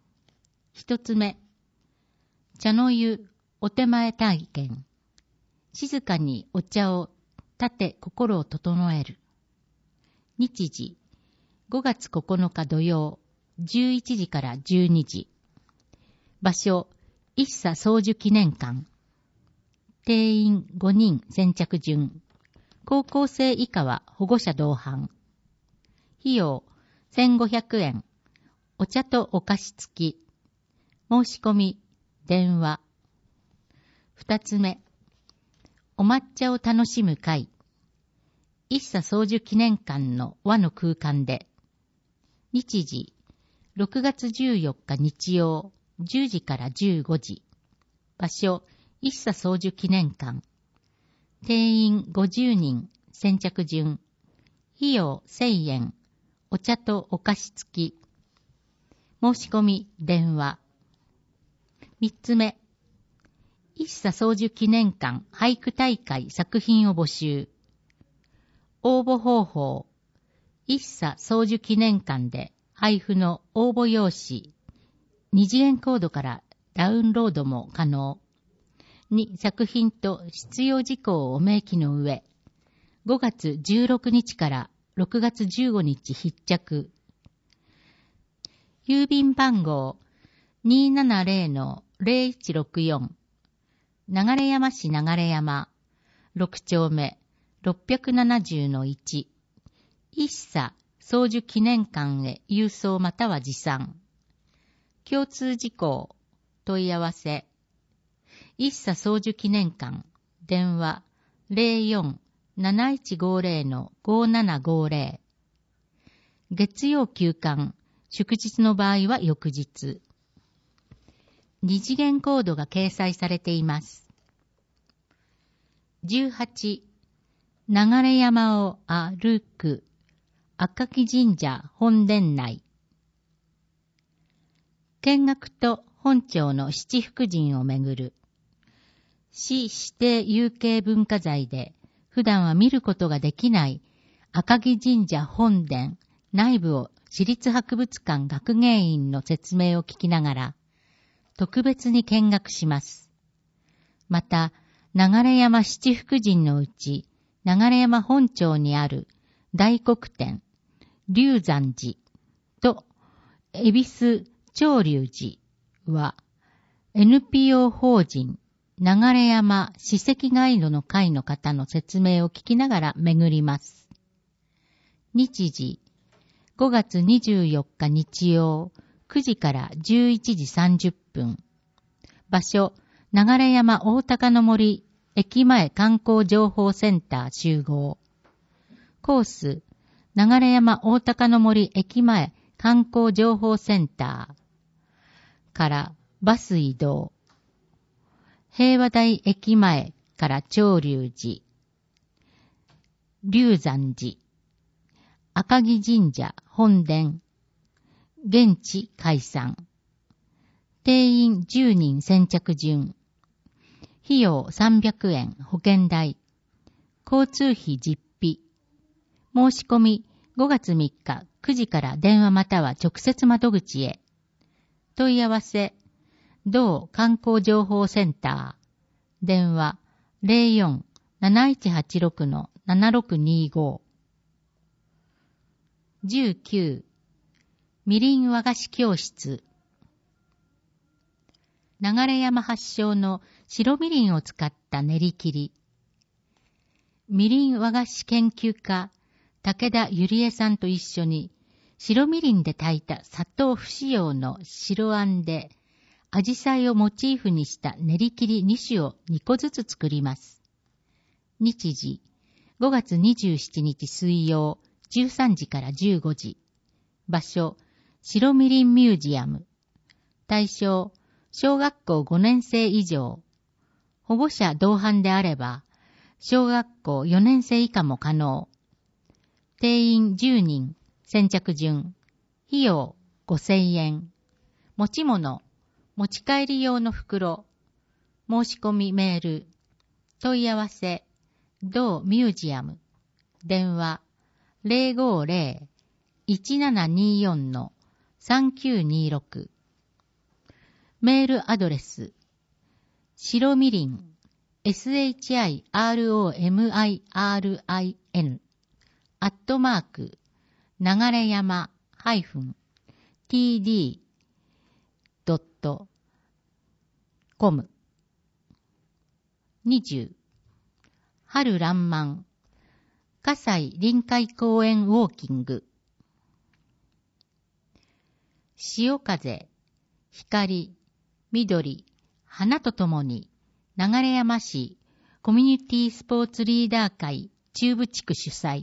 。1つ目、茶の湯お手前体験。静かにお茶を立て心を整える。日時、5月9日土曜、11時から12時。場所、一茶宗樹記念館。定員5人先着順。高校生以下は保護者同伴。費用1,500円。お茶とお菓子付き。申し込み、電話。2つ目、お抹茶を楽しむ会。一茶宗樹記念館の和の空間で。日時、6月14日日曜、10時から15時。場所、一茶宗樹記念館。定員50人、先着順。費用1,000円。お茶とお菓子付き。申し込み、電話。3つ目、一茶宗樹記念館俳句大会作品を募集。応募方法。一茶宗樹記念館で配布の応募用紙。2次元コードからダウンロードも可能。2、作品と必要事項をお明記の上、5月16日から6月15日必着。郵便番号 270-0164 流山市流山6丁目 670-1 一茶宗樹記念館へ郵送または持参。共通事項問い合わせ。一茶宗樹記念館電話 04-7150-5750。月曜休館、祝日の場合は翌日。二次元コードが掲載されています。18、流山を歩く赤木神社本殿内。見学と本庁の七福神をめぐる。市指定有形文化財で普段は見ることができない赤木神社本殿内部を市立博物館学芸員の説明を聞きながら特別に見学します。また、流山七福神のうち流山本町にある大黒天、龍山寺と恵比寿長龍寺は NPO 法人流山史跡ガイドの会の方の説明を聞きながら巡ります。日時、5月24日日曜、9時から11時30分。場所、流山大高の森駅前観光情報センター集合。コース、流山大高の森駅前観光情報センターからバス移動。平和台駅前から長龍寺、龍山寺、赤木神社本殿、現地解散。定員10人先着順。費用300円保険代。交通費実費。申し込み5月3日9時から電話または直接窓口へ。問い合わせ。同観光情報センター。電話 04-7186-7625。19、みりん和菓子教室。流山発祥の白みりんを使った練り切り。みりん和菓子研究家、武田ゆりえさんと一緒に、 白みりんで炊いた砂糖不使用の白あんで、アジサイをモチーフにした練り切り2種を2個ずつ作ります。日時、5月27日水曜、13時から15時。場所、白みりんミュージアム。対象、小学校5年生以上。保護者同伴であれば、小学校4年生以下も可能。定員10人、先着順。費用5000円。持ち物、持ち帰り用の袋。申し込みメール。問い合わせ、同ミュージアム。電話、050-1724-3926。メールアドレス、白みりん、SHIROMIRIN、流山-td.com。 20、春らんまん、葛西臨海公園ウォーキング。潮風、光、緑、花とともに、流山市コミュニティスポーツリーダー会中部地区主催。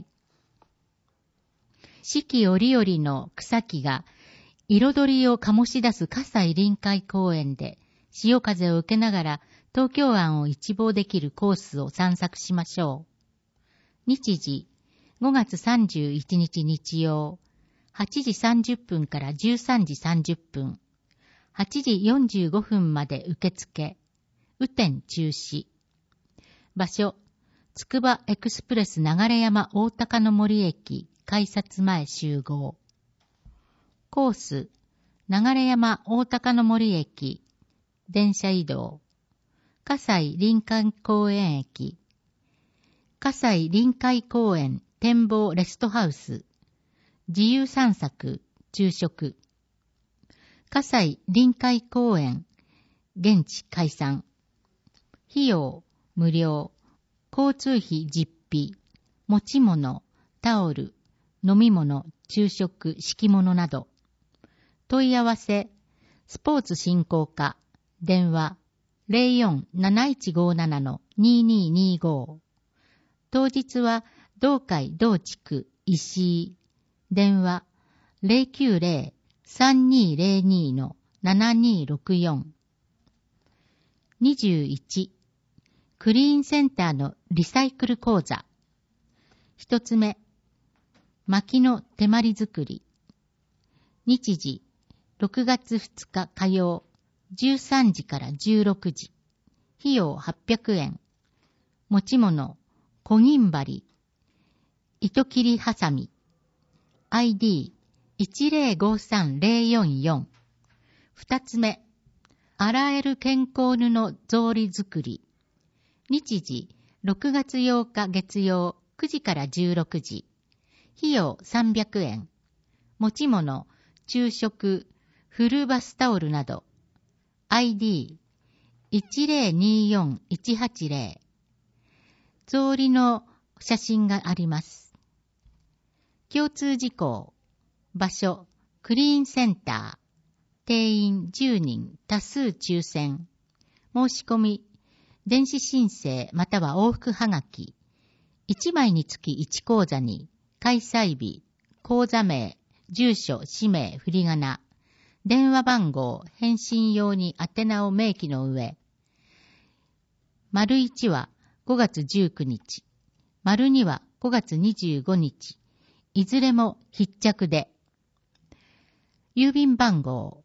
四季折々の草木が彩りを醸し出す葛西臨海公園で、潮風を受けながら東京湾を一望できるコースを散策しましょう。日時、5月31日日曜、8時30分から13時30分、8時45分まで受付、雨天中止。場所、つくばエクスプレス流山大高の森駅、改札前集合。コース、流山大高の森駅、電車移動。葛西臨海公園駅、葛西臨海公園展望レストハウス、自由散策、昼食。葛西臨海公園、現地解散。費用、無料。交通費実費。持ち物、タオル、飲み物、昼食、敷物など。問い合わせ、スポーツ振興課、電話、04-7157-2225。当日は、同会同地区、石井。電話、090-3202-7264。21、クリーンセンターのリサイクル講座。一つ目、薪の手まり作り。日時、6月2日火曜、13時から16時。費用800円。持ち物、小銀針、糸切りハサミ。ID1053044。二つ目、洗える健康布草履作り。日時、6月8日月曜、9時から16時。費用300円。持ち物、昼食、フルバスタオルなど。ID1024180。草履の写真があります。共通事項。場所、クリーンセンター。定員10人、多数抽選。申し込み、電子申請または往復はがき。1枚につき1口座に、開催日、口座名、住所、氏名、振り仮名、電話番号、返信用に宛名を明記の上。丸1は5月19日、丸2は5月25日、いずれも必着で。郵便番号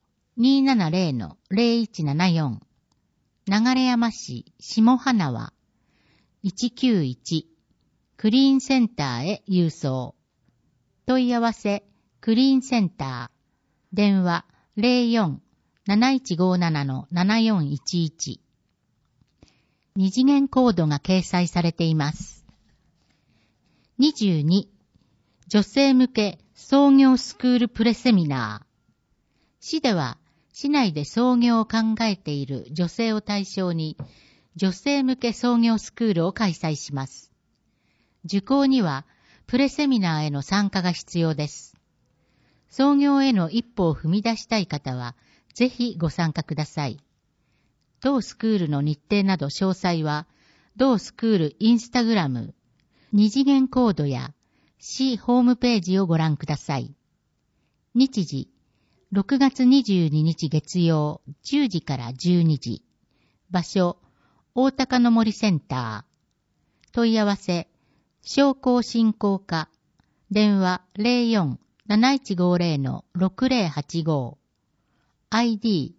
270-0174 流山市下花輪191クリーンセンターへ郵送。問い合わせクリーンセンター電話 04-7157-7411。 二次元コードが掲載されています。22、女性向け創業スクールプレセミナー。市では市内で創業を考えている女性を対象に女性向け創業スクールを開催します。受講にはプレセミナーへの参加が必要です。 創業への一歩を踏み出したい方は、ぜひご参加ください。同スクールの日程など詳細は、同スクールインスタグラム、二次元コードや市ホームページをご覧ください。日時、6月22日月曜10時から12時。場所、大高の森センター。問い合わせ、商工振興課。電話 04-7150-6085。ID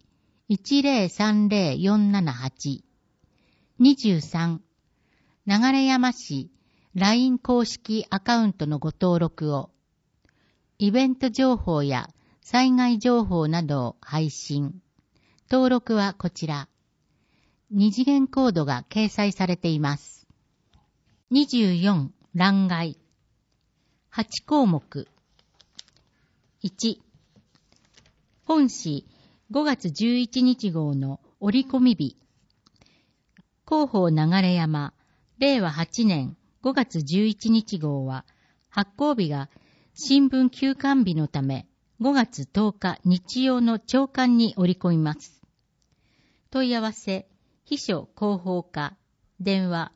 1030478。23、流山市 LINE 公式アカウントのご登録を。イベント情報や災害情報などを配信。登録はこちら。二次元コードが掲載されています。24、欄外。8項目。1、本誌5月11日号の折り込み日。広報流山、令和8年5月11日号は、発行日が新聞休刊日のため、5月10日日曜の朝刊に織り込みます。問い合わせ、秘書広報課、電話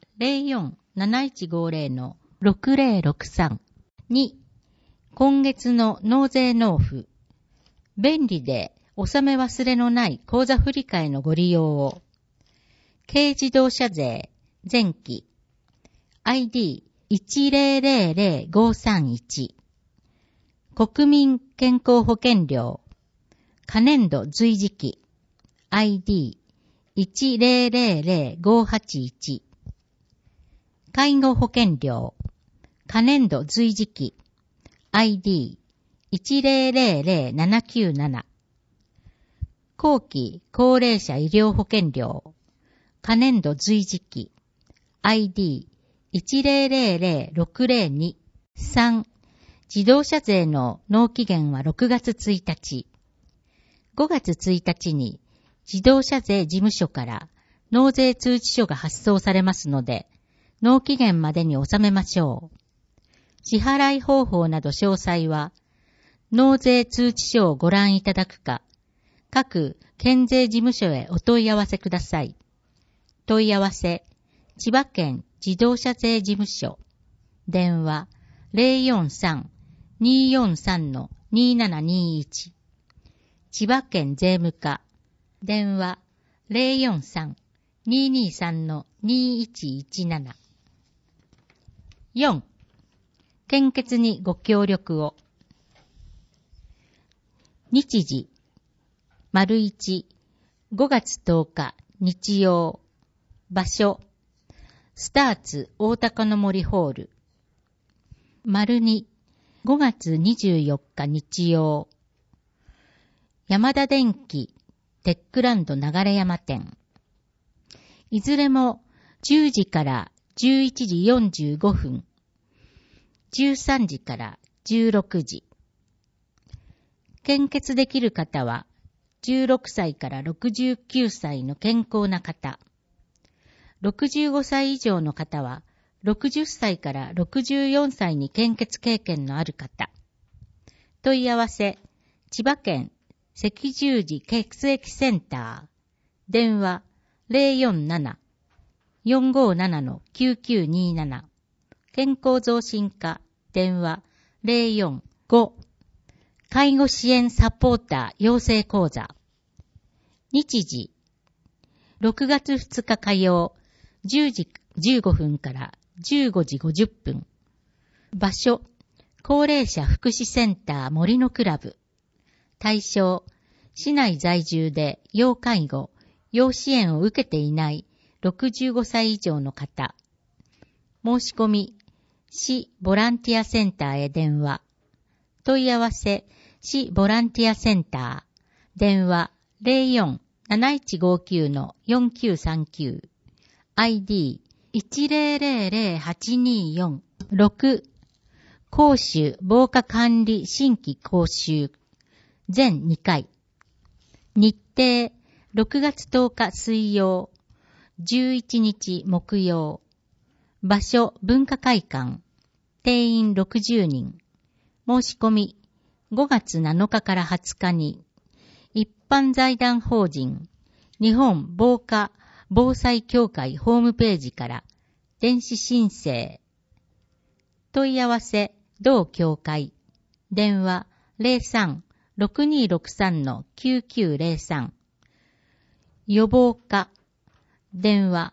04-7150-6063。2、今月の納税納付。便利で納め忘れのない口座振替のご利用を。軽自動車税、前期。ID1000531。国民健康保険料。可年度随時期。ID1000581。介護保険料。可年度随時期。ID1000797。後期高齢者医療保険料。可年度随時期。ID1000602。3、自動車税の納期限は6月1日。5月1日に自動車税事務所から納税通知書が発送されますので、納期限までに納めましょう。支払い方法など詳細は、納税通知書をご覧いただくか、各県税事務所へお問い合わせください。問い合わせ、千葉県自動車税事務所。電話 043-243-2721。千葉県税務課。電話 043-223-2117。4、献血にご協力を。日時、丸1、5月10日、日曜。場所、スターツ大高の森ホール。丸2、5月24日日曜。山田電機テックランド流山店。いずれも10時から11時45分。13時から16時。献血できる方は16歳から69歳の健康な方。65歳以上の方は60歳から64歳に献血経験のある方。問い合わせ、千葉県赤十字血液センター。電話 047-457-9927。健康増進課。電話 045。介護支援サポーター養成講座。日時、6月2日火曜、10時15分から15時50分。場所、高齢者福祉センター森のクラブ。対象、市内在住で要介護、要支援を受けていない65歳以上の方。申し込み、市ボランティアセンターへ電話。問い合わせ、市ボランティアセンター。電話 04-7159-4939。ID 1000824。6、講習防火管理新規講習。全2回。日程、6月10日水曜、11日木曜。場所、文化会館。定員60人。申し込み、 5月7日から20日に、一般財団法人日本防火防災協会ホームページから電子申請。問い合わせ同協会。電話03-6263-9903。予防課。電話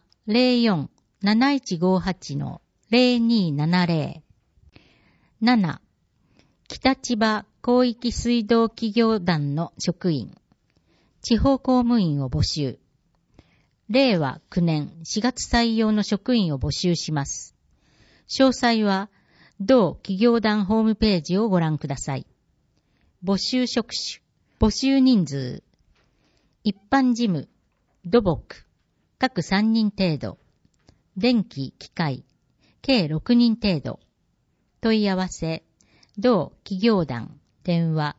04-7158-0270。7. 北千葉広域水道企業団の職員。地方公務員を募集。令和9年4月採用の職員を募集します。詳細は同企業団ホームページをご覧ください。募集職種、募集人数。一般事務、土木、各3人程度。電気、機械、計6人程度。問い合わせ、同企業団、電話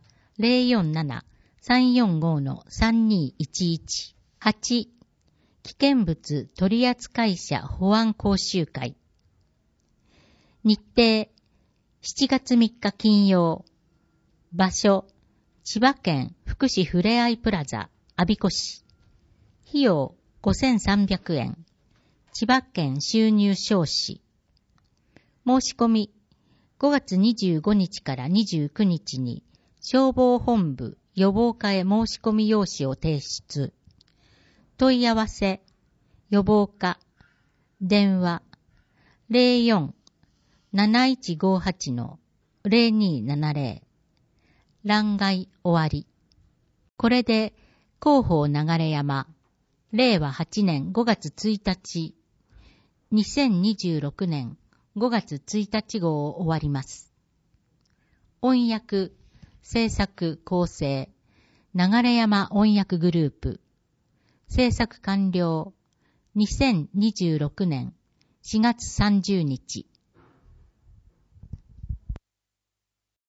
047-345-3211。8. 危険物取扱者保安講習会。日程、7月3日金曜。場所、千葉県福祉ふれあいプラザ、我孫子市。費用、5300円。千葉県収入少子。申し込み、5月25日から29日に、消防本部予防課へ申し込み用紙を提出。問い合わせ、予防課、電話、04-7158-0270。欄外終わり。これで、広報流山、令和8年5月1日、2026年5月1日号を終わります。音訳、制作構成、流山音訳グループ。制作完了、2026年4月30日。